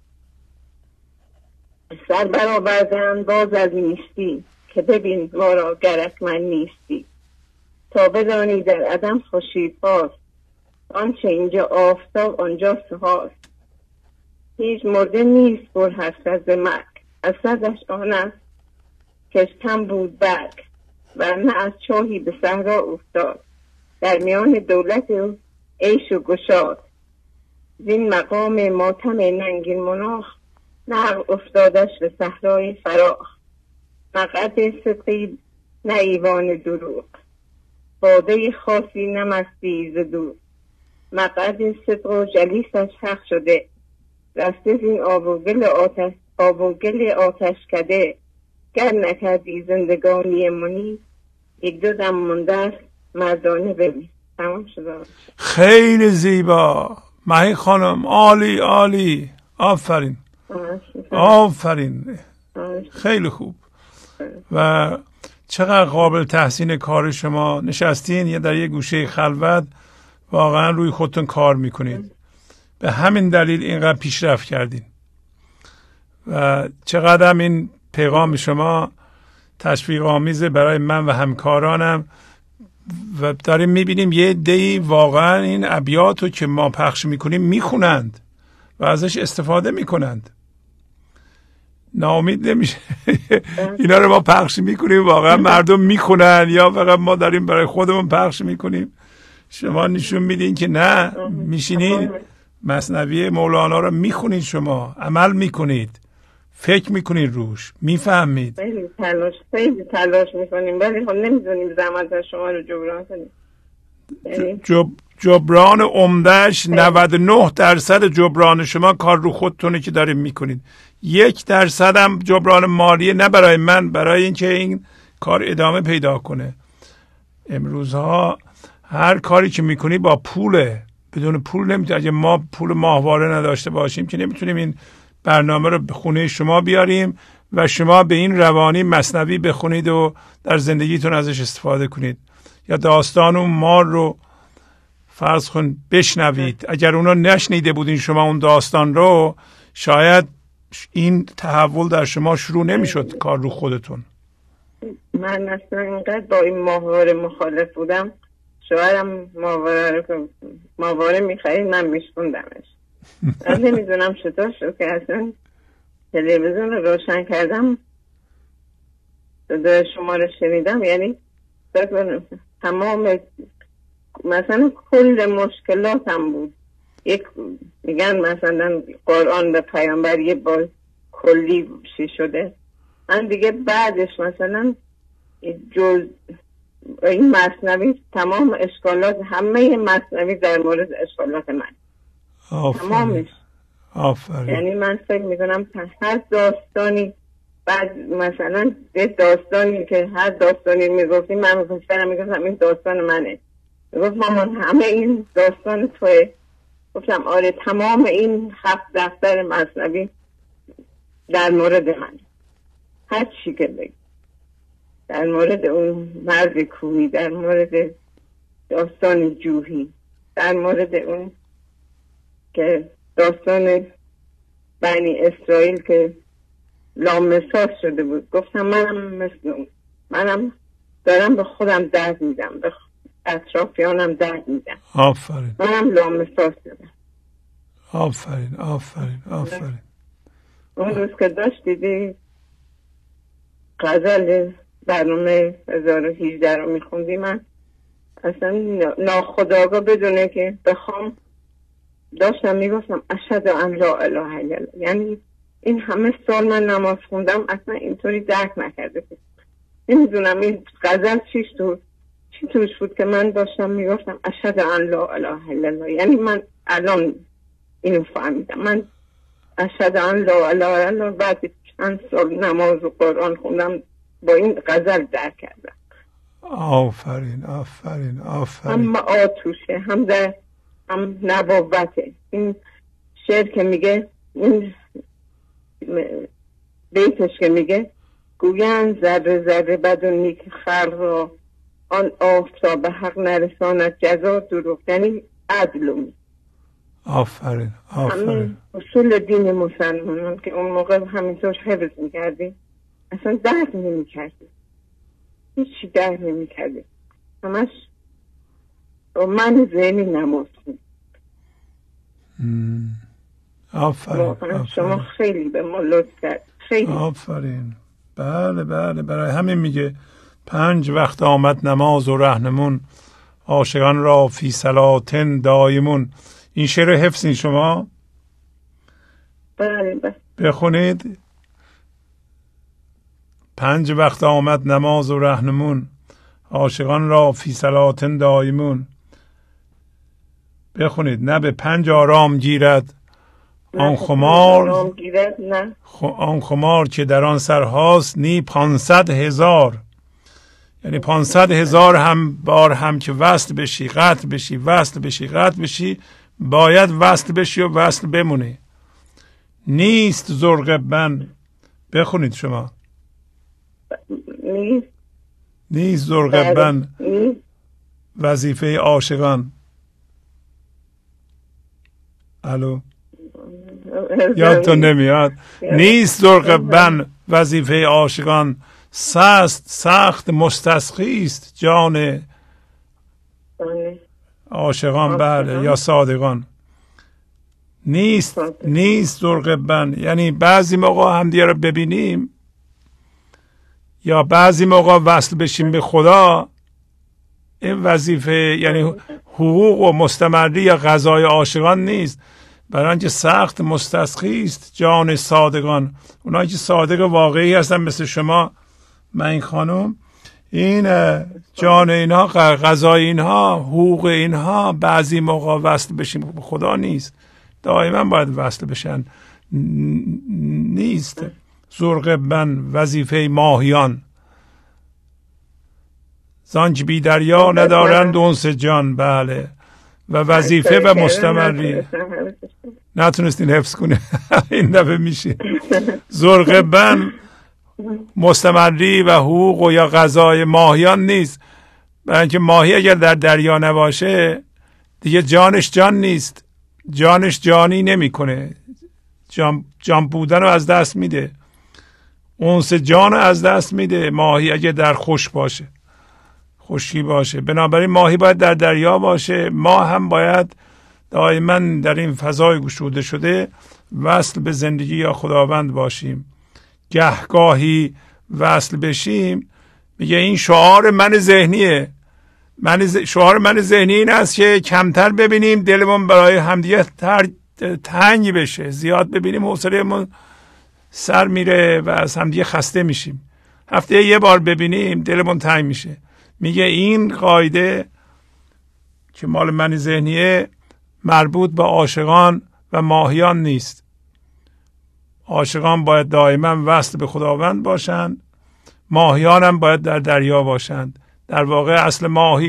سر برآوردند باز از نیستی، که ببین ما را گرت من نیستی. تا بدانی در عدم خورشید باز، آنچه اینجا آفتاب آنجا سهاست. هیچ مرده نیست پر حرف از مرگ، اصدش آن است کشتم بود برگ. ورنه از چاهی به صحرا افتاد، در میان دولت او عیش و گشاد. زین مقام ماتم ننگین مناخ، نقل افتادش به صحرای فراخ. مقعد صدقی نه ایوان دروغ، باده خاصی نمستی ز دور. مقعد صدق و جلیسش حق شده، رسته زین آب و گل آتش کده. گر نکردی زندگانی منی، یک دو دم مونده مردانه ببین. تمام شد. خیلی زیبا مهی خانم، عالی عالی، آفرین آفرین، خیلی خوب. و چقدر قابل تحسین کار شما. نشستین یا در یه گوشه خلوت واقعا روی خودتون کار میکنید. به همین دلیل اینقدر پیشرفت کردین و چقدر هم این پیغام شما تشویق آمیزه برای من و همکارانم. و داریم میبینیم یه عده‌ای واقعا این ابیاتو که ما پخش میکنیم میخونند و ازش استفاده میکنند. ناامید نمیشه. اینا رو ما پخش میکنیم واقعا مردم میخونن یا فقط ما داریم برای خودمون پخش میکنیم؟ شما نشون میدین که نه، میشینین مثنوی مولانا رو میخونید، شما عمل میکنید، فکر میکنید روش، میفهمید. خیلی تلاش میکنیم ولی خب نمیدونیم زحمت شما رو جبران کنیم. جبران عمدهش 99% جبران شما کار رو خودتونه که داریم میکنید. 1% هم جبران مالیه، نه برای من، برای اینکه این کار ادامه پیدا کنه. امروزها هر کاری که میکنی با پوله، بدون پول نمیتونی. اگه ما پول ماهواره نداشته باشیم که نمیتونیم این برنامه رو به خونه شما بیاریم و شما به این روانی مثنوی بخونید و در زندگیتون ازش استفاده کنید. یا داستان اون مار رو فرض کن بشنوید. اگر اونو نشنیده بودین شما اون داستان رو، شاید این تحول در شما شروع نمیشد کار رو خودتون؟ من اصلا اینقدر با این ماهواره مخالف بودم، شوهرم ماهواره میخرید من میشوندمش. من نمیدونم چطور شد که اصلا تلویزیون رو روشن کردم صدای شما رو شنیدم، یعنی تمام مثلا کل مشکلاتم بود. یک میگن مثلا قرآن به پیامبر یه بار کلی چی شده، من دیگه بعدش مثلا این مثنوی تمام اشکالات، همه مثنوی در مورد اشکالات من تمامش. آفرین. یعنی من فکر میکنم هر داستانی، بعد مثلا یه داستانی که هر داستانی میگفتی من میگفتم این داستان منه، میگفت مامان همه این داستان توه. گفتم آره تمام این 7 دفتر مثنوی در مورد من، هر چی که بگی، در مورد اون مرد کوهی، در مورد داستان جوهی، در مورد اون که داستان بنی اسرائیل که لامساس شده بود. گفتم منم مثل اون، منم دارم به خودم درد میدم، به اطرافیانم درد میدم. آفرین. منم لامساس شدم. آفرین آفرین آفرین. اون روز که داشت دیدی غزل برنامه 1018 رو میخوندی، من اصلا ناخودآگاه بدونه که بخوام داشتم میگفتم اشهد ان لا اله الا الله. یعنی این همه سال من نماز خوندم اصلا اینطوری درک نکرده بود. نمیدونم این غزل چی توش بود که من داشتم میگفتم اشهد ان لا اله الا الله. یعنی من الان اینو فهمیدم، من اشهد ان لا اله الا الله بعد چند سال نماز و قرآن خوندم با این غزل درک کردم. آفرین آفرین آفرین. هم آتوشه، هم نبوته. این شعر که میگه، این بیتش که میگه گویند ذره ذره بد و نیک خلق را، آن آفتاب به حق نرساند جزا دروغ. یعنی عدل. آفرین آفرین. اصول دین مسلمانان که اون موقع همینطور حفظ میکردیم اصلا درک نمیکردیم، هیچی درک نمیکردیم، همش من ذهنی نماز خوند. آفرین. شما خیلی به ما لطف کرد. خیلی آفرین. بله بله، برای همین میگه 5 وقت آمد نماز و رهنمون، عاشقان را فی صلاتن دایمون. این شعر حفظین شما؟ بله بله. بخونید. 5 وقت آمد نماز و رهنمون، عاشقان را فی صلاتن دایمون. بخونید. نه به 5 آرام گیرد آن خمار، آن خمار که در آن سرهاست نی 500,000. یعنی 500,000 هم بار هم که وصل بشی قطع بشی، وصل بشی قطع بشی، باید وصل بشی و وصل بمونی. نیست زرق بن. بخونید شما. نیست زرق بن وظیفه عاشقان. الو یادتون نمیاد؟ نیست زرق بن وظیفه عاشقان، سخت مستسقی است جان عاشقان. بله، یا صادقان. نیست زرق بن، یعنی بعضی موقع هم دیگه رو ببینیم یا بعضی موقع وصل بشیم به خدا. این وظیفه یعنی حقوق و مستمری یا قضای عاشقان نیست، برای اینکه سخت مستسقی است جان صادقان. اونایی که صادق واقعی هستن مثل شما، من این خانم، این جان اینها، قضای اینها، حقوق اینها بعضی موقع وصل بشیم به خدا نیست، دائما باید وصل بشن. نیست زرق بن وظیفه ماهیان، زانچه بی دریا ندارند اونس جان. بله، و وظیفه و مستمری. نتونستین حفظ کنه این دفعه میشه. زرق بن مستمری و حقوق و یا قضای ماهیان نیست، برای اینکه ماهی اگر در دریا نباشه دیگه جانش جان نیست، جانش جانی نمیکنه، جان بودن رو از دست میده، اونس جان رو از دست میده. ماهی اگه در خشکی باشه، بنابراین ماهی باید در دریا باشه. ما هم باید دائما در این فضای گشوده شده وصل به زندگی یا خداوند باشیم. گهگاهی وصل بشیم. میگه این شعار من ذهنیه. شعار من ذهنی این است که کمتر ببینیم، دلمون برای همدیگه تنگ بشه. زیاد ببینیم حوصله‌مون سر میره و از همدیگه خسته میشیم. هفته یه بار ببینیم دلمون تنگ میشه. میگه این قاعده که مال من ذهنیه مربوط به عاشقان و ماهیان نیست. عاشقان باید دائما وصل به خداوند باشند، ماهیان هم باید در دریا باشند. در واقع اصل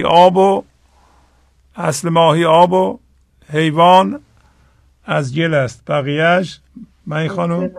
ماهی آب و حیوان از گل است. بقیهش من خانم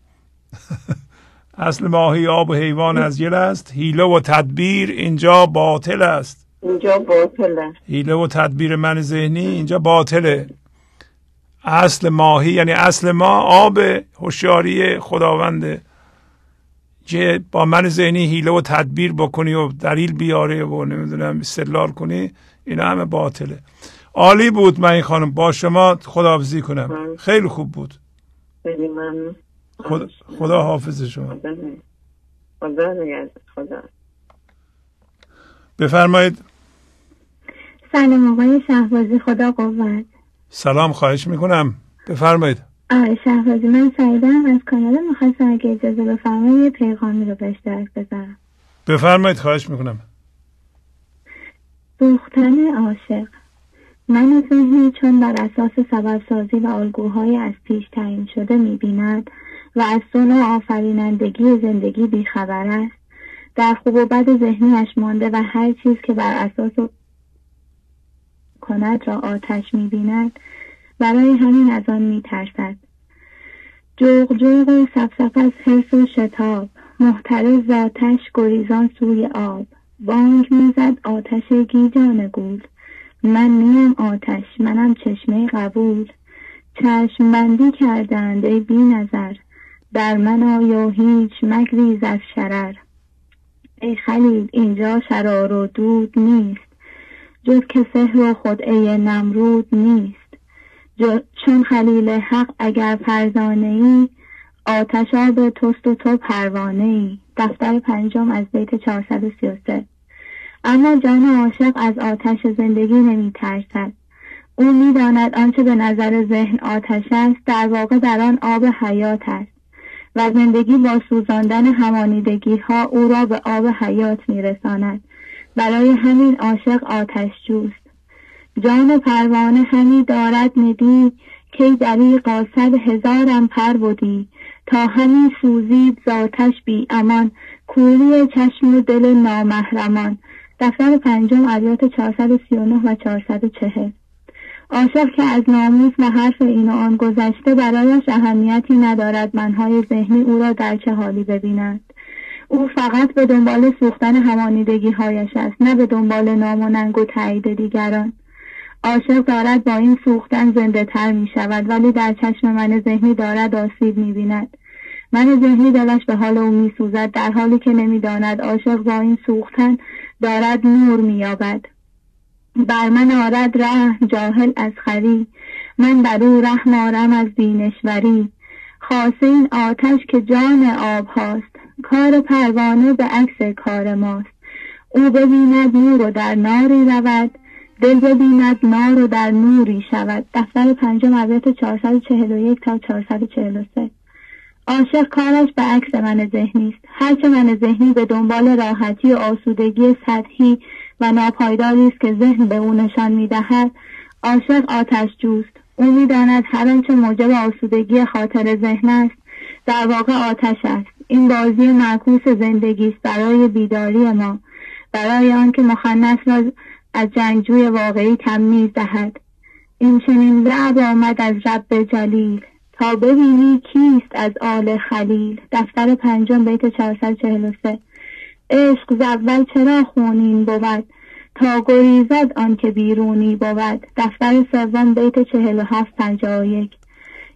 اصل ماهی آب و حیوان از گل است. حیله و تدبیر اینجا باطل است. حیله و تدبیر من ذهنی اینجا باطله. اصل ماهی یعنی اصل ما آب هوشیاری خداونده که با من ذهنی حیله و تدبیر بکنی و دلیل بیاره و نمیدونم استدلال کنی، اینا همه باطله. عالی بود من خانم، با شما خداحافظی کنم. خیلی خوب بود. خیلی ممنون. خدا حافظ شما. خدا. بفرمایید. سلام آقای شهبازی، خدا قوت. سلام، خواهش میکنم، بفرمایید. آقای شهبازی، من سعیدم از کانادا، میخواستم اگه اجازه بفرمایید یه پیغامی رو به اشتراک بذارم. بفرمایید، خواهش میکنم. سوختن عاشق. من ذهنی چون بر اساس سبب سازی و الگوهای از پیش تعیین شده میبیند و از صنع آفرینندگی زندگی بیخبر است، در خوب و بد ذهنیش مانده و هر چیز که بر اساس کند را آتش می‌بیند، برای همین از آن می‌ترسد. جوق جوق و سفسف از حرص و شتاب، محترز آتش گریزان سوی آب. بانگ می‌زد آتش گیجان گول، من نیم آتش، منم چشمه قبول. چشم بندی کردند ای بی نظر، در من آیا هیچ مگریز از شرر. ای خلیل اینجا شرار و دود نیست، جز که سحر و خدعه نمرود نیست. چون خلیل حق اگر فرزانه ای، آتش آب توست و تو پروانه ای. دفتر 5 از بیت 433. اما جان عاشق از آتش زندگی نمی ترسد. او می داند آنچه به نظر ذهن آتش است در واقع در آن آب حیات است و زندگی با سوزاندن همانیدگی ها او را به آب حیات می رساند. برای همین عاشق آتش جوست. جان پروانه همی دارد ندی، کی دریغا 100,000 پر بودی. تا همی سوزید ذاتش بی امان، کوری چشم و دل نامحرمان. دفتر 5 ابیات 439 و 440. عاشق که از ناموس و حرف این و آن گذشته برایش اهمیتی ندارد منهای ذهنی او را در چه حالی ببیند. او فقط به دنبال سوختن همانیدگی هایش است، نه به دنبال نام و ننگ و تایید دیگران. عاشق دارد با این سوختن زنده تر می شود، ولی در چشم من ذهنی دارد آسیب می بیند. من ذهنی دلش به حال او می سوزد، در حالی که نمی داند عاشق با این سوختن دارد نور می یابد. بر من آرد رحم جاهل از خری، من بر او رحم آرم از دینشوری. خاصه این آتش که جان آب هاست، کار پروانه به عکس کار ماست. او ببیند نور و در ناری رود، دل ببیند نار و در نوری شود. دفتر 5 ابیات 441 تا 443. عاشق کارش به عکس من ذهنی است. هرچه من ذهنی به دنبال راحتی و آسودگی سطحی و ناپایداری است که ذهن به او نشان می‌دهد، عاشق آتش جوست. او می‌داند هر آنچه موجب آسودگی خاطر ذهن است در واقع آتش است. این بازی معکوس زندگی است برای بیداری ما، برای آنکه مخنث را از جنگجوی واقعی تمییز دهد. این چنین رعب آمد از رب جلیل، تا ببینی کیست از آل خلیل. دفتر 5 بیت 443. عشق ز اول چرا خونین بود، تا گریزد آن که بیرونی بود. دفتر 3 بیت 47-51.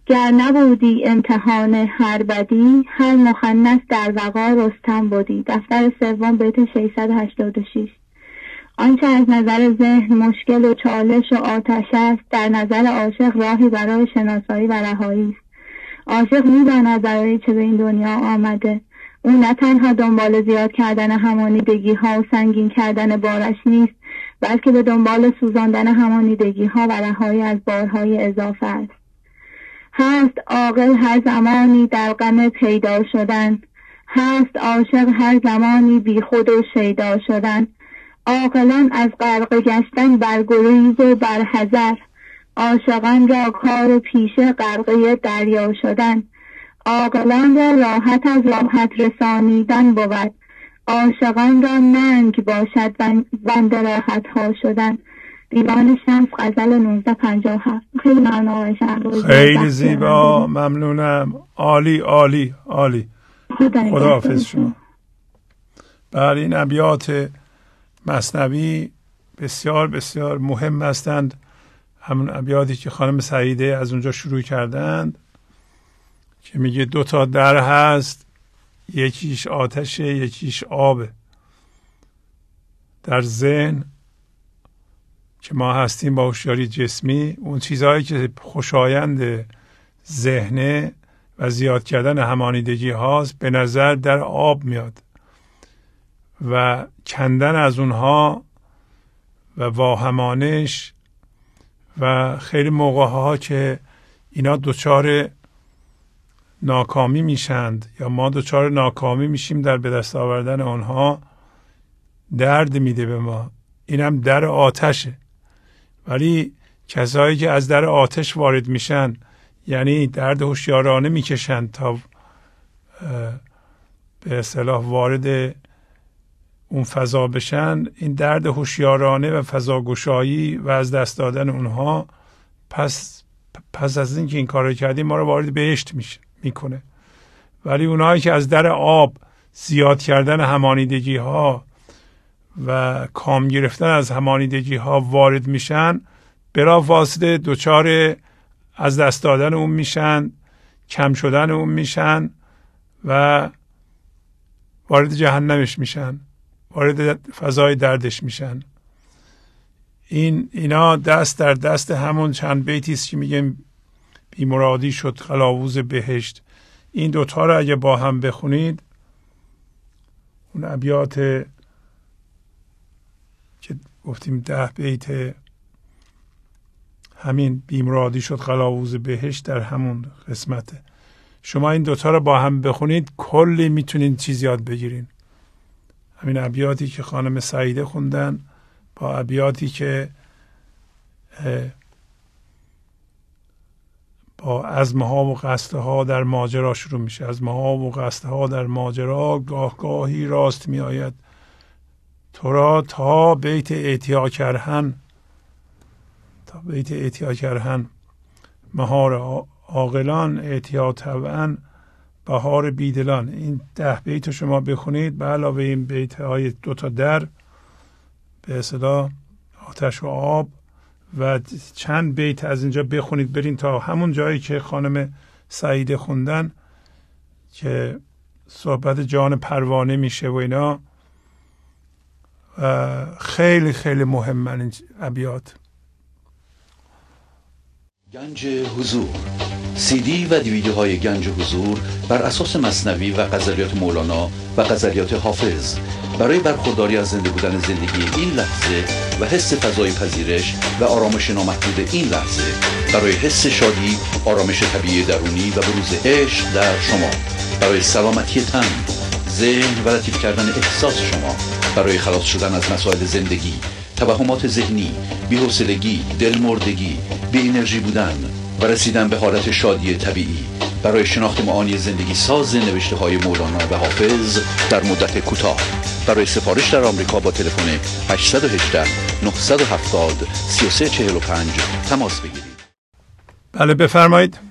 گر نبودی امتحان هر بدی، هر مخنث در وقا رستم بودی. دفتر سوم بیت 686. آنچه از نظر ذهن مشکل و چالش و آتش است، در نظر عاشق راهی برای شناسایی و رهایی است. عاشق می‌داند برای چه به این دنیا آمده. او نه تنها دنبال زیاد کردن همانیدگی ها و سنگین کردن بارش نیست، بلکه به دنبال سوزاندن همانیدگی ها و رهایی از بارهای اضافه است. هست عاقل هر زمانی در غم پیدا شدن، هست عاشق هر زمانی بی خود و شیدا شدن. عاقلان از غرق گشتن برگریز و برحذر، عاشقان را کار پیشه غرقه دریا شدن. عاقلان را راحت از راحت رسانیدن بود، عاشقان را ننگ باشد بند راحت ها شدن. دیوان شمس غزل 1957. خیلی ممنون. خیلی زیبا، ممنونم. عالی عالی عالی. خداحافظ شما. بله، این ابیات مثنوی بسیار بسیار مهم هستند. همون ابیاتی که خانم سعیده از اونجا شروع کردند که میگه 2 تا در هست، یکیش آتشه یکیش آبه. در ذهن که ما هستیم با هوشیاری جسمی، اون چیزهایی که خوشایند ذهنه و زیاد کردن همانیدگی هاست به نظر در آب میاد و کندن از اونها و واهمانش و خیلی موقع ها که اینا دچار ناکامی میشند یا ما دچار ناکامی میشیم در به دست آوردن آنها، درد میده به ما. اینم در آتشه. ولی کسایی که از در آتش وارد میشن، یعنی درد هوشیارانه میکشن تا به اصطلاح وارد اون فضا بشن، این درد هوشیارانه و فضاگشایی و از دست دادن اونها پس از اینکه این کارو کردیم ما رو وارد بهشت میکنه. ولی اونایی که از در آب زیاد کردن همانیدگی ها و کام گرفتن از همانیدگی ها وارد میشن، بلافاصله دچار از دست دادن اون میشن، کم شدن اون میشن و وارد جهنمش میشن، وارد فضای دردش میشن. اینا دست در دست همون چند بیتی است که میگم بیمرادی شد قلاووز بهشت. این 2 تا رو اگه با هم بخونید، اون ابیات که گفتیم 10 بیت همین بیمرادی شد قلاووز بهشت در همون قسمته. شما این 2 تا رو با هم بخونید کلی میتونید چیز یاد بگیرین. همین ابیاتی که خانم سعیده خوندن با ابیاتی که با عزمها و قصدها در ماجرا شروع میشه. عزمها و قصدها در ماجرا گاه گاهی راست می آید، تو را تا بیت اعتیا کرهن، تا بیت اعتیا کرهن. مهار عاقلان اعتیا طبعا بهار بیدلان. این 10 بیت شما بخونید به علاوه این بیت های 2 تا در به اصطلاح آتش و آب و چند بیت از اینجا بخونید برین تا همون جایی که خانم سعیده خوندن که صحبت جان پروانه میشه و اینا. خیلی خیلی مهمن این ابیات. گنج حضور، CD و دیویدیوهای گنج حضور بر اساس مثنوی و غزلیات مولانا و غزلیات حافظ برای برخورداری از زنده بودن زندگی این لحظه و حس فضای پذیرش و آرامش نامحدود این لحظه، برای حس شادی، آرامش طبیعی درونی و بروز عشق در شما، برای سلامتی تن، ذهن و لطیف کردن احساس شما، برای خلاص شدن از مسائل زندگی، توهمات ذهنی، بی‌حوصلگی، دلمردگی، بی انرژی بودن و رسیدن به حالت شادی طبیعی، برای شناخت معانی زندگی ساز نوشته های مولانا و حافظ در مدت کوتاه. برای سفارش در آمریکا با تلفن 818 970 3345 تماس بگیرید. بله بفرمایید.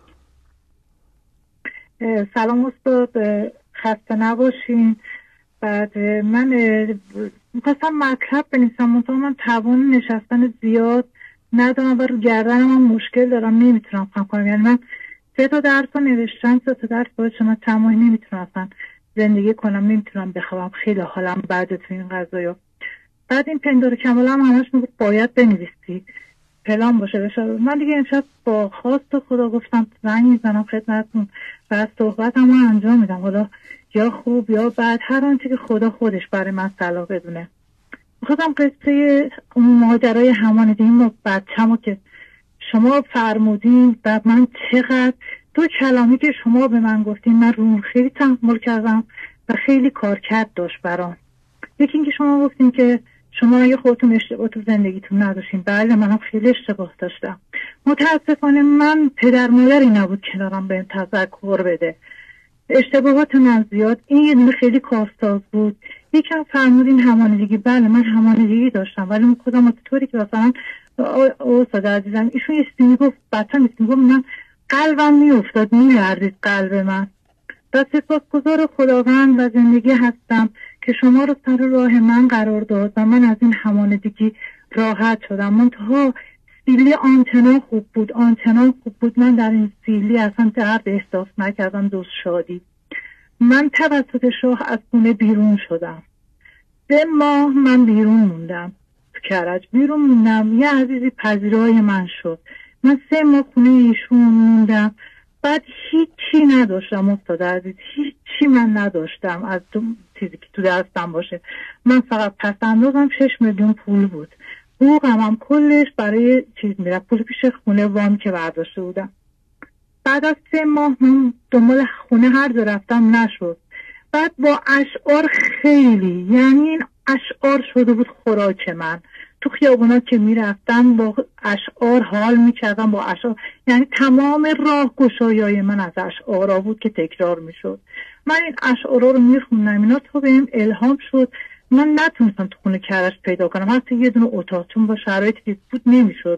سلام استاد، خسته نباشین. بعد من میخواستم مطلب بنویسم، منطقه من توان نشستن زیاد ندارم و رو گردنم هم مشکل دارم، نمیتونم کار کنم. یعنی من 3 تا درس رو نوشتم، 3 تا درس باید شما تمامی نمیتونم زندگی کنم، نمیتونم بخوام، خیلی حالم بده تو این قضايا. بعد این پندار کمال هم همش میگه باید بنویسی، پلان باشه بشه. من دیگه امشب با خواست خدا گفتم زنگ میزنم خدمتتون و صحبت هم انجام میدم، حالا یا خوب یا بد، هر آنچه که خدا خودش برای من صلاح بدونه. میخواستم قصه ماجرای همانه این با بچه‌مو که شما فرمودین و من چقدر 2 کلامی که شما به من گفتین من رو خیلی تحمل کردم و خیلی کارکرد داشت برام. یکی اینکه شما گفتین که شما اگه خودتون اشتباه تو زندگیتون نداشتین. بله منم خیلی اشتباه داشتم. متاسفانه من پدر مادری نبود که دارم به تذکر بده. اشتباهات من زیاد، این یه دونه خیلی کارساز بود. یکم فرمودین همانندگی، بله من همانندگی داشتم ولی من خودم طوری که مثلا استاد عزیزم ایشون یه چیزی میگفت بدتر میگفت من قلبم میافتاد، میلرزید قلب من. و سپاسگزار خداوند و زندگی هستم که شما رو سر راه من قرار داد و من از این همانندگی راحت شدم. منتها سیلی آنچنان خوب بود، من در این سیلی اصلا درد احساس نکردم، دوست شادی. من توسط شاه از خونه بیرون شدم. 3 ماه من بیرون موندم، تو کرج بیرون موندم. یه عزیزی پذیرای من شد. من 3 ماه خونه ایشون موندم. بعد هیچی نداشتم استاد عزیز، هیچی من نداشتم از چیزی که تو دستم باشه. من فقط پس اندازم 6 میلیون پول بود. حقوقم هم کلش برای چیز میره، پول پیش خونه وام که برداشته بودم. بعد از 3 ماه من دنبال خونه هر جا رفتم نشد. بعد با اشعار خیلی، یعنی این اشعار شده بود خوراک من. تو خیابونا که میرفتم با اشعار حال میکردم، با اشعار، یعنی تمام راه گشایای من از اشعارا بود که تکرار میشد. من این اشعارا رو میخوندم، اینا تا بهم الهام شد. من نتونستم تو خونه کرج پیدا کنم، حتی یه دونه اتاق، چون با شرایطی بود نمیشد.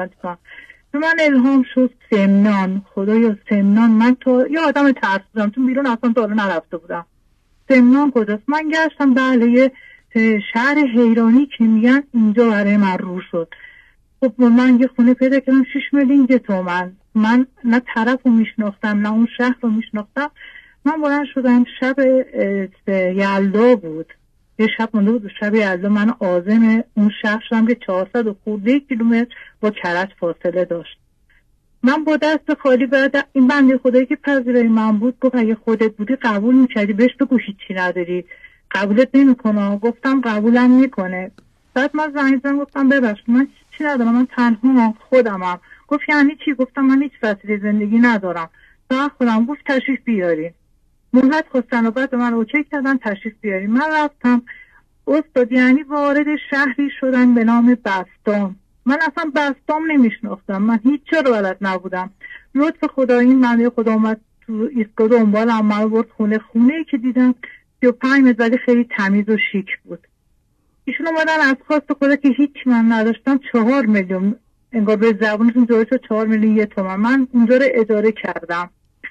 من الهام شد سمنان. خدایا سمنان، من تا یه آدم ترسیدم، چون بیرون اصلا تا حالا نرفته بودم. سمنان کجاست؟ من گشتم، بله یه شهر حیرانی که میگن، اینجا برای من رو شد. خب من یه خونه پیدا کردم 6 میلیون تومان. من نه طرف رو میشناختم نه اون شهر رو میشناختم. من بلند شدم، شب یلدا بود، یه شب مونده بود شب یلدا. من عازم اون شهر شدم که 400 و خورده کیلومتر با کرج فاصله داشت. من با دست خالی، بعد این بنده خدایی که پذیرای من بود گفت اگه خودت بودی قبول میکردی، بهش بگو هیچی نداری، قبولت نمیکنه. گفتم قبولم میکنه. بعد من زنگ زدم گفتم ببخشید من هیچی ندارم، من تنها خودمم. گفت یعنی چی؟ گفتم من هیچ وسیله زندگی ندارم، فقط خودم. گفت تشریف بیارین. مهلت خواستن و بعد من اوکی کردن تشریف بیارین. من رفتم استاد، یعنی وارد شهری شدن به نام بستام. من اصلا بستام نمیشناختم، من هیچ رو بلد نبودم. لطف خدا، این منده خدا اومد تو ایستگاه دنبالم، من برد خونه‌ای که دیدم 35 متر ولی خیلی تمیز و شیک بود. ایشون اومدن از خواست خدا که هیچ من نداشتم 4 میلیون، انگار به زبونشون جوری شد 4 میلیون 1 تومان. من اونجا رو اداره کردم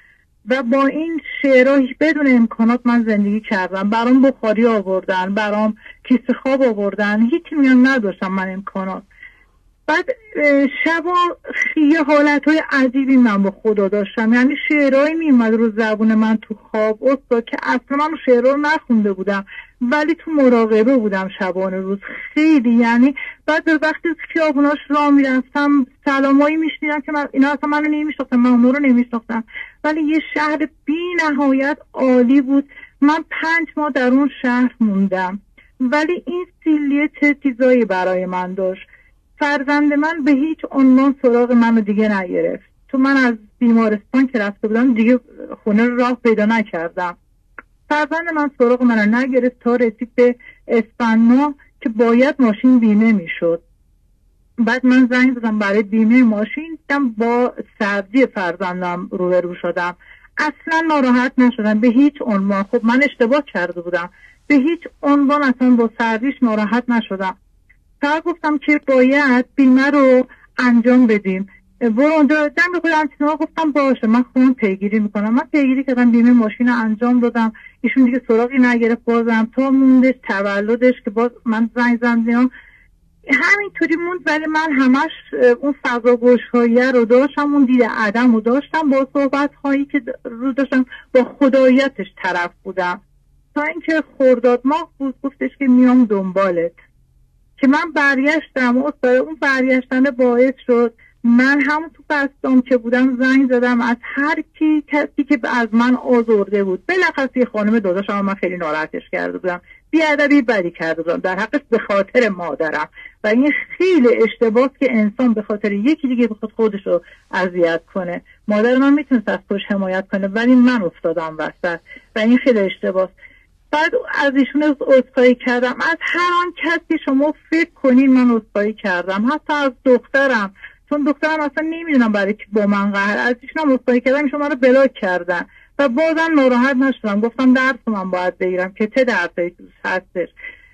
و با این شعرها بدون امکانات من زندگی کردم. برام بخاری آوردن، برام کیسه خواب آوردن، هیچی میان نداشتم من امکانات. بعد شبا یه حالتهای عجیبی من با خدا داشتم، یعنی شعرهایی میومد رو زبون من تو خواب استاد که اصلا من شعرها رو نخونده بودم ولی تو مراقبه بودم شبانه روز خیلی. یعنی بعد وقتی خیابوناش راه میرفتم سلامایی میشنیدم که من اینا اصلا منو نمیشناختم، من اونا رو نمیشناختم، ولی یه شهر بی نهایت عالی بود. من 5 ماه در اون شهر موندم ولی این سیلیه چه چیزایی برای من داشت. فرزند من به هیچ عنوان سراغ منو دیگه نگرفت. تو من از بیمارستان که رفته بودم دیگه خونه راه پیدا نکردم. فرزند من سراغ منو نگرفت تا رسید به اسفند که باید ماشین بیمه میشد. بعد من زنگ زدم برای بیمه ماشین، دیدم با سردی فرزندم روبرو شدم. اصلا ناراحت نشدم به هیچ عنوان. خب من اشتباه کرده بودم، به هیچ عنوان اصلا با سردیش ناراحت نشدم. تا گفتم که باید بیمه رو انجام بدیم، برو اونجا دم به خودم چیزا. گفتم باشه من خودم پیگیری میکنم. من پیگیری کردم، بیمه ماشین رو انجام دادم. ایشون دیگه سراغی نگرفت بازم تا موندش تولدش که باز من زنگ زدم همینطوری موند. ولی من همش اون فضاگوش‌هایی رو داشتم، اون دید عدم رو داشتم، با صحبت‌هایی که رو داشتم با خدایتش طرف بودم، تا اینکه خرداد ماه بود گفتش که میام دنبالت، که من برگشتم. اون برگشتن باعث شد من همون تو بستام که بودم زنگ زدم از هر کسی که از من آزرده بود. بالاخره یه خانم داداشم من خیلی ناراحتش کرده بودم، بیادبی بدی کرده بودم در حقش به خاطر مادرم، و این خیلی اشتباهه که انسان به خاطر یکی دیگه بخواد خودش رو اذیت کنه. مادر من میتونست از خودش حمایت کنه ولی من افتادم وسط و این خیلی اشتباهه. بعد از ایشون عذرخواهی کردم، از هر آن کسی شما فکر کنین من عذرخواهی کردم، حتی از دخترم، چون دخترم اصلا نمیدونم برای که با من قهر، از ایشون عذرخواهی کردم، ایشون منو بلاک کردن و بازم ناراحت نشدم، گفتم درس من باید بگیرم که چه درسی توش هستش.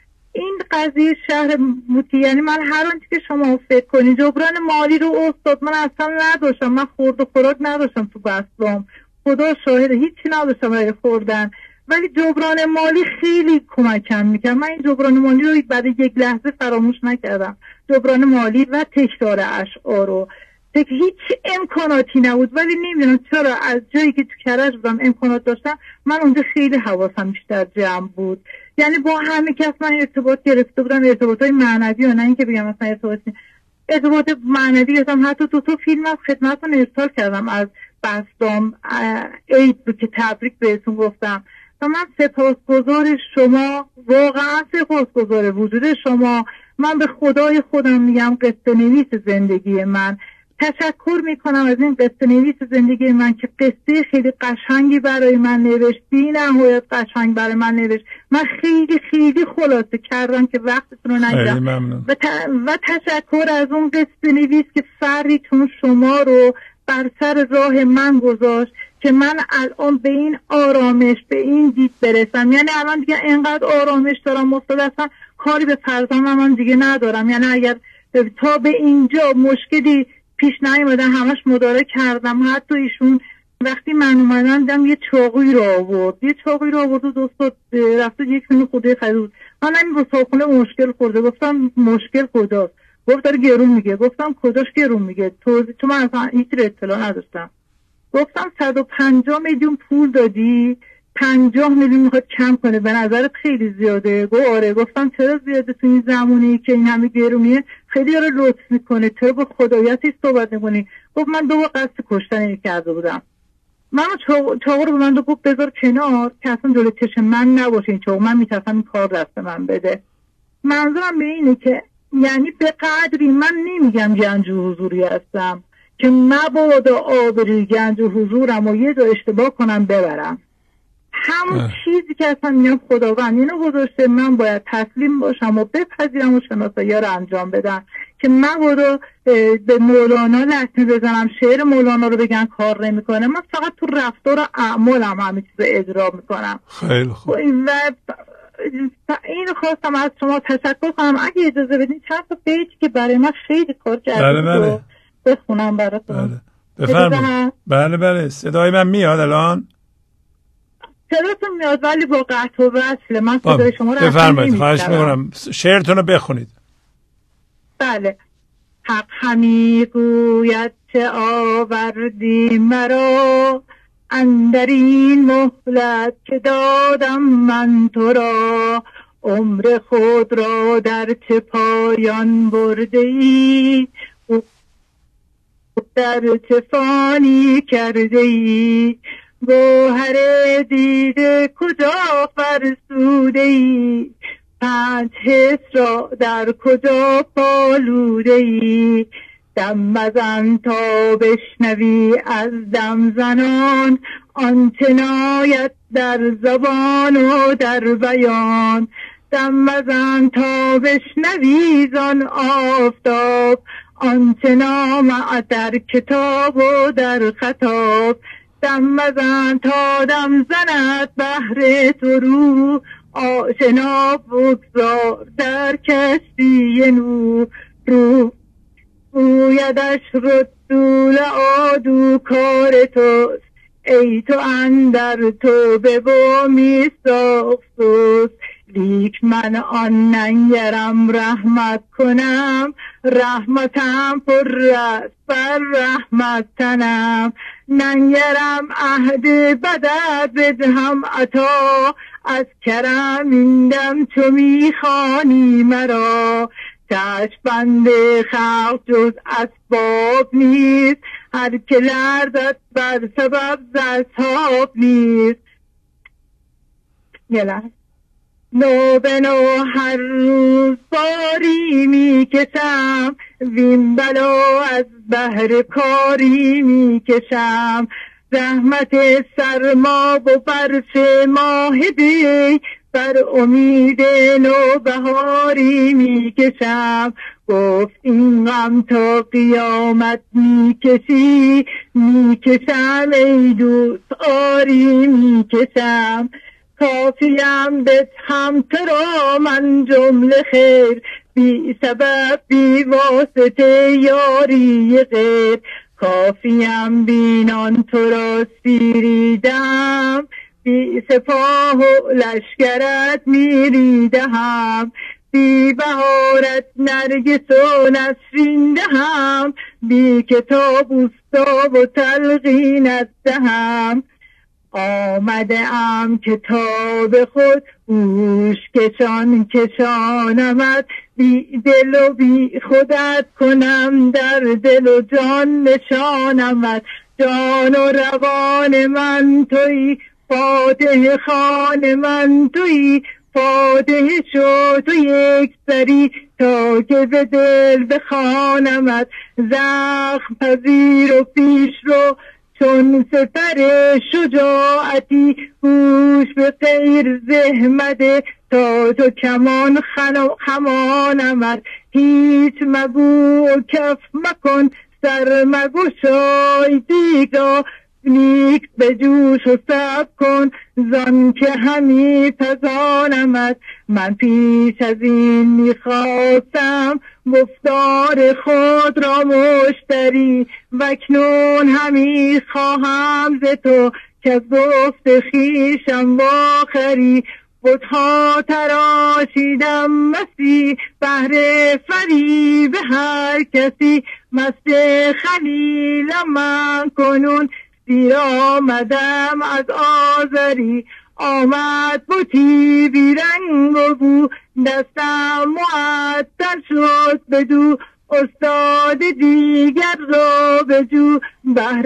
این قضیه شهر موتی، یعنی من هر آنچه که شما فکر کنین جبران مالی رو استاد من اصلا نداشتم، من خورد و خوراک نداشتم تو بستم، خدا شاهده هیچی نداشتم برای خوردن، ولی جبران مالی خیلی کمکم میکرد. من این جبران مالی رو بعد یک لحظه فراموش نکردم، جبران مالی و تکرار اشعار رو. هیچ امکاناتی نبود ولی نمیدونم چرا از جایی که تو کرج بودم امکانات داشتم، من اونجا خیلی حواسم بیشتر جمع بود. یعنی با همه کس من ارتباط گرفته بودم، ارتباطای معنوی، و نه اینکه بگم مثلا ارتباط معنوی گرفتم. حتی تو فیلم از خدمتتون ارسال کردم از بستام، عید بود که تبریک بهتون گفتم و من سپاسگزار شما، واقعا سپاسگزار وجود شما. من به خدای خودم میگم قصه نویس زندگی من، تشکر میکنم از این قصه نویس زندگی من که قصه خیلی قشنگی برای من نوشت، بی نهایت قشنگ برای من نوشت. من خیلی خیلی خلاصه کردم که وقتتون رو نگیرم و تشکر از اون قصه نویس که فریتون شما رو بر سر راه من گذاشت که من الان به این آرامش، به این دید برسم. یعنی الان دیگه اینقدر آرامش دارم افتاد، اصلا کاری به فرزندم من دیگه ندارم. یعنی اگر تا به اینجا مشکلی پیش نیومده همش مدارک کردم. حتی ایشون وقتی من اومدم دیدم یه چاقوی رو آورد و دوست رفته یک منو خوده خرید. من این رو صاحبخونه مشکل خورده، گفتم مشکل کجاست؟ گفت داره گرون میگه. گفتم کجاش گرون میگه؟ تو من اصلا هیچ اطلاع نداشتم. گفتم 150 میلیون پول دادی، 50 میلیون میخواد کم کنه، به نظرت خیلی زیاده؟ گفت آره. گفتم چرا زیاده تو این زمانی که این همه گرونیه؟ خیلی داره لطف میکنه، چرا با خدایتش صحبت میکنی؟ گفت من 2 بار قصد کشتن کرده بودم. من چاقو رو به من گفت بذار کنار که اصلا جلوی چشم من نباشه این چاقو، من میترسم این کار دست من بده. منظورم به اینه که یعنی به قدری من نمیگم گنج و حضوری هستم که مبادا آبروی گنج و حضورم و یه جا اشتباه کنم ببرم. همون چیزی که اصلا میگم خداوند اینو گذاشته، من باید تسلیم باشم و بپذیرم و شناسایی رو انجام بدم که مبادا به مولانا لطمه بزنم، شعر مولانا رو بگن کار نمیکنه. من فقط تو رفتار و اعمالم همه چیز اجرا میکنم. خیلی خوب. و این خواستم از شما تشکر کنم. اگه اجازه بدین چند تا بیتی که برای من خیلی کار کرده بخونم براتون. بفرمایید. بله صدای من میاد الان؟ صداتون میاد ولی با قطع و وصله. من صدای شما رو بفرمایید. خواهش میکنم شعرتون رو بخونید. بله. حق همی گوید چه آوردی مرا، اندر این مهلت که دادم من تو را، عمر خود را در چه پایان برده ای، در چه فانی کرده ای، گوهر دیده کجا فرسوده ای، 5 حس را در کجا پالوده ای، دم مزن تا بشنوی از دم زنان، آنچه ناید در زبان و در بیان، دم مزن تا بشنوی زان آفتاب، آنچه نامد در کتاب و در خطاب، دم مزن تا دم زند بهر تو رو، آشنا بگذار در کشتی نو، رو گویدش ردول آدو کار توست، ای تو اندر تو به بامی ساخت، لیک من آن ننگرم رحمت کنم، رحمتم پر است بر رحمت تنم. ننگرم عهد بدر بدهم عطا، از کرم این دم تو میخوانی مرا. چشم بند خلق جز اسباب نیست، هر که لرزد بر سبب زرتاب نیست. نو به نو هر روز باری میکشم، وین بلا از بهر کاری میکشم. زحمت سرما و برف ماه دی، بر امید نوبهاری میکشم. گفت این غم تا قیامت میکشی، میکشم ای دوست آری میکشم. کافیم بدهم تو را من جمله خیر، بی سبب بی واسطه یاری غیر. کافیم بینان تو را سیریدم، بی سپاه و لشکرت میریدهم. بی بهارت نرگس و نسرین دهم، بی کتاب اوستا و تلقینت دهم. آمده ام کتاب خود گوش کشان کشانمت، بی دل و بی خودت کنم در دل و جان نشانمت. جان و روان من تویی، فاتح خان من تویی. فاتح شو تو یک سری تا که به دل بخوانمت. زخم پذیر و پیش رو چون سپر شجاعتی، گوش به غیر زحمده تا تو کمان خمانمت. هیچ مگو و کف مکن سر مگشای دیگا، نیک به جوش و صبر کن زان که همی پزانمت. من پیش از این میخواستم گفتار خود را مشتری، وکنون همی خواهم ز تو که از گفت خویشم واخری. بتها تراشیدم مسی بهر فریب هر کسی، مست خلیلم من کنون سیر آمدم از آزری. آمد بتی بیرنگ و بو، دستم معطل شد بدو. استاد دیگر را بجو بهر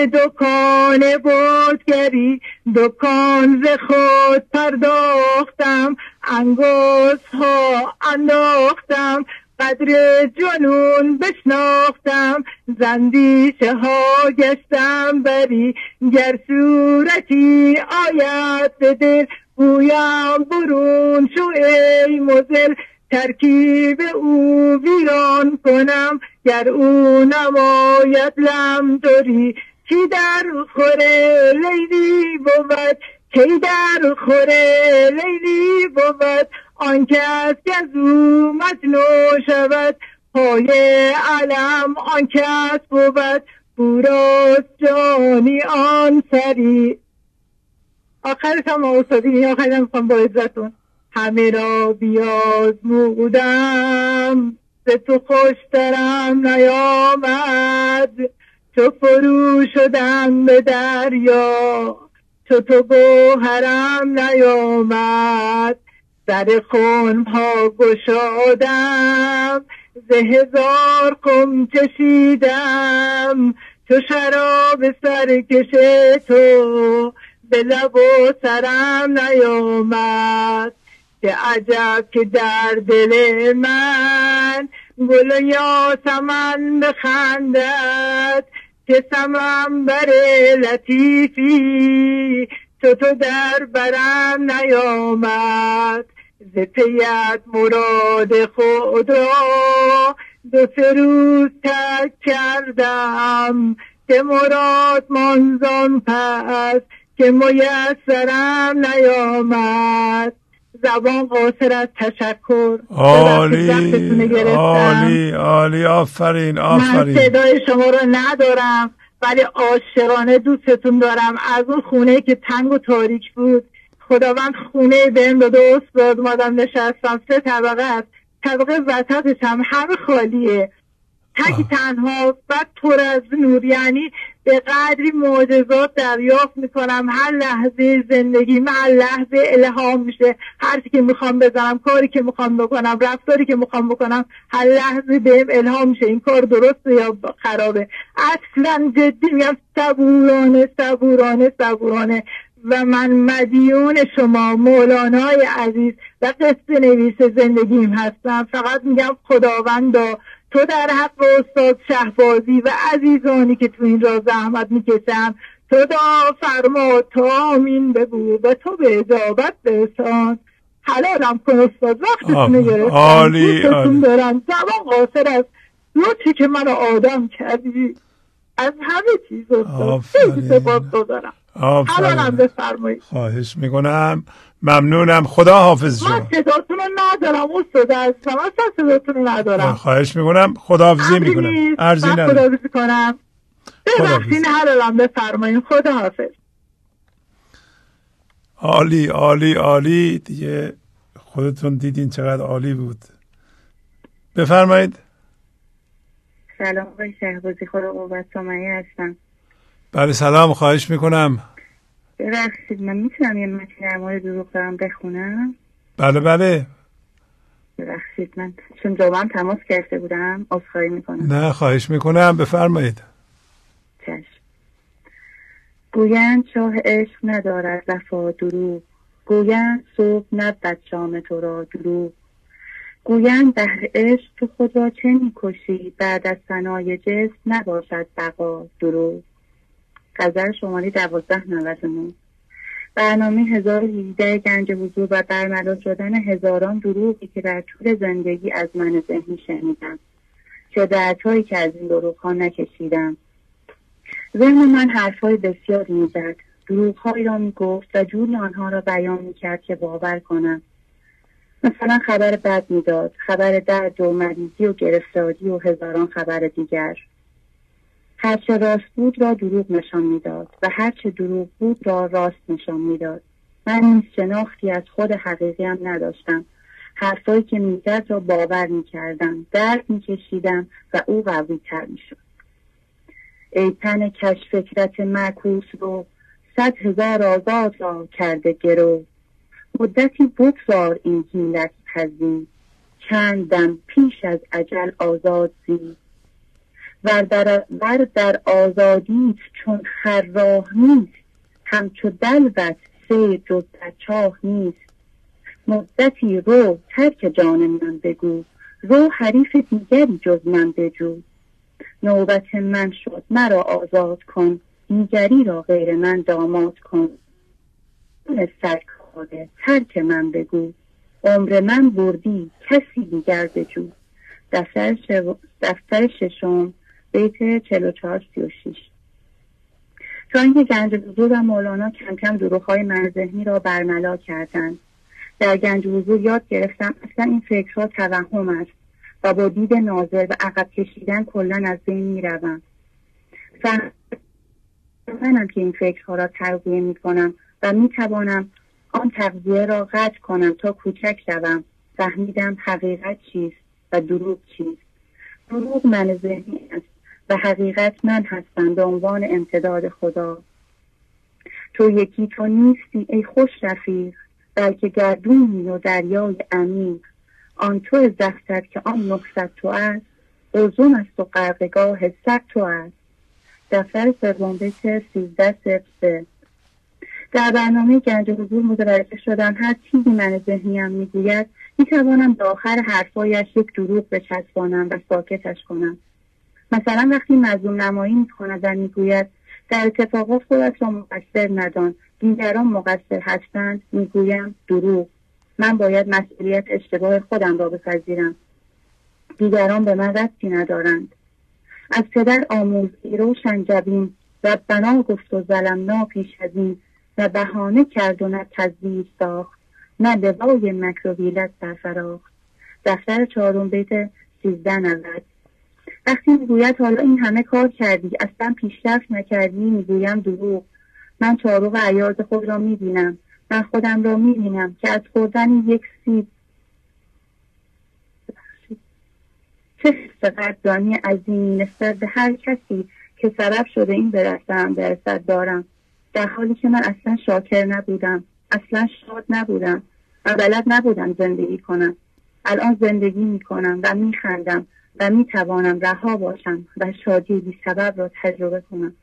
دکان بتگری. دکان ز خود پرداختم، انگشت ها انداختم. قدر جنون بشناختم، زندیشه ها گشتم بری. گر صورتی آید به دل، گویم برون شو ای مزل. ترکیب او ویران کنم، گر او نماید لمدری. کی در خوره لیلی بود، کی در خوره لیلی بود. آن کس که از او مجنون شود، پای علم آن کس بود. بوراست جانی آن سری. آخرش هم آسادی، آخرش هم میخوام با عزتون. همه را بیازمودم، ز تو خوشترم نیامد. چو فرو شدم به دریا، چو تو گوهرم نیامد. در خم ها گشادم، ز هزار خم چشیدم. چو شراب سرکش تو به لب و سرم نیامد. چه عجب که در دل من گل و یاسمن بخندد. که سمن بر لطیفی تو در برم نیامد. ز پیت مراد خود را 2-3 روز ترک کردم. که مراد منزان پس که میسرم نیامد. زبان قاصر از تشکر. عالی عالی عالی، آفرین آفرین. من صدای شما رو ندارم ولی عاشقانه دوستتون دارم. از اون خونه که تنگ و تاریک بود خداوند خونه بهم داده استاد، اومدم نشستم 3 طبقه است، طبقه وسطش هم همه خالیه، تکی تنها، بعد پر از نور. یعنی به قدری معجزات دریافت میکنم، هر لحظه زندگی هر لحظه الهام میشه، حرفی که میخوام بزنم، کاری که میخوام بکنم، رفتاری که میخوام بکنم، هر لحظه بهم الهام میشه این کار درسته یا خرابه. اصلا جدی میگم صبورانه صبورانه صبورانه. و من مدیون شما مولانای عزیز و قصه نویس زندگیم هستم. فقط میگم خداوندا تو در حق استاد شهبازی و عزیزانی که تو این راه زحمت میکشن تو دعا فرما، تو آمین بگو و تو به اجابت برسان. حلالم کن استاد، وقتتون گرفتم، عالی دارم، زمان قاصر است، لطفی که منو آدم کردی از همه چیز استاد، خیلی سپاسگزارم. حلالم بفرمایید. خواهش میکنم، ممنونم، خدا حافظ شما. من صداتون رو ندارم استاد عزیزم، اصلا صداتون رو ندارم. خواهش میکنم، خداحافظی میکنم. عرضی ندارم. خداحافظی کنم. ببخشید حلالم بفرمایید. خدا حافظ. عالی عالی عالی دیگه، خودتون دیدین چقدر عالی بود. بفرمایید. سلام آقای شهبازی، خدا قوت سامعی هستم. بله سلام، خواهش میکنم. ببخشید من میتونم یه متن در مورد دروغ دارم بخونم؟ بله بله. ببخشید من چون جوابم تماس گرفته بودم عذرخواهی میکنم. نه خواهش میکنم، بفرمایید. چشم. گویند شاه عشق ندارد وفا دروغ، گویند صبح نبود شام تو را دروغ، گویند بهر عشق تو خود را چه میکشی، بعد از ثنای جسم نباشد بقا دروغ. غزل شماره 1299. برنامه 1017 گنج حضور و برملا شدن هزاران دروغی که در طول زندگی از من ذهنی شنیدم، چه دردهایی که از این دروغ‌ها نکشیدم. ذهن من حرفهای بسیاری می‌زد، دروغ‌هایی را می‌گفت و جوری آنها را بیان می‌کرد که باور کنم. مثلا خبر بد می‌داد، خبر درد و مریضی و گرفتاری و هزاران خبر دیگر. هرچه راست بود را دروغ نشان میداد و هرچه دروغ بود را راست نشان میداد. من نیز شناختی از خود حقیقیم نداشتم. حرفایی که میزد را باور میکردم، درد میکشیدم و او قوی‌تر میشد. ای تن کش فکرت معکوس رو، 100,000 آزاد را کرده گرو. مدتی بگذار این حیلت پذیر، چند دم پیش از اجل آزاد زی. ور در آزادیت چون خر راه نیست، همچو دلوت سیر جز در چاه نیست. مدتی رو ترک جان من بگو، رو حریف دیگری جز من بجو. نوبت من شد مرا آزاد کن، دیگری را غیر من داماد کن. سرکاره ترک من بگو، عمر من بردی کسی دیگر بجو. دفتر ششم بیت 44-36. تا اینکه گنج حضور و مولانا کم کم دروغ‌های من ذهنی را برملا کردند. در گنج حضور یاد گرفتم اصلا این فکرها توهم است و با دید ناظر و عقب کشیدن کلاً از بین می‌روم. فهمیدم که این فکرها را تغذیه می‌کنم و می‌توانم آن تغذیه را قطع کنم تا کوچک شوم. فهمیدم حقیقت چیست و دروغ چیست. دروغ من ذهنی است و حقیقت من هستم به عنوان امتداد خدا. تو یکی تو نیستی ای خوش رفیق، بلکه گردونی و دریای عمیق. آن تو زفتت که آن 900 تو است، قزم است و غرقگاه 100 تو است. دفتر سوم بیت 13-03. در برنامه گنج حضور متوجه شدم هر چیزی من ذهنیم میگوید میتوانم به آخر حرفایش یک دروغ بچسبانم و ساکتش کنم. مثلا وقتی مظلوم نمایی میکند و میگوید در اتفاقات خودت را مقصر ندان، دیگران مقصر هستند، میگویم دروغ. من باید مسئولیت اشتباه خودم را بپذیرم. دیگران به من ربطی ندارند. از پدر آموزی روشن جبین، ربنا گفت و ظلمنا پیش از این، نه بهانه کرد و نه تزویر ساخت، نه لوای مکر و حیلت برفراخت. دفتر 4 بیت 13-90. وقتی میگوید حالا این همه کار کردی اصلا پیشرفت نکردی، میگویم دروغ. من چارق عیاز خود را میبینم، من خودم را میبینم که از خوردن یک سیب چه قدردانی عظیمی نسبت به هر کسی که سبب شده این برسد دارم، در حالی که من اصلا شاکر نبودم، اصلا شاد نبودم و بلد نبودم زندگی کنم. الان زندگی میکنم و میخندم و میتوانم رها باشم و شادی بی سبب را تجربه کنم.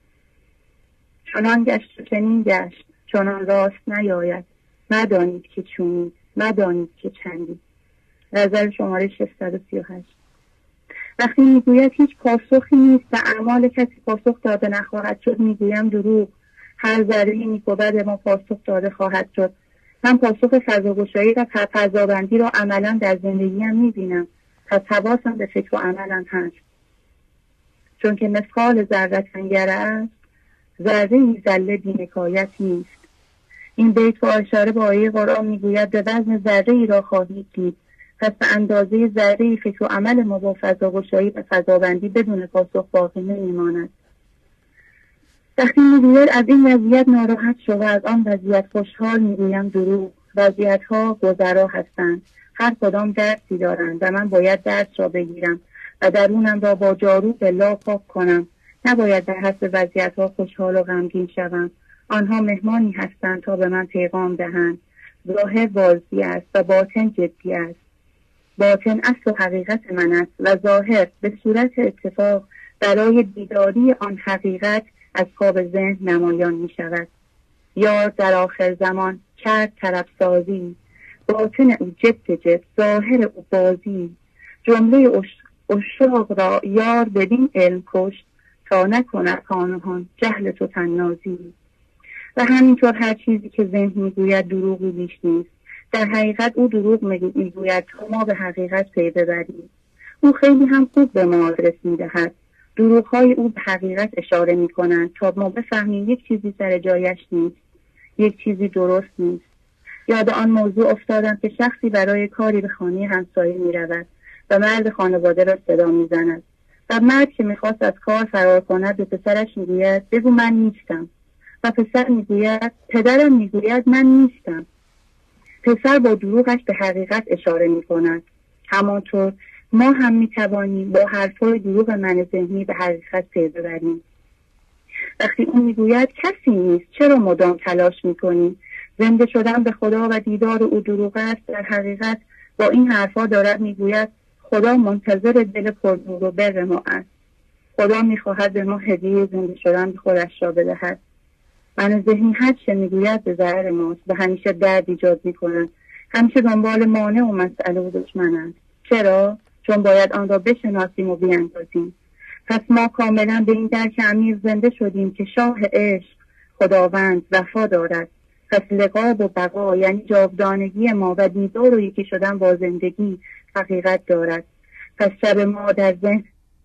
چنان گشت و چنین گشت، چنان راست نیاید، مدانید که چونید، مدانید که چندید. غزل شماره 638. وقتی میگوید هیچ پاسخی نیست و اعمال کسی پاسخ داده نخواهد شد، میگویم دروغ. هر ذره نیک و بد ما پاسخ داده خواهد شد. من پاسخ فضاگشایی و فضابندی را عملا در زندگیم میبینم، پس حواسم به فکر و عملم هست. چون که مثقال ذره کنگره است، ذره‌ای ذله بی‌نکایت نیست. این بیت با اشاره به آیه قرآن میگوید به وزن ذره‌ای را خواهید دید، پس به اندازه ذره‌ای فکر و عمل ما با فضاگشایی و فضابندی بدون پاسخ باقی نمیماند. وقتی میگوید از این وضعیت ناراحت شو و از آن وضعیت خوشحال، میگویم دروغ. وضعیت‌ها گذرا هستند، هر کدام درسی دارند و من باید درس را بگیرم و درونم را با جارو بلا پاک کنم. نباید در حسب وضعیت‌ها خوشحال و غمگین شوم. آنها مهمانی هستند تا به من پیغام دهند. ظاهر بازی است و باطن جدی است. باطن اصل و حقیقت من است و ظاهر به صورت اتفاق برای دیداری آن حقیقت از خواب ذهن نمایان می شود. یار در آخر زمان کرد طرب سازی، باطن او جد، ظاهر او بازی. جمله عشاق را یار بدین علم کشت، تا نکند کانهان جهل تو تنازی. و همینطور هر چیزی که ذهن میگوید دروغی بیش نیست. در حقیقت او دروغ میگوید تا ما به حقیقت پی ببریم. او خیلی هم خوب به ما آدرس میدهد. دروغ‌های او به حقیقت اشاره میکنند تا ما بفهمیم یک چیزی سر جایش نیست، یک چیزی درست نیست. یاد آن موضوع افتادم که شخصی برای کاری به خانه همسایه میرود و مرد خانواده را صدا میزند و مرد که میخواست از کار فرار کند به پسرش میگوید بگو من نیستم و پسر میگوید پدرم میگوید من نیستم. پسر با دروغش به حقیقت اشاره میکند. همانطور ما هم میتوانیم با حرفای دروغ من ذهنی به حقیقت پی ببریم. وقتی اون میگوید کسی نیست، چرا مدام تلاش میکنیم؟ زنده شدن به خدا و دیدار او دروغ است. در حقیقت با این حرفا دارد میگوید خدا منتظر دل پرنور و بر ما است. خدا میخواهد به ما هدیه زنده شدن به خودش را بدهد. من ذهنی هر چه میگوید به ضرر ماست و همیشه درد ایجاد میکند. همیشه دنبال مانع و مسئله و دشمن است. چرا؟ چون باید آن را بشناسیم و بیاندازیم. پس ما کاملا به این درک عمیق زنده شدیم که شاه عشق خداوند وفا دارد. پس لقاب و بقا یعنی جاودانگی ما و دیدار و یکی شدن با زندگی حقیقت دارد. پس شب ما در ذهن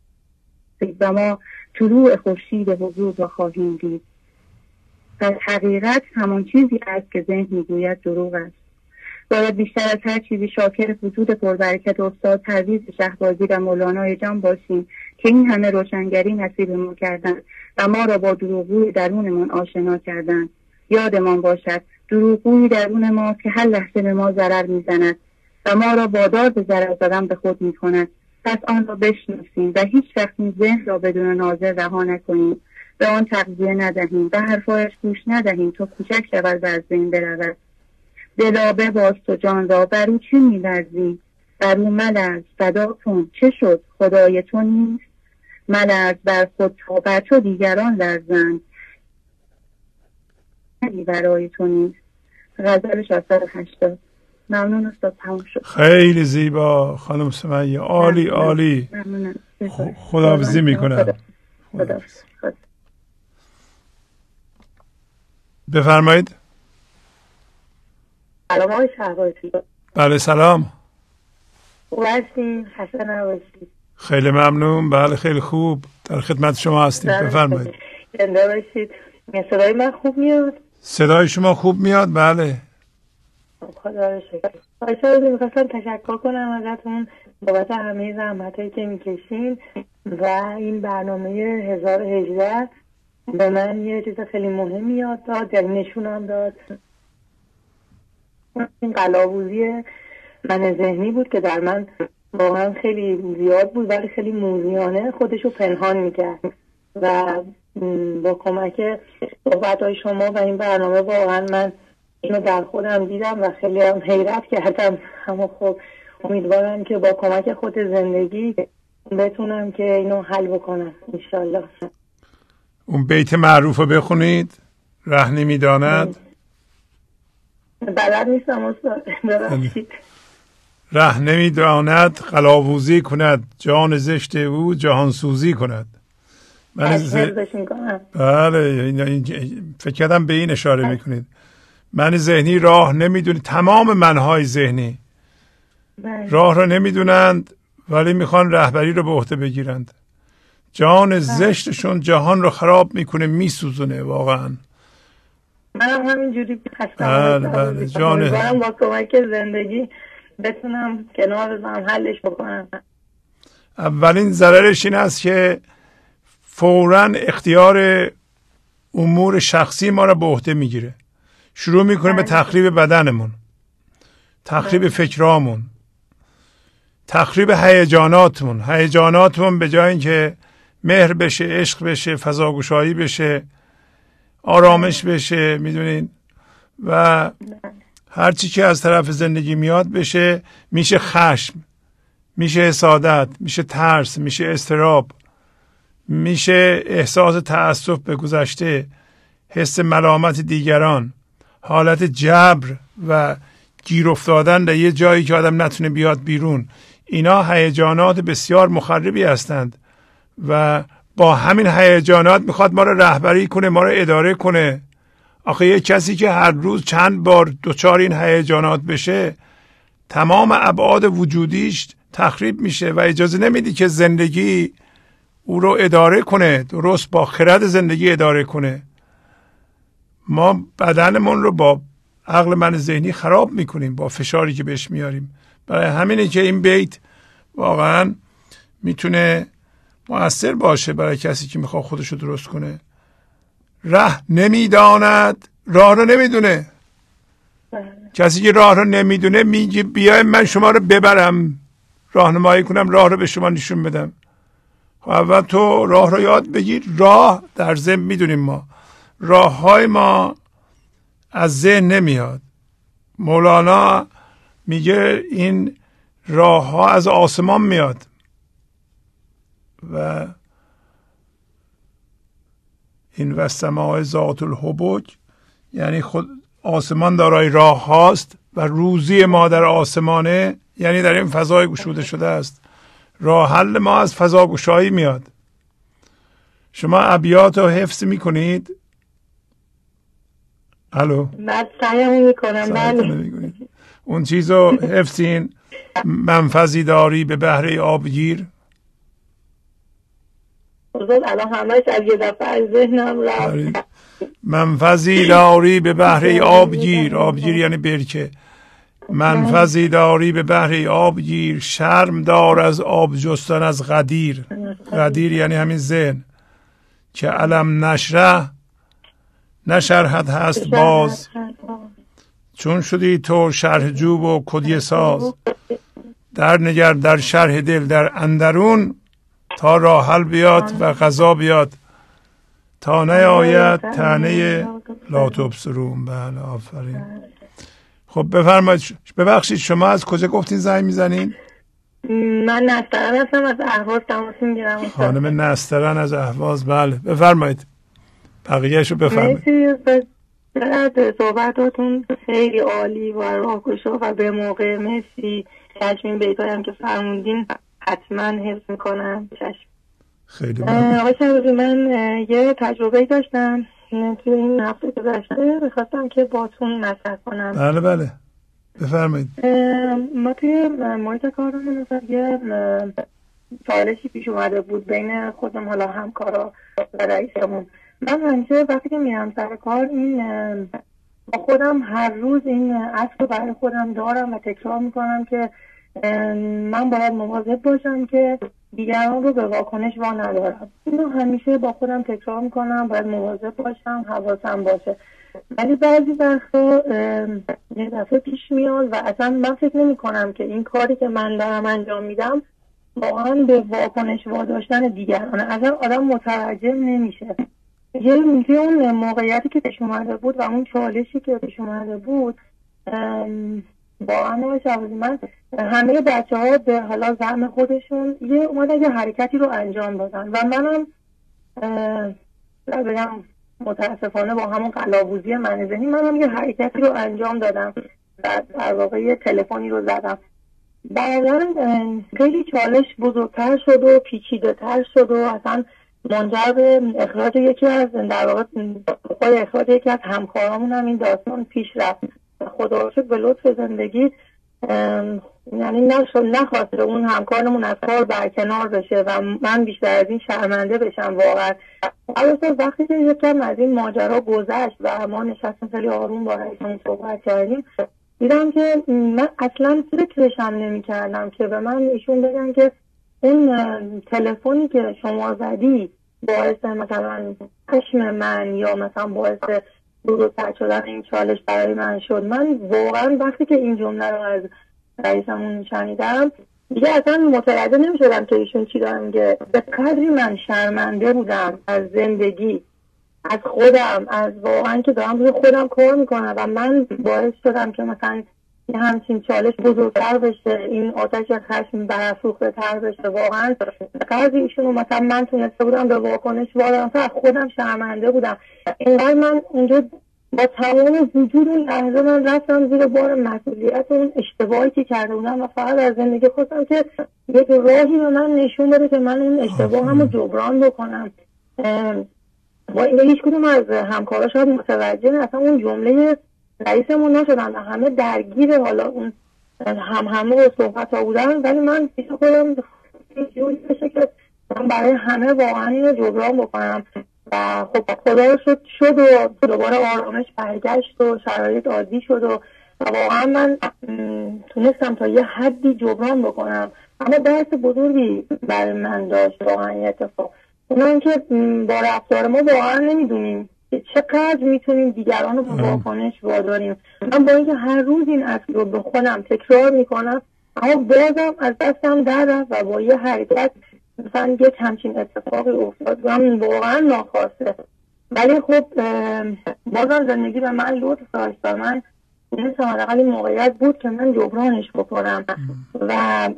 و ما طلوع خورشید حضور را خواهیم دید. پس حقیقت همان چیزی است که ذهن میگوید دروغ است. باید بیشتر از هر چیزی شاکر وجود پربرکت استاد پرویز شهبازی و مولانا جان باشیم که این همه روشنگری نصیب ما کردند و ما را با دروغگوی درونمان آشنا کردند. یادمان باشد دروغگوی درون ما که هر لحظه به ما ضرر میزند و ما را وادار به ضرر زدن به خود میکند. پس آن را بشناسیم و هیچ وقت این ذهن را بدون ناظر رها نکنیم، به آن تغذیه ندهیم و حرفایش گوش ندهیم تا کوچک شود و از بین برود. دلا بباز تو جان را، بر او چه می‌لرزی؟ بر او ملرز، فدا کن، چه شد خدای تو نیست؟ ملرز بر خود تا بر تو دیگران لرزند، برای تو نیست. غزل 680. ممنون استاد، تموم شد. خیلی زیبا خانم سمیه، عالی عالی. ممنونم. خداحافظی میکنم. بفرمایید. سلام آقای شهبازی. بله سلام. خوب هستین؟ خسته نباشید. خیلی ممنون. بله خیلی خوب، در خدمت شما هستیم. بفرمایید. زنده باشید. صدای من خوب میاد؟ صدای شما خوب میاد. بله. خدا رو شکر. آقای شهبازی میخواستم تشکر کنم ازتون بابت همه زحمتایی که میکشین و این برنامه 1018 به من یه چیز خیلی مهمی یاد داد، یعنی نشونم داد این قلاووزی من ذهنی بود که در من واقعا خیلی زیاد بود، ولی خیلی موذیانه خودشو پنهان میکرد و با کمک صحبت‌های شما و این برنامه واقعا من اینو در خودم دیدم و خیلی هم حیرت کردم. اما خب امیدوارم که با کمک خود زندگی بتونم که اینو حل بکنم انشالله. اون بیت معروف رو بخونید، ره نمیداند. بلد نیستم استاد، ببخشید. ره نمیداند قلاووزی کند، جان زشت او جهان سوزی کند. من بله فکر کردم به این اشاره میکنید. من ذهنی راه نمیدونی، تمام منهای ذهنی راه را نمیدونند ولی میخوان رهبری رو به عهده بگیرند. جان زشتشون جهان رو خراب میکنه، میسوزونه. واقعا منم همینجوری هستم. بله جان با کمک زندگی بتونم کنار بزنم حلش بکنم. اولین ضررش این است که فوراً اختیار امور شخصی ما را به عهده میگیره. شروع میکنه به تخریب بدنمون، تخریب فکرامون، تخریب هیجاناتمون به جای اینکه مهر بشه، عشق بشه، فضاگشایی بشه، آرامش بشه، میدونین، و هر چی که از طرف زندگی میاد بشه، میشه خشم، میشه حسادت، میشه ترس، میشه اضطراب، میشه احساس تأسف به گذشته، حس ملامت دیگران، حالت جبر و گیر افتادن در یه جایی که آدم نتونه بیاد بیرون. اینا هیجانات بسیار مخربی هستند و با همین هیجانات میخواد ما رو رهبری کنه، ما رو اداره کنه. آخه یه کسی که هر روز چند بار دچار این هیجانات بشه، تمام ابعاد وجودیش تخریب میشه و اجازه نمیدی که زندگی او رو اداره کنه، درست با خرد زندگی اداره کنه. ما بدنمون رو با عقل من ذهنی خراب میکنیم با فشاری که بهش میاریم. برای همینه که این بیت واقعا میتونه مؤثر باشه برای کسی که میخواد خودش رو درست کنه. ره نمیداند، راه رو نمیدونه. کسی که راه رو نمیدونه میگه بیای من شما رو ببرم، راهنمایی کنم، راه رو به شما نشون بدم. خب اول تو راه رو یاد بگیر. راه در ذهن میدونیم ما راه های ما از ذهن نمیاد. مولانا میگه این راه ها از آسمان میاد و این و سماع ذات الحبک، یعنی خود آسمان دارای راه هاست و روزی ما در آسمانه، یعنی در این فضای گشوده شده است. راه حل ما از فضا گشایی میاد. شما ابیات رو حفظ میکنید؟ الو؟ بعد سعیم میکنم. بله. اون چیز رو حفظین. منفذی داری به بحر آبگیر. الان همش از یه دفعه از ذهنم رفت. منفذی داری به بحر آبگیر. آبگیر یعنی برکه. منفذی داری به بحر آبگیر، شرم دار از آب جستن از غدیر. غدیر یعنی همین ذهن که علم نشره نشرحت هست باز، چون شدی تو شرح جوب و کدیه ساز. در نگر در شرح دل در اندرون، تا راه حل بیاد و قضا بیاد، تا نیاید طعنه لا تبصرون. بله آفرین. خب بفرمایید. ببخشید شما از کجا گفتین زنگ میزنین؟ من نسترن هستم، از اهواز تماس میگیرم. خانم نسترن از اهواز. بله بفرمایید، بقیه‌شو بفرمایید. مرسی، صحبتاتون خیلی عالی و راهگشا و به موقع. مرسی. چشم بیتایی هم که فرموندین حتما حفظ میکنم. چشم. خیلی ممنون. آقای شهبازی، من یه تجربه داشتم توی این هفته گذشته، میخواستم که باتون مطرح کنم. بله بله بفرمایید. ما توی محیط کارمون یه چالشی پیش اومده بود بین خودم، حالا همکارا و رئیسمون. من همیشه وقتی که میرم سر کار این با خودم هر روز این اصل رو برای خودم دارم و تکرار میکنم که من باید مواظب باشم که دیگران رو به واکنش وا ندارم. اینو همیشه با خودم تکرار میکنم، باید مواظب باشم، حواسم باشه. ولی بعضی وقتا یه دفعه پیش میاد و اصلا من فکر نمی کنم که این کاری که من دارم انجام میدم واقعا به واکنش واداشتن دیگرانه. اصلا آدم متوجه نمیشه. یه اون موقعیتی که پیش اومده بود و اون چالشی که پیش اومده بود واقعا من همه بچه ها به حالا زعم خودشون اومدن یه حرکتی رو انجام دادن و منم بگم متاسفانه با همون قلاووزی من ذهنی منم یه حرکتی رو انجام دادم و در واقع یه تلفنی رو زدم. بعداً خیلی چالش بزرگتر شد و پیچیده تر شد و اصلا منجر به اخراج یکی از در واقع اخراج یکی از همکارامون هم این داستان پیش رفت. خدا رو شکر به لطف زندگی یعنی نخواست اون همکارمون از کار برکنار بشه و من بیشتر از این شرمنده بشم واقعا. البته وقتی که یکم از این ماجرا گذشت و ما نشستیم خیلی آروم با رئیسمون صحبت کردیم دیدم که من اصلا فکرشم نمی کردم که به من ایشون بگن که اون تلفنی که شما زدی باعث مثلا خشم من یا مثلا باعث بزرگتر شدن این چالش برای من شد. من واقعا وقتی که این جمله رو از رئیسمون شنیدم دیگه اصلا متوجه نمی شدم که ایشون چی دارم میگه. به قدری من شرمنده بودم از زندگی، از خودم، از واقعا که دارم روی خودم کار میکنم و من باعث شدم که مثلا یه همچین چالش بزرگتر بشه، این آتش خشم برافروخته تر بشه. واقعا به قدری ایشون مثلا من تونسته بودم به واکنش وادارم تا از خودم شرمنده بودم. اینقدر من اونجا با تمام وجود اون لحظه من رفتم زیر بار مسئولیت اون اشتباهی که کرده بودم و فقط از زندگی خواستم که یک راهی به من نشون بده که من اون اشتباه همو جبران بکنم. با این هیچ کدوم از همکارا شاید متوجه اصلا اون جمله رئیسمون نشدن و همه درگیر حالا اون همه و صحبت ها بودن، ولی من پیش خودم جوری بشه که من برای همه واقعا اینو جبران بکنم و خب خدا رو شد و دوباره آرامش برگشت و شرایط عادی شد و واقعا من تونستم تا یه حدی جبران بکنم. اما درس بزرگی برای من داشت واقعا این اتفاق. اونم که با رفتار ما واقعا نمیدونیم که چقدر میتونیم دیگران رو به واکنش واداریم. من با اینکه هر روز این اصل رو به خودم تکرار میکنم اما بازم از دستم در رفت و با یه حرکت مثلا یک همچین اتفاقی افتاد و من واقعا ناخواسته. ولی خب بازم زندگی به من لطف داشت و من این حداقل این موقعیت بود که من جبرانش بکنم و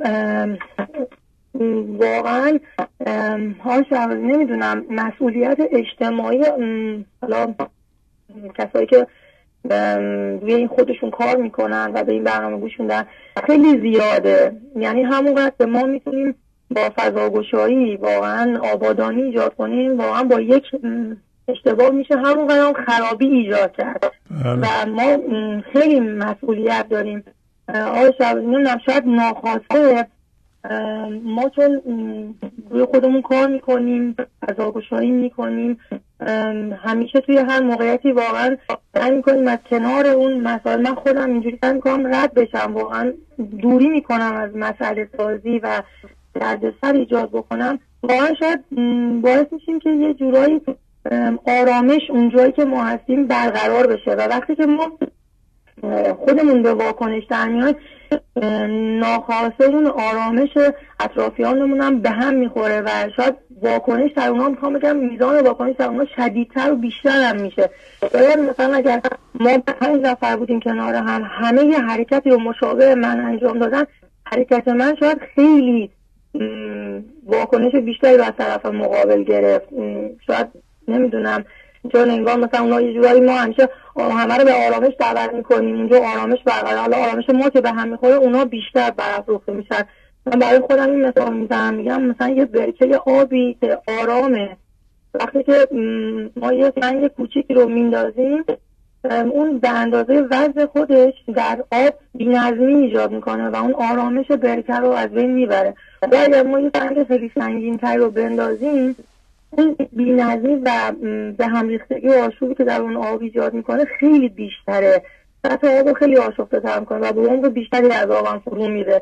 واقعا نمیدونم مسئولیت اجتماعی حالا کسایی که روی این خودشون کار میکنن و به این برنامه گوش میدن خیلی زیاده. یعنی همونقدر ما میتونیم با فضاگشایی واقعا آبادانی ایجاد کنیم، واقعا با یک اشتباه میشه همونقدر خرابی ایجاد کرد و ما خیلی مسئولیت داریم. نمیدونم شاید ناخواسته ما چون روی خودمون کار میکنیم، فضاگشایی میکنیم، همیشه توی هر موقعیتی واقعا سعی میکنیم از کنار اون مسائل، من خودم اینجوری سعی میکنم رد بشم، واقعا دوری میکنم از مسئله سازی و دردسر ایجاد بکنم. واقعا شاید باعث میشیم که یه جورایی آرامش اون جایی که ما هستیم برقرار بشه و وقتی که ما خودمون به واکنش در میاد ناخواسته اون آرامش اطرافیانمون هم به هم میخوره و شاید واکنش در اونها میخوام بگم میزان واکنش در اونها شدیدتر و بیشتر هم میشه. باید مثلا اگر ما 5 نفر بودیم کنار هم همه یه حرکتی رو مشابه من انجام دادن، حرکت من شاید خیلی واکنش بیشتری از طرف مقابل گرفت. شاید نمیدونم چون انگار مثلا اونا یه جورایی ما همیشه همه رو به آرامش دعوت میکنیم، اونجا آرامش برقرار، حالا آرامش ما که به هم میخوره اونا بیشتر برافروخته میشن. من برای خودم این مثال میزنم، میگم مثلا یه برکه آبی که آرامه، وقتی که ما یه سنگ کوچیکی رو میندازیم اون به اندازه وزن خودش در آب بی‌نظمی ایجاد میکنه و اون آرامش برکه رو از بین میبره. و اگر ما یه سنگ خیلی سنگین‌تر رو بندازیم اون بی‌نظمی و به هم ریختگی و آشوبی که در اون آب ایجاد میکنه خیلی بیشتره، سطح آب خیلی آشفته تر میکنه و به عمق بیشتری از آب هم فرو میره.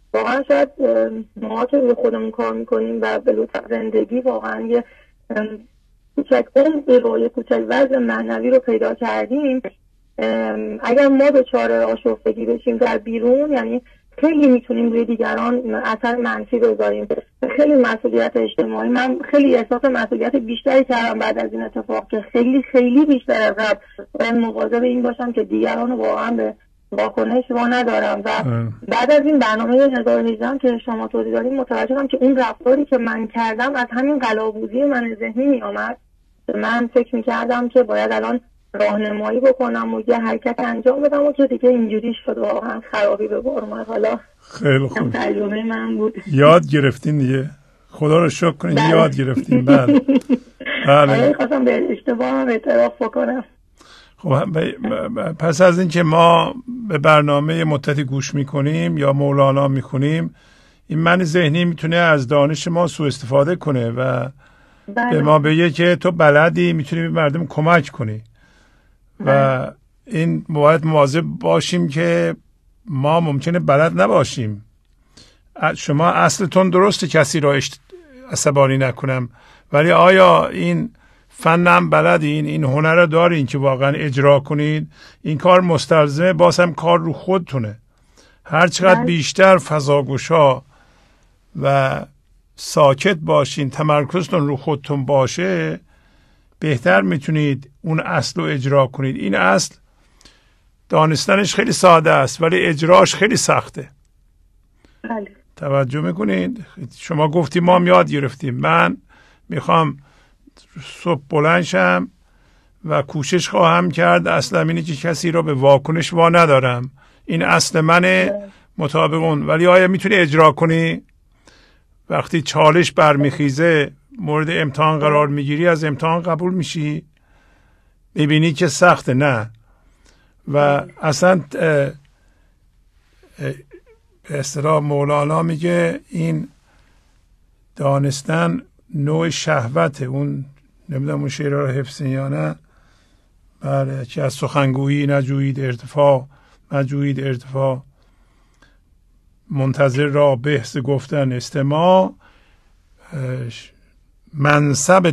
واقعا شاید ما که روی خودمون کار میکنیم و به لطف زندگی واقعا یه کوچک عمقی رو، یه کوچک وضع معنوی رو پیدا کردیم، اگر ما دچار آشفتگی بشیم در بیرون، یعنی خیلی میتونیم روی دیگران اثر منفی بذاریم. خیلی مسئولیت اجتماعی، من خیلی احساس مسئولیت بیشتری کردم بعد از این اتفاق که خیلی خیلی بیشتر از قبل باید مواظب این باشم که دیگران رو واقعا به واکنش وا ندارم. و بعد از این برنامه 1018 که شما توضیح دادین متوجه شدم که اون رفتاری که من کردم از همین قلاووزی من ذهنی می اومد. من فکر میکردم که باید الان راهنمایی بکنم و یه حرکت انجام بدم و که دیگه اینجوری شد، واقعا خرابی به بار اومد. حالا خیلی خوب، تجربه من بود. یاد گرفتین دیگه، خدا رو شکر کنین. یاد گرفتین. بله بله. خواستم به اشتباهم اعتراف بکنم. خب پس از اینکه ما به برنامه مدتی گوش میکنیم یا مولانا میخونیم، این من ذهنی میتونه از دانش ما سوء استفاده کنه و به ما بگه که تو بلدی، میتونی به مردم کمک کنی. و این باید مواظب باشیم که ما ممکنه بلد نباشیم. شما اصلتون درسته کسی را عصبانی نکنم، ولی آیا این فنم بلدین، این هنر رو دارین که واقعا اجرا کنین؟ این کار مستلزمه بازم کار رو خودتونه. هر چقدر بیشتر فضاگوشا و ساکت باشین، تمرکزتون رو خودتون باشه، بهتر میتونید اون اصل رو اجرا کنید. این اصل دانستنش خیلی ساده است ولی اجراش خیلی سخته. بله. توجه میکنید؟ شما گفتی ما یاد گرفتیم. من میخوام صبح بلند شم و کوشش خواهم کرد اصلا اینه که کسی رو به واکنش وا ندارم. این اصل منه مطابق اون. ولی آیا میتونی اجرا کنی؟ وقتی چالش برمیخیزه، مورد امتحان قرار میگیری، از امتحان قبول میشی؟ میبینی که سخته؟ نه. و اصلا به اصطلاح مولانا میگه این دانستن نوع شهوته. اون نمیدونم اون شعر رو حفظین یا نه. بله، که از سخنگویی نجویید ارتفاع، نجویید ارتفاع، منتظر را بحث گفتن استماع. منصب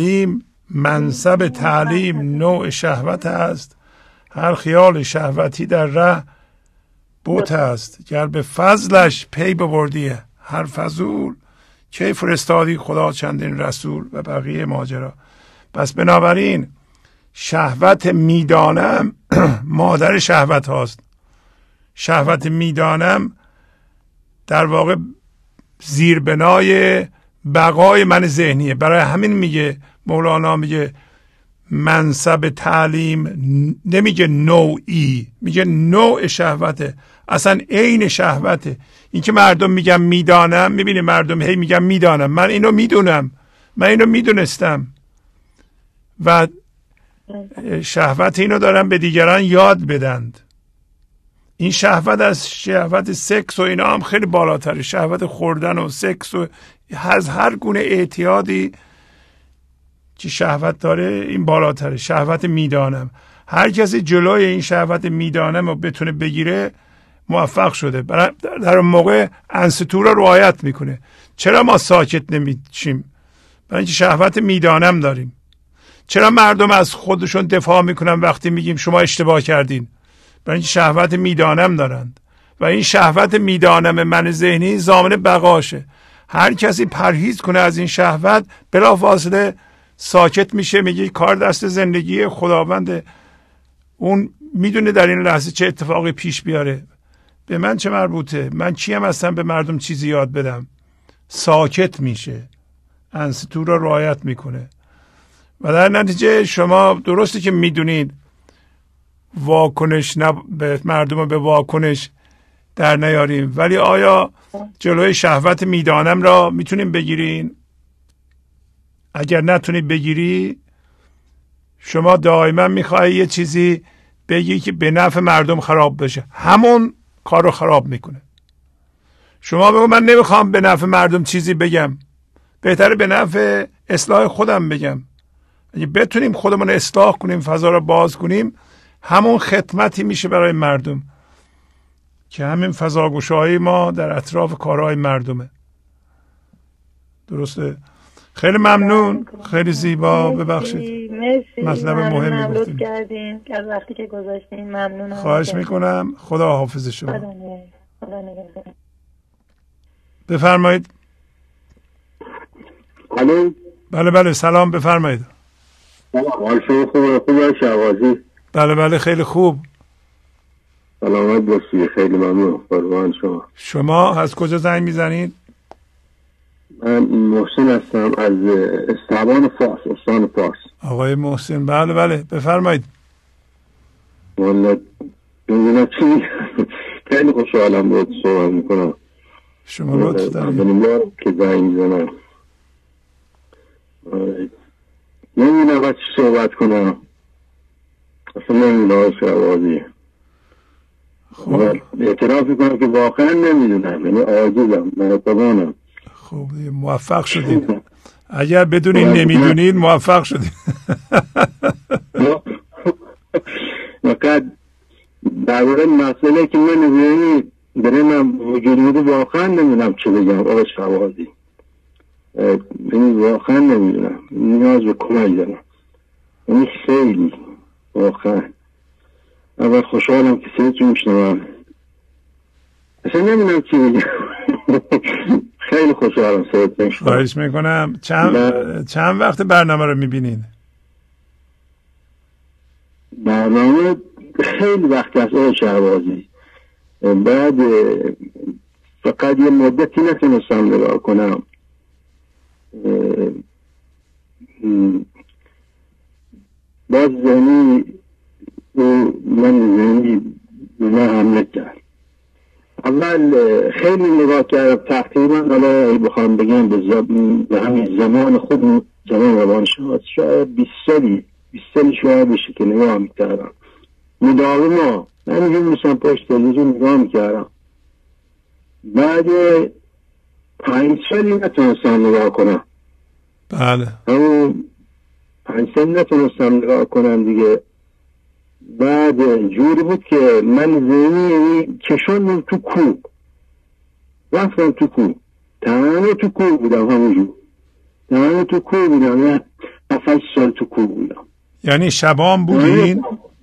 تعلیم نوع شهوت است، هر خیال شهوتی در ره بوت است. گر به فضلش پی ببردیه هر فضول، کی فرستادی خدا چندین رسول. و بقیه ماجرا. پس بنابراین شهوت میدانم مادر شهوت هاست. شهوت میدانم در واقع زیربنای بقای من ذهنیه. برای همین میگه مولانا، میگه منصب تعلیم، نمیگه نوعی، میگه نوع شهوته، اصلا عین شهوته. این که مردم میگن میدانم، میبینی مردم هی میگن میدانم، من اینو میدونم، من اینو میدونستم و شهوت اینو دارم به دیگران یاد بدند. این شهوت از شهوت سکس و اینا هم خیلی بالاتره. شهوت خوردن و سکس و از هر گونه اعتیادی که شهوت داره این بالاتره. شهوت میدانم، هر کسی جلوی این شهوت میدانم رو بتونه بگیره موفق شده. در اون موقع انستو رو رعایت میکنه. چرا ما ساکت نمیشیم؟ برای اینکه شهوت میدانم داریم. چرا مردم از خودشون دفاع میکنن وقتی میگیم شما اشتباه کردین؟ برای اینکه شهوت میدانم دارند و این شهوت میدانم من ذهنی ضامن بقاشه. هر کسی پرهیز کنه از این شهوت بلافاصله ساکت میشه، میگه کار دست زندگی خداونده، اون میدونه در این لحظه چه اتفاقی پیش بیاره. به من چه مربوطه؟ من کیم هستم به مردم چیزی یاد بدم؟ ساکت میشه، انستو رو رعایت میکنه و در نتیجه شما درسته که میدونید واکنش به مردم رو به واکنش در نیاریم، ولی آیا جلوی شهوت میدانم را میتونیم بگیرین؟ اگر نتونید بگیری، شما دائما میخوای یه چیزی بگی که به نفع مردم خراب بشه، همون کار رو خراب میکنه. شما بگو من نمیخوام به نفع مردم چیزی بگم، بهتره به نفع اصلاح خودم بگم. اگه بتونیم خودمون اصلاح کنیم، فضا رو باز کنیم، همون خدمتی میشه برای مردم. که همین فضاگوشایی ما در اطراف کارهای مردمه. درسته؟ خیلی ممنون، خیلی زیبا. ببخشید مطلب مهمی گفتیم. کردین از وقتی که گذاشتین. ممنونم. خواهش میکنم. خدا حافظ شما. خدا نگهدار. بفرمایید. الو. بله سلام، بفرمایید. حال شما خوبه شهبازی؟ بله خیلی خوب. سلامت باشی. خیلی ممنون. قربان شما. شما از کجا زنگ میزنید؟ من محسن هستم از استان فارس. استان فارس. آقای محسن. بله بفرمایید. والله ببینم چی. خیلی خوشحالم بود صحبت میکنم. شما لطف دارید. اولین بار که زنگ میزنم نمیدونم باید چی صحبت کنم. اصلا نمیدونم شهبازی. اعتراف میکنم که واقعا نمیدونم، یعنی عاجزم، ناتوانم. خب موفق شدید. اگر بدونین نمیدونین موفق شدید. فقط درباره مسئله که من برم وجود میده واقعا نمیدونم چه بگم. آقا شهبازی یعنی واقعا نمیدونم، نیاز به کمک دارم. یعنی خیلی واقعا اول خوشحالم که صداتون میشنوم. اصلا نمیدونم چی بگم. خیلی خوشحالم صداتون میشنوم. خواهش میکنم. چند وقت برنامه رو میبینین؟ برنامه خیلی وقت از آقای شهبازی، بعد فقط یه مدتی نتونستم نگاه کنم. باز ذهنی من حمله کرد. اول خیلی نگاه کردم تقریبا، حالا بخوام بگم به همین زمان خود، زمان روان شاید 20 سالی شاید بشه که نگاه میکردم مداوم. من اینجور مثلا پشت تلویزیون نگاه میکردم. بعد 5 سالی نتونستم نگاه کنم. بله همون 5 سالی نتونستم نگاه کنم دیگه. بعد جوری بود که من ذهنی کشوندم تو کوه، رفتم تو کوه، تمام تو کوه بودم، همونجور تمام تو کوه بودم. یه 7 سال تو کوه بودم. یعنی شبام بودین؟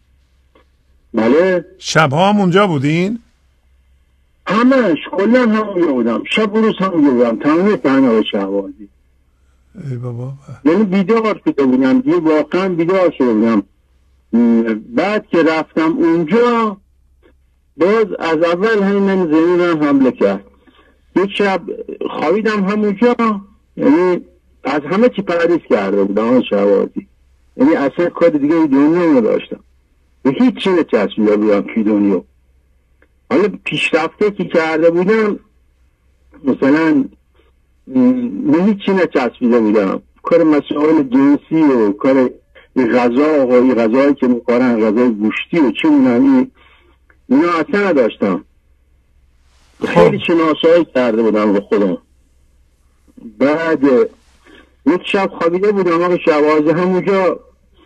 بله شبام اونجا بودین؟ همش کلا همونجا بودم، شب و روز همونجا بودم، تمام تنها شهبازی. ای بابا. یعنی بیدار شده بودم دیگه، واقعا بیدار شده بودم. بعد که رفتم اونجا باز از اول همین ذهنم حمله کرد. یک شب خوابیدم همونجا، یعنی از همه چی پرهیز کرده بودم شهبازی. یعنی اصلا کار دیگه این دنیا نداشتم، به هیچ چی نچسبیده بودم توی دنیا. حالا پیشرفته که کرده بودم مثلا به هیچ چی نچسبیده بودم. کار مسائل جنسی و کار غذا و غذایی که میخورن، غذای گوشتی و چه میدونم، اینا اصلا نداشتم. خیلی شناسایی کرده بودم به خودم. بعد یک شب خوابیده بودم آقا شهبازی همونجا،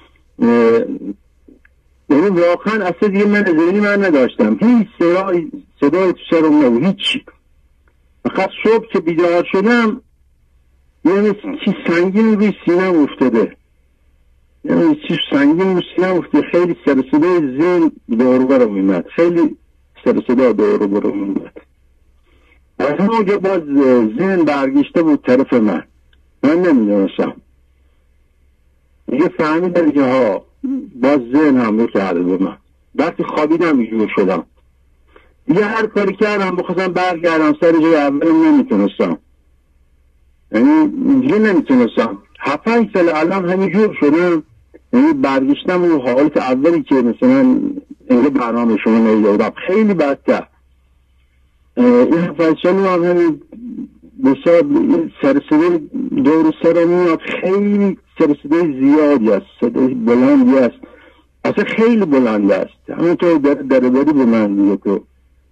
یعنی واقعا اصلا دیگه من ذهنی من نداشتم، هیچ صدای تو سرم نبود، هیچ. فقط صبح که بیدار شدم یعنی چی سنگین روی سینم افتاده، یعنی چی سنگین روی سینم افتاده. خیلی سر صدای ذهن دور برم میمد، خیلی سر صدا دور برم میمد. از همونجا باز ذهن برگشته بود طرف من نمیدونستم دیگه. فهمیدم که ها باز ذهن حمله کرده به من. وقتی خوابیدم اینجور شدم دیگه، هر کاری کردم بخواستم برگردم سر جای اولم نمیتونستم، یعنی دیگه نمیتونستم. 7 سال الان همینجور شدم، یعنی برگشتم اون حالت اولی که مثلا اینجا برنامه شما نیدادم، خیلی بدتر. این 7 سال هم همین بسیار سر صدای دور سر میاد، خیلی سر صدای زیادی است، صدای بلندی است، اصلا خیلی بلند است. همونطور داره به من میگه تو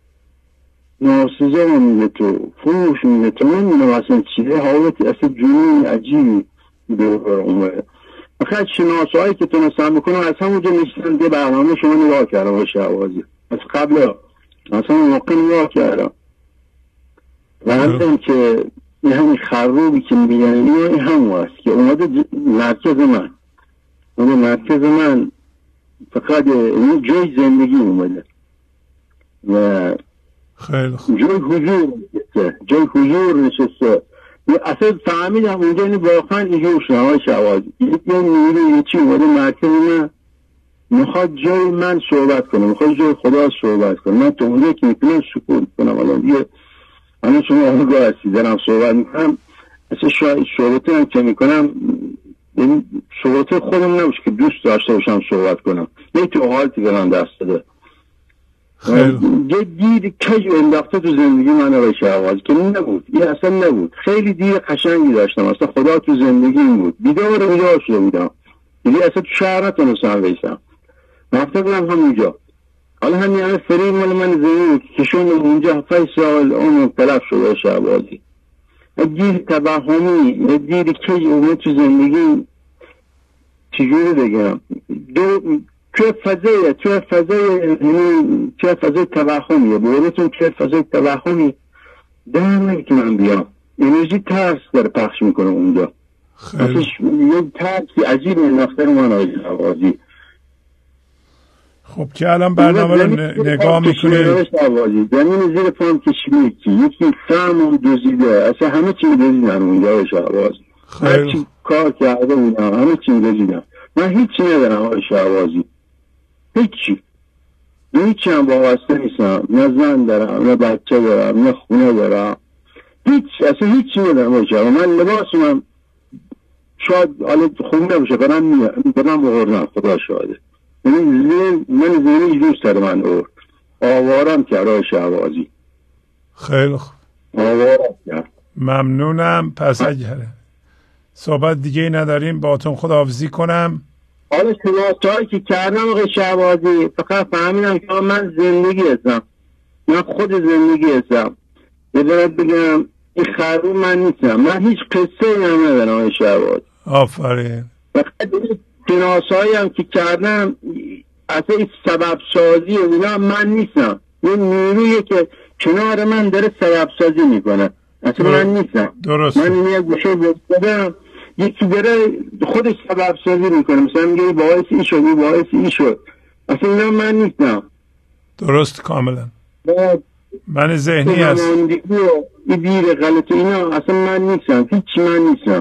ناسزا میگه تو فوش میگه تو، نمیدونم اصلا چیه، حالت اصلا جنون عجیبی دور اومده. فقط شناسایی که تونستم بکنم از همونجا نشستم ده برنامه شما نگاه کردم با شهبازی، از قبل اصلا واقعا نگاه کردم و همین که این همین خروبی که میگن این همون هست که اومده مرکز من فقط این جای زندگی اومده و جای حضور نشسته اصلا فهمیدم اونجا این واقعا اینجور شنهای شواز یه نیروی یه چی اومده مرکز من میخواد جای من صحبت کنه، میخواد جای خدا صحبت کنه. من تو اونجا که میتونم سکوت کنم الان شما آنگاه هستی دارم صحبت میکنم اصلا صحبتی هم که میکنم صحبت خودم نباشه که دوست داشته باشم صحبت کنم یه تو حالتی دارم دست داده یه دیر کج انداخته تو زندگی من رو شهواز که نبود این اصلا نبود. خیلی دیر قشنگی داشتم اصلا خدا تو زندگی این بود بیدار شده بودم دیگه اصلا تو شهر نتونستم بیستم رفته بودم همونجا. حالا همین همه فریب مال من زندگی کشون اونجا 5 سال اون تلف شده شهوازی یه دیر توهمی یه دیر کج اومد تو زندگی چجوری بگم توی فضای توهمیه بورتون توی فضای توهمی در نمیتونم بیام انرژی ترس داره پخش میکنه اونجا یه ترسی عجیب نفتر من آوازی. خب که الان برنامه رو نگاه میکنه زمین زیر پام کشیده یکی فهمم دوزیده اصلا همه چی دوزیدن اونجا شهوازی هرچی کار کرده بودم همه چی دوزیدم من هیچی ندارم آقای شهوازی هیچی هم وابسته نیستم نه زن دارم نه بچه دارم نه خونه دارم اصلا هیچی ندارم آقای من لباسم شاید حالا خونه نباشه برم بغردم خدا شاهده من زنی جوز سر من آوارم کرد آقای شهوازی. خیلی خوب آوارم کرد ممنونم. پس اگر صحبت دیگه نداریم باتون خداحافظی کنم. حالا شناسایی که کردم آقای شهبازی فقط فهمیدم که من زندگی هستم من خود زندگی هستم یه دارد بگم این خروب من نیستم من هیچ قصه هم ندارم آقای شهبازی. آفرین. فقط شناسایی هم که کردم اصلا این سبب سازی و اینا من نیستم یه نیرویه که کنار من داره سبب سازی میکنه اصلا من نیستم. درست. من این یک گوشه بودم یکی داره خودش سبب سازی میکنه مثلا میگه باعث این شد اصلا اینا من نیستم. درست کاملا من ذهنی هست این دیر غلط اینا اصلا من نیستم هیچی من نیستم.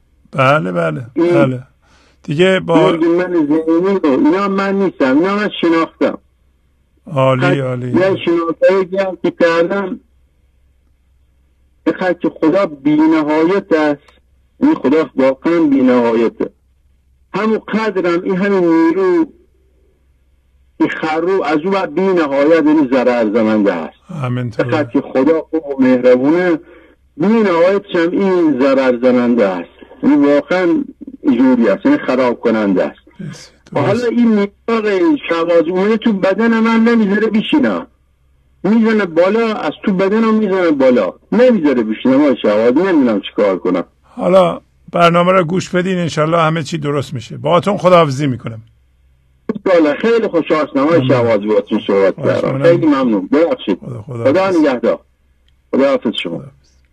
بله دیگه با من ذهنی اینا من نیستم اینا من شناختم. عالی یه شناختایی که کردم بخاطر که خدا بی‌نهایت است این خدا واقعا بی‌نهایته همون قدرم این همین نیرو این خروب از اون بی نهایت این ضرر زننده است بخاطر که خدا خوب و مهربونه بی نهایتش هم این ضرر زننده است این واقعا جوری است این خراب کننده است. حالا این میثاق شواذ تو بدن من نمیذاره بشینم میزنه بالا از تو بدنم میزنه بالا نمیذاره بشینم شواذ نمیدونم چیکار کنم. حالا برنامه رو گوش بدین انشالله همه چی درست میشه. باهاتون خداحافظی میکنم. خیلی خوشحال هستم آقای شهبازی باهاتون صحبت کردم خیلی ممنون ببخشید خدا نگهدار خداحافظ شما.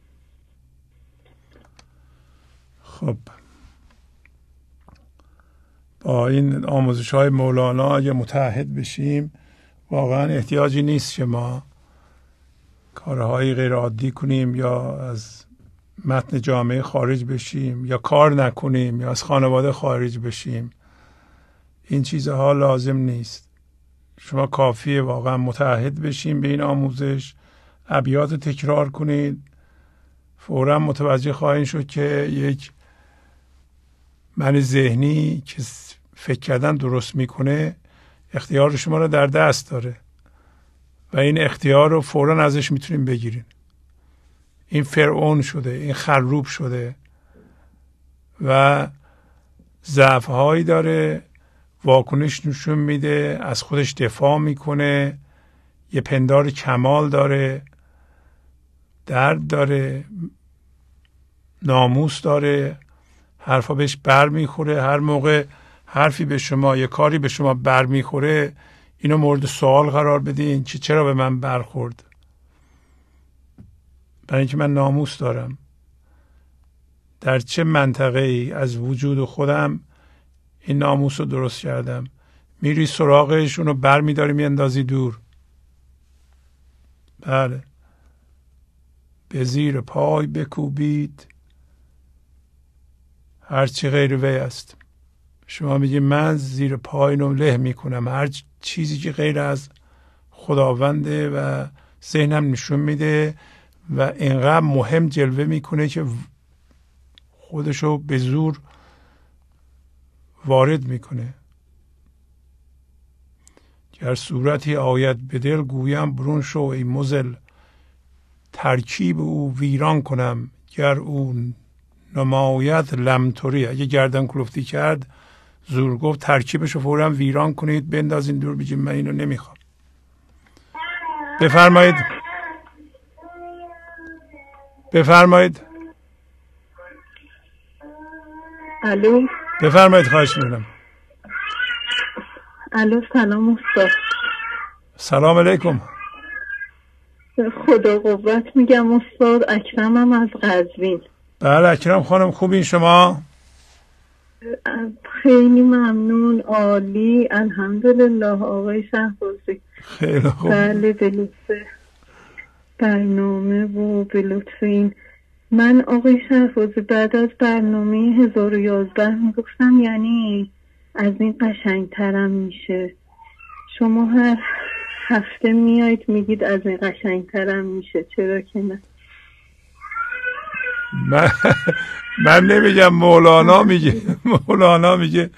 خب با این آموزش های مولانا اگه متحد بشیم واقعا احتیاجی نیست که ما کارهای غیر عادی کنیم یا از متن جامعه خارج بشیم یا کار نکنیم یا از خانواده خارج بشیم. این چیزها لازم نیست. شما کافیه واقعا متحد بشیم به این آموزش ابیات تکرار کنید فوراً متوجه خواهید شد که یک من ذهنی که فکر کردن درست میکنه اختیار شما رو در دست داره و این اختیار رو فوراً ازش میتونیم بگیرین. این فرعون شده این خروب شده و ضعف‌هایی داره واکنش نشون میده از خودش دفاع میکنه یه پندار کمال داره درد داره ناموس داره حرفا بهش بر میخوره هر موقع حرفی به شما یه کاری به شما بر میخوره اینو مورد سوال قرار بدین که چرا به من برخورد؟ برای اینکه من ناموس دارم. در چه منطقه ای از وجود خودم این ناموس رو درست کردم؟ میری سراغش، اونو بر میداری میاندازی دور. بله. به زیر پای بکوبید هرچی غیر وی است. شما میگی من زیر پای رو له میکنم هر چیزی که غیر از خداونده و ذهنم نشون میده و اینقدر مهم جلوه میکنه که خودشو به زور وارد میکنه. گر صورتی آید به دل گویم برون شو ای مزل، ترکیب او ویران کنم گر او نماید لمتوری. اگه گردن کلفتی کرد زور گفت ترکیبشو فوراً ویران کنید بندازین دور، بگید من اینو نمیخوام. بفرمایید. بفرمایید. الو. بفرمایید. خواهش میکنم. الو سلام استاد. سلام علیکم. خدا قوت میگم استاد. اکرمم از قزوین. بله اکرم خانم خوبین شما؟ خیلی ممنون، عالی، الحمدلله آقای شهبازی. خیلی خوب. بله به لطف برنامه و به لطف این من آقای شهبازی بعد از برنامه 1011 میگفتم یعنی از این قشنگترم میشه. شما هر هفته میایید میگید از این قشنگترم میشه، چرا که نه؟ من نمیگم، مولانا میگه. مولانا میگه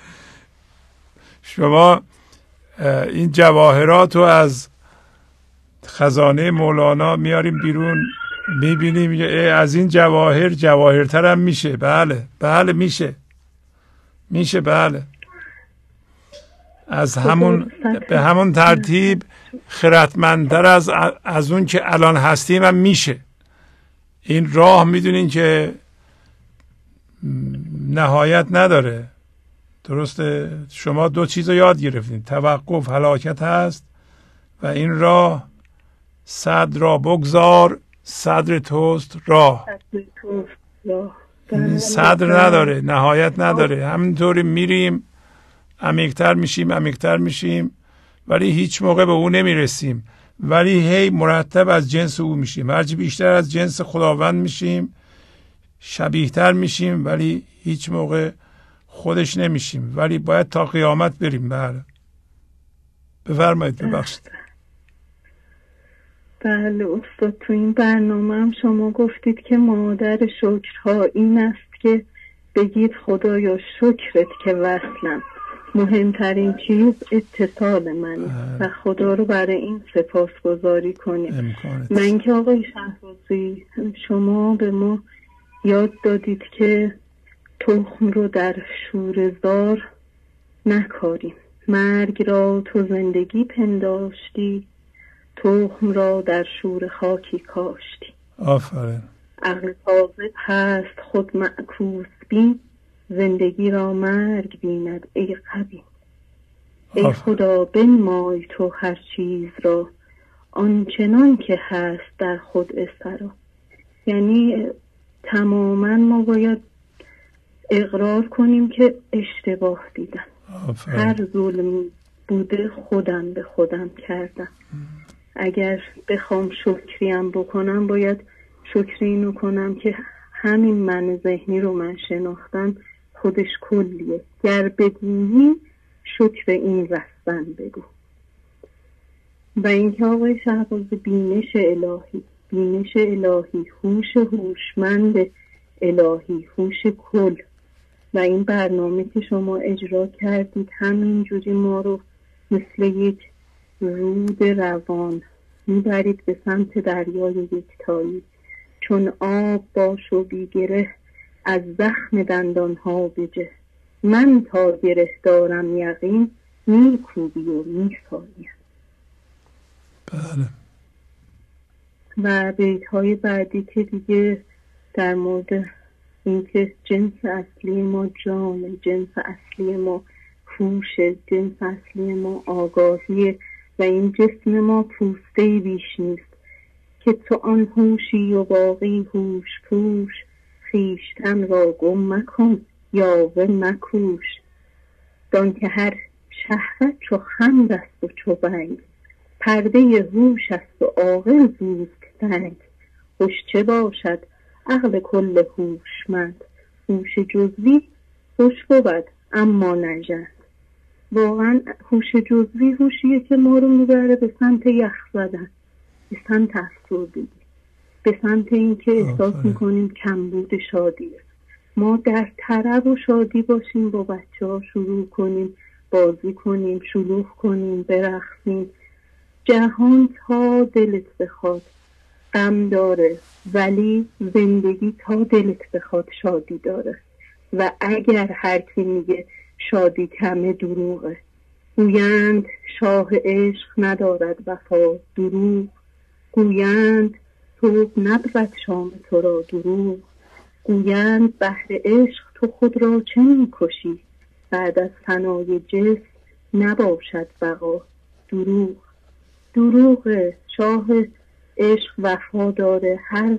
شما این جواهرات رو از خزانه مولانا میاریم بیرون میبینیم میگه از این جواهر جواهرترم میشه. بله بله میشه بله. از همون به همون ترتیب خردمندتر از اون که الان هستیم هم میشه. این راه میدونین که نهایت نداره. درسته؟ شما دو چیز رو یاد گرفتین، توقف هلاکت هست و این راه صدر را بگذار صدر توست راه. این صدر نداره، نهایت نداره. همینطوری میریم عمیق‌تر میشیم ولی هیچ موقع به او نمیرسیم، ولی هی مرتب از جنس او میشیم. هرچی بیشتر از جنس خداوند میشیم شبیه‌تر میشیم ولی هیچ موقع خودش نمیشیم، ولی باید تا قیامت بریم. بله بفرمایید. ببخشید. بله استاد، تو این برنامه هم شما گفتید که مادر شکرها این است که بگید خدایا شکرت که وصلم، مهمترین چیز اتصال منه و خدا رو برای این سپاسگزاری کنیم. من که آقای شهبازی شما به ما یاد دادید که تخم رو در شوره‌زار نکاریم، مرگ را تو زندگی پنداشتی، تخم را در شور خاکی کاشتی. آفرین. عقل تازه هست خود معکوس بین، زندگی را مرگ بیند ای غبین. ای خدا بنمای تو هر چیز را، آنچنان که هست در خود اسرا. یعنی تماما ما باید اقرار کنیم که اشتباه دیدم. هر ظلمی بوده خودم به خودم کردم. اگر بخوام شکریم بکنم باید شکر اینو کنم که همین من ذهنی رو من شناختم خودش کلیه. گر بگویی شکر این رستن بگو. و اینکه آقای شهبازی بینش الهی، هوش هوشمند الهی، هوش کل و این برنامه که شما اجرا کردید همینجوری ما رو مثل یک رود روان میبرید به سمت دریای یکتایی. چون آب باش و بی گره از زخم دندانها بجه، من تا گره دارم یقین میکوبی و میسایم. بله. و بیت‌های بعدی که دیگه در مورد اینکه جنس اصلی ما جان، جنس اصلی ما هوش، جنس اصلی ما آگاهی، و این جسم ما پوسته‌ای بیش نیست که تو آن هوشی و باقی هوش پوش. خویشتن را گم مکن یاوه مکوش. دان که هر شهوت چو خمر است و چو بنگ، پرده هوش است و عاقل زوست تنگ. خوش چه باشد عقل کل هوشمند، هوش جزوی خوش بود اما نژند. واقعا هوش جزوی هوشیه که ما رو میبره به سمت یخ زدن، به سمت افسردگی، به سمت اینکه احساس میکنیم کمبود شادیه. ما در طرب و شادی باشیم، با بچه ها شروع کنیم بازی کنیم، شلوغ کنیم، برقصیم. جهان تا دلت بخواد غم داره، ولی زندگی تا دلت بخواد شادی داره. و اگر هر کی میگه شادی کمه دروغه. گویند شاه عشق ندارد وفا، دروغ. گویند تو نبود شام تو را، دروغ. گویند بهر عشق تو خود را چه میکشی، بعد از فنای جسم نباشد بقا، دروغ. دروغه. شاه عشق وفا داره، هر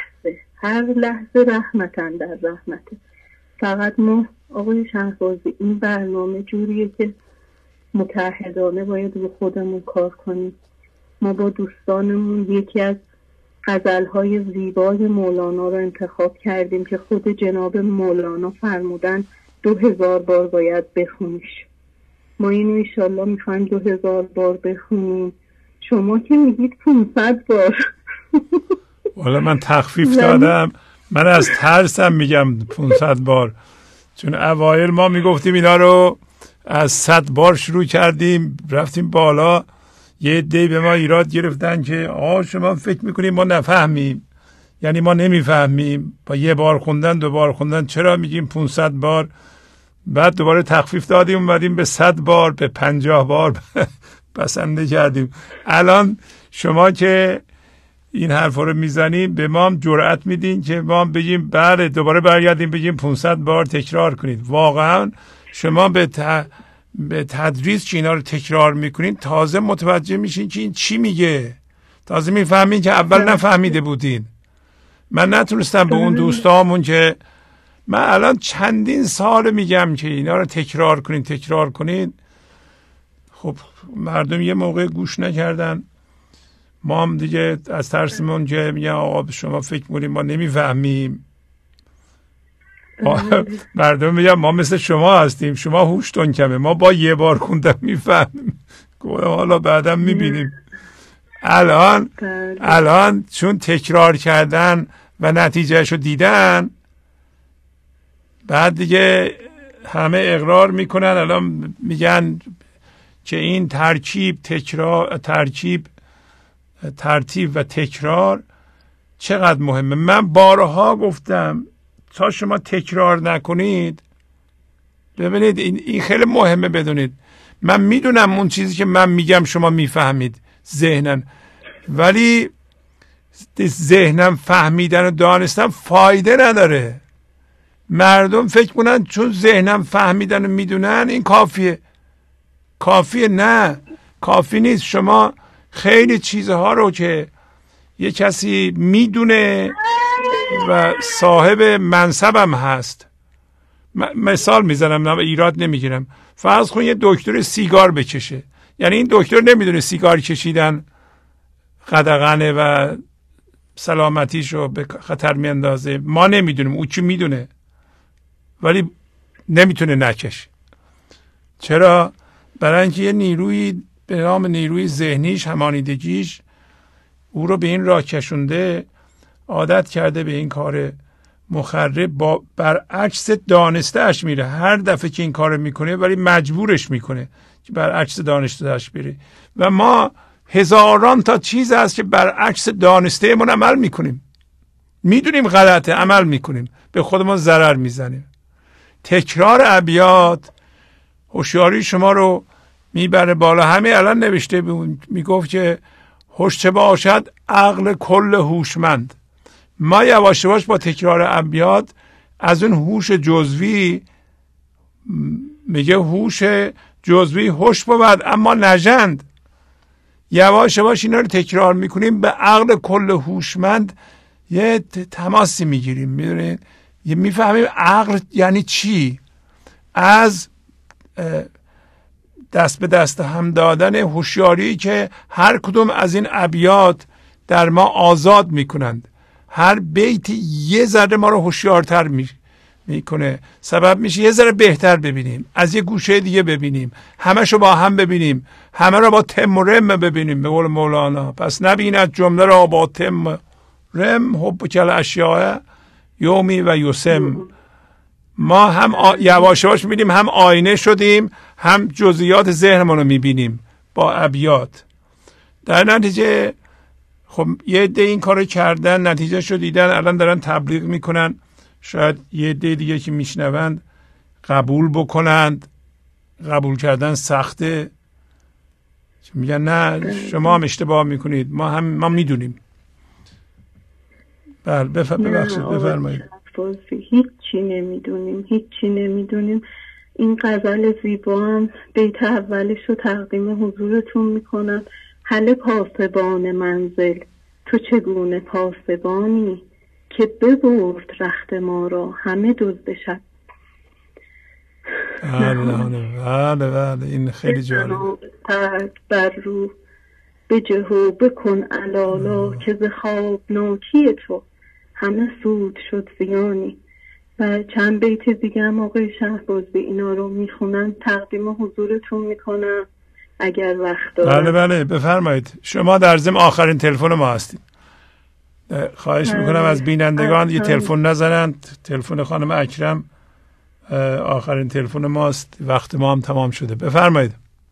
لحظه رحمتن در رحمته. فقط ما آقای شهبازی این برنامه جوریه که متحدانه باید رو خودمون کار کنیم. ما با دوستانمون یکی از غزلهای زیبای مولانا رو انتخاب کردیم که خود جناب مولانا فرمودن 2000 بار باید بخونیش. ما اینو ایشالله میخوایم 2000 بار بخونیم. شما که میگید 500 بار. والا من تخفیف دادم، من از ترسم میگم 500 بار، چون اوایل ما میگفتیم اینا رو از 100 بار شروع کردیم، رفتیم بالا. یه عده‌ای به ما ایراد گرفتن که شما فکر میکنیم ما نفهمیم، یعنی ما نمیفهمیم با یه بار خوندن 2 بار خوندن چرا میگیم 500 بار. بعد دوباره تخفیف دادیم، اومدیم به 100 بار، به 50 بار بسنده کردیم. الان شما که این حرفا رو میزنیم به ما هم جرأت میدین که ما بگیم بله دوباره برگردیم بگیم 500 بار تکرار کنید. واقعا شما به تدریس که اینا رو تکرار میکنین تازه متوجه میشین که این چی میگه، تازه میفهمین که اول نفهمیده بودین. من نتونستم به اون دوستامون که من الان چندین سال میگم که اینا رو تکرار کنین. خب مردم یه موقع گوش نکردن، ما هم دیگه از ترسمون که میگن آقا شما فکر میکنیم ما نمیفهمیم. مردم میگن ما مثل شما هستیم، شما هوشتون کمه، ما با یه بار خوندن میفهمیم. حالا بعدم میبینیم. الان چون تکرار کردن و نتیجهش رو دیدن، بعد دیگه همه اقرار میکنن. الان میگن که این ترتیب و تکرار چقدر مهمه. من بارها گفتم تا شما تکرار نکنید، ببینید این خیلی مهمه بدونید. من میدونم اون چیزی که من میگم شما میفهمید ذهنن، ولی ذهنم فهمیدن و دانستن فایده نداره. مردم فکر کنن چون ذهنم فهمیدن و میدونن این کافیه. نه، کافی نیست. شما خیلی چیزها رو که یه کسی میدونه و صاحب منصبم هست، مثال میزنم، نه ایراد نمیگیرم. فرض کن یه دکتر سیگار بکشه، یعنی این دکتر نمیدونه سیگار کشیدن قدغنه و سلامتیشو به خطر میاندازه. ما نمیدونیم، او چی میدونه، ولی نمیتونه نکشه. چرا؟ برای اینکه یه نیروی به نام نیروی ذهنیش، همانیدگیش، او رو به این راه کشونده، عادت کرده به این کار مخرب. با برعکس دانسته اش میره. هر دفعه که این کار میکنه ولی مجبورش میکنه که برعکس دانسته اش بره. و ما هزاران تا چیز هست که برعکس دانسته من عمل میکنیم، میدونیم غلطه، عمل میکنیم، به خودمون ضرر میزنیم. تکرار ابیات هوشیاری شما رو میبره بالا. همه الان نوشته میگفت که هوش چه باشد عقل کل هوشمند. ما یواش یواش با تکرار ابیات از اون هوش جزوی، میگه هوش جزوی هوش بود اما نژند. یواش یواش اینا رو تکرار میکنیم به عقل کل هوشمند یه تماسی میگیریم. میدونید میفهمیم عقل یعنی چی. از دست به دست هم دادن هوشیاری که هر کدوم از این ابیات در ما آزاد میکنند. هر بیت یه ذره ما رو هوشیارتر میکنه، سبب میشه یه ذره بهتر ببینیم، از یه گوشه دیگه ببینیم، همشو با هم ببینیم، همه رو با تم و رم ببینیم به قول مولانا. پس نبیند جمله را با تم و رم حب کل اشیاء یومی و یوسم. ما هم یواش یواش میبینیم، هم آینه شدیم، هم جزئیات ذهنمون رو میبینیم با ابیات. در نتیجه خب یه عده این کارو کردن، نتیجه شو دیدن، الان دارن تبلیغ میکنن. شاید یه عده دیگه که میشنوند قبول بکنند. قبول کردن سخته، میگن نه شما هم اشتباه میکنید، ما میدونیم. بله ببخشید بفرمایید. هیچی نمیدونیم. این غزل زیبا هم بیت اولش رو تقدیم حضورتون میکنم. هله پاسبان منزل تو چگونه پاسبانی، که ببرد رخت ما را همه دزد شب. بله این خیلی جالب. بر رو بجه و بکن علالا، که ز خوابناکی تو همه سود شد زیانی. و چند بیت دیگه هم آقای شهبازی اینا رو میخونن، تقدیم حضورتون میکنم اگر وقت دارم. بله بفرمایید. شما در ضمن آخرین تلفن ما هستید. خواهش میکنم از بینندگان یه تلفن نزنند. تلفن خانم اکرم آخرین تلفن ماست، وقت ما هم تمام شده. بفرمایید.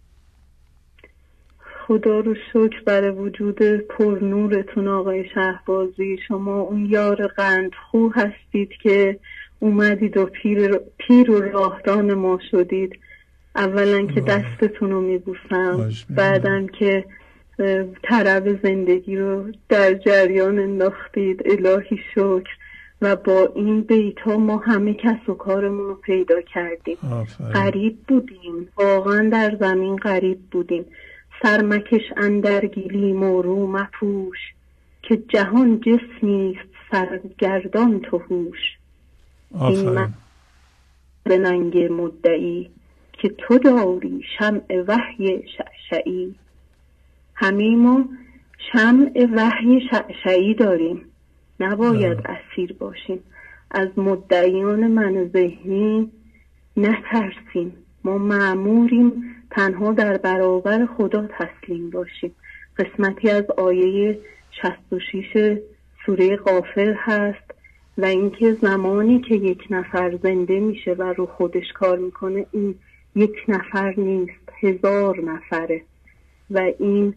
خدا رو شکر برای وجود پر نورتون آقای شهبازی. شما اون یار قندخو هستید که اومدید و پیر و راهدان ما شدید. اولا که دستتون رو میبوسم، بعدم که طرب زندگی رو در جریان انداختید. الهی شکر. و با این بیتا ما همه کس و کارمون رو پیدا کردیم. غریب بودیم، واقعا در زمین غریب بودیم. سرمکش اندر گلیم و رو مپوش، که جهان جسمیست سرگردان تو هوش. این من به ننگ مدعی، که تو داری شمع وحی شعشعی. همه ما شمع وحی شعشعی داریم، نباید اسیر باشیم. از مدعیان من ذهنی نترسیم. ما مأموریم تنها در برابر خدا تسلیم باشیم. قسمتی از آیه 66 سوره غافر هست. و اینکه زمانی که یک نفر زنده میشه و رو خودش کار میکنه، این یک نفر نیست، 1000 نفره. و این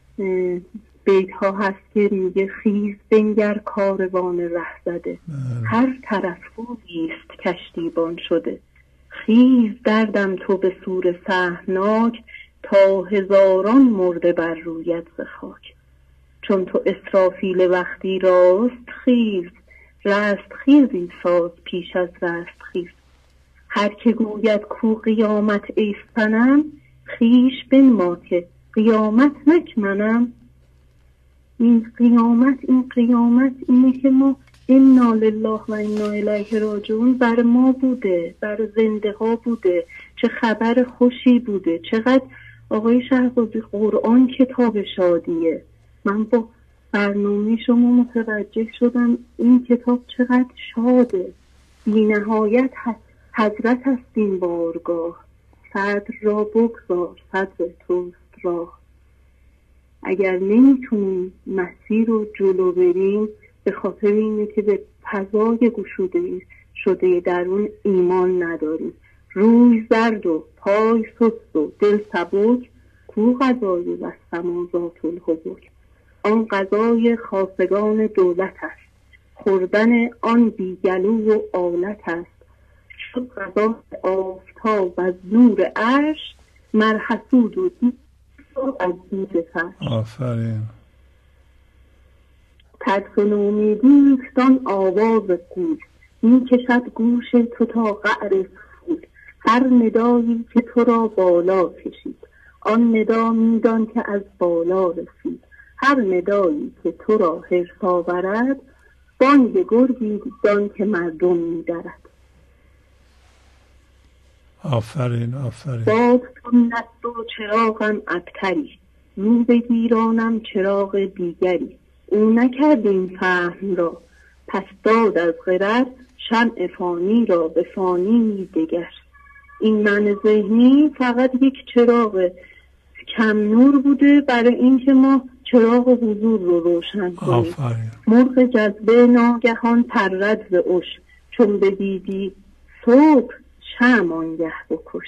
بیت ها هست که میگه خیز بنگر کاروان ره زده، هر طرف رویست کشتیبان شده. خیز دردم تو به سور سهمناک، تا 1000 مرده بر رویت ز خاک. چون تو اسرافیل وقتی راست خیز، رست خیزی ساز پیش از رست خیز. هر که گوید کو قیامت ای صنم، خیش بنما که قیامت نک منم. این قیامت اینه که ما انا لله و انا الیه راجعون بر ما بوده، بر زنده ها بوده. چه خبر خوشی بوده. چقدر آقای شهبازی قرآن کتاب شادیه. من با برنامه شما متوجه شدم این کتاب چقدر شاده. بی نهایت حضرت است این بارگاه، صدر را بگذار صدر توست راه. اگر نمیتونیم مسیر رو جلو بریم، به خاطر اینه که به فضای گشوده شده درون ایمان نداریم. روی زرد و پای سست و دل سبک، کو غذای و سمازات الحبک. آن غذای خاصگان دولت است، خوردن آن بیگلو و آلت است. شد غذا آفتاب از نور عرش، مرحسود و دید از دید فرش. آفرین. تدفن امیدیستان آواز قول، می کشد گوش تو تا قعر سود. هر ندایی که تو را بالا کشید، آن ندا میدان که از بالا رسید. هر ندایی که تو را حرص آورد، بانگ گرگی دان که مردم می‌درد. آفرین آفرین. باز تو نست و چراغم ابتری، رو بگیرانم چراغ دیگری. او نکرد این فهم را، پس داد از غرر شمع فانی را به فانی دگر. این من ذهنی فقط یک چراغ کم نور بوده برای اینکه ما چراغ حضور رو روشن کنیم. آفرین. مرغ جذبه ناگهان پرد ز عش، چون بدیدی صبح شمع آنگه بکش.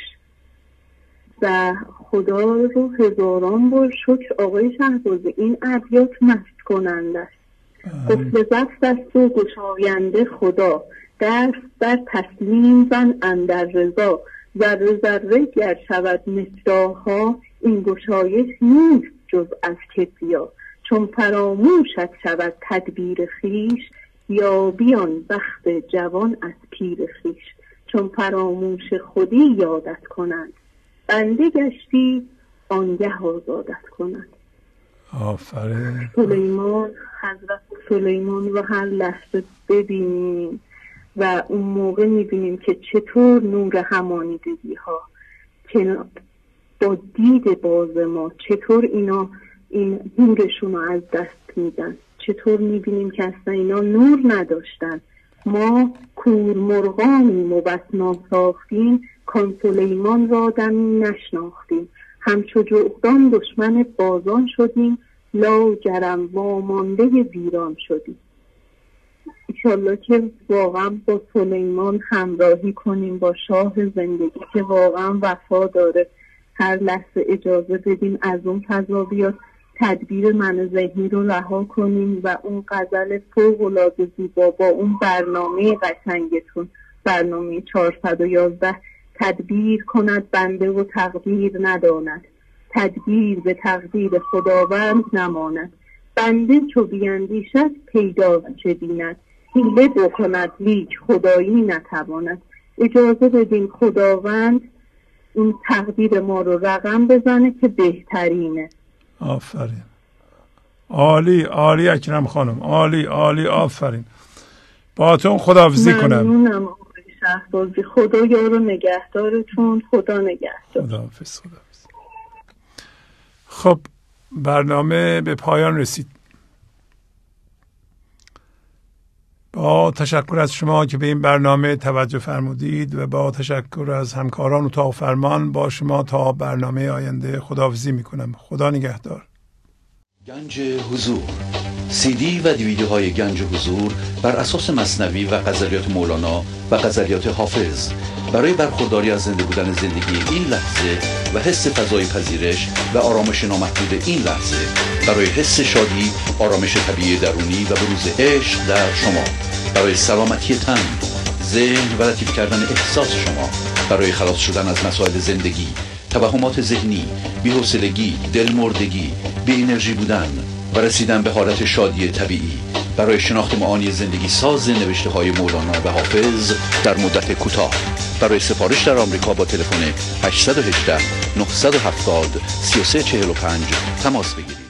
و خدا رو هزاران بار شکر آقای شهبازی، این ابیات مست کننده است. قفل زفت است و گشاینده خدا، دست بر تسلیم زن اندر رضا. ذره ذره گر شود مصراها، این گشایش نیست جز از کبریا. چون فراموشت شود تدبیر خیش، یا بیان بخت جوان از پیر خیش. چون فراموش خودی یادت کنند، بنده گشتی آنگه آزادت کنند. آفرین. سلیمان، حضرت سلیمان رو هر لحظه ببینیم و اون موقع میبینیم که چطور نور همانیدگی ها که با دید باز ما چطور اینا این نورشون رو از دست میدن. چطور میبینیم که اصلا اینا نور نداشتن. ما کور مرغانیم و بس ناساختیم، کان سلیمان را دمی نشناختیم. همچو جغدان دشمن بازان شدیم، لاجرم وامانده ویران شدیم. انشالله که واقعا با سلیمان همراهی کنیم، با شاه زندگی که واقعا وفا داره. هر لحظه اجازه بدیم از اون فضا بیاد، تدبیر من ذهنی رو رها کنیم و اون غزل فوق‌العاده زیبا با اون برنامه قشنگتون، برنامه 411، تدبیر کند بنده و تقدیر نداند، تدبیر به تقدیر خداوند نماند. بنده چو بیندیشد پیدا چه بیند، حیله بکند لیک خدایی نتواند. اجازه بدیم خداوند اون تقدیر ما رو رقم بزنه که بهترینه. آفرین. عالی عالی اکرم خانم، عالی عالی، آفرین. باهاتون خداحافظی کنم. ممنونم آقای شهبازی. خدا یار و نگهدارتون. خدا نگهدار. خداحافظ. خب برنامه به پایان رسید. با تشکر از شما که به این برنامه توجه فرمودید و با تشکر از همکاران اتاق فرمان با شما تا برنامه آینده خداحافظی میکنم. خدا نگهدار. گنج حضور، سی دی و دیویدیوهای گنج حضور بر اساس مثنوی و غزلیات مولانا و غزلیات حافظ برای برخورداری از زنده بودن زندگی این لحظه و حس فضای پذیرش و آرامش نامحدود این لحظه، برای حس شادی، آرامش طبیعی درونی و بروز عشق در شما، برای سلامتی تن، ذهن و لطیف کردن احساس شما، برای خلاص شدن از مسائل زندگی، توهمات ذهنی، بی‌حوصلگی، دلمردگی، بی انرژی بودن و رسیدن به حالت شادی طبیعی، برای شناخت معانی زندگی ساز نوشته های مولانا و حافظ در مدت کوتاه. برای سفارش در آمریکا با تلفن 818 970 3345 تماس بگیرید.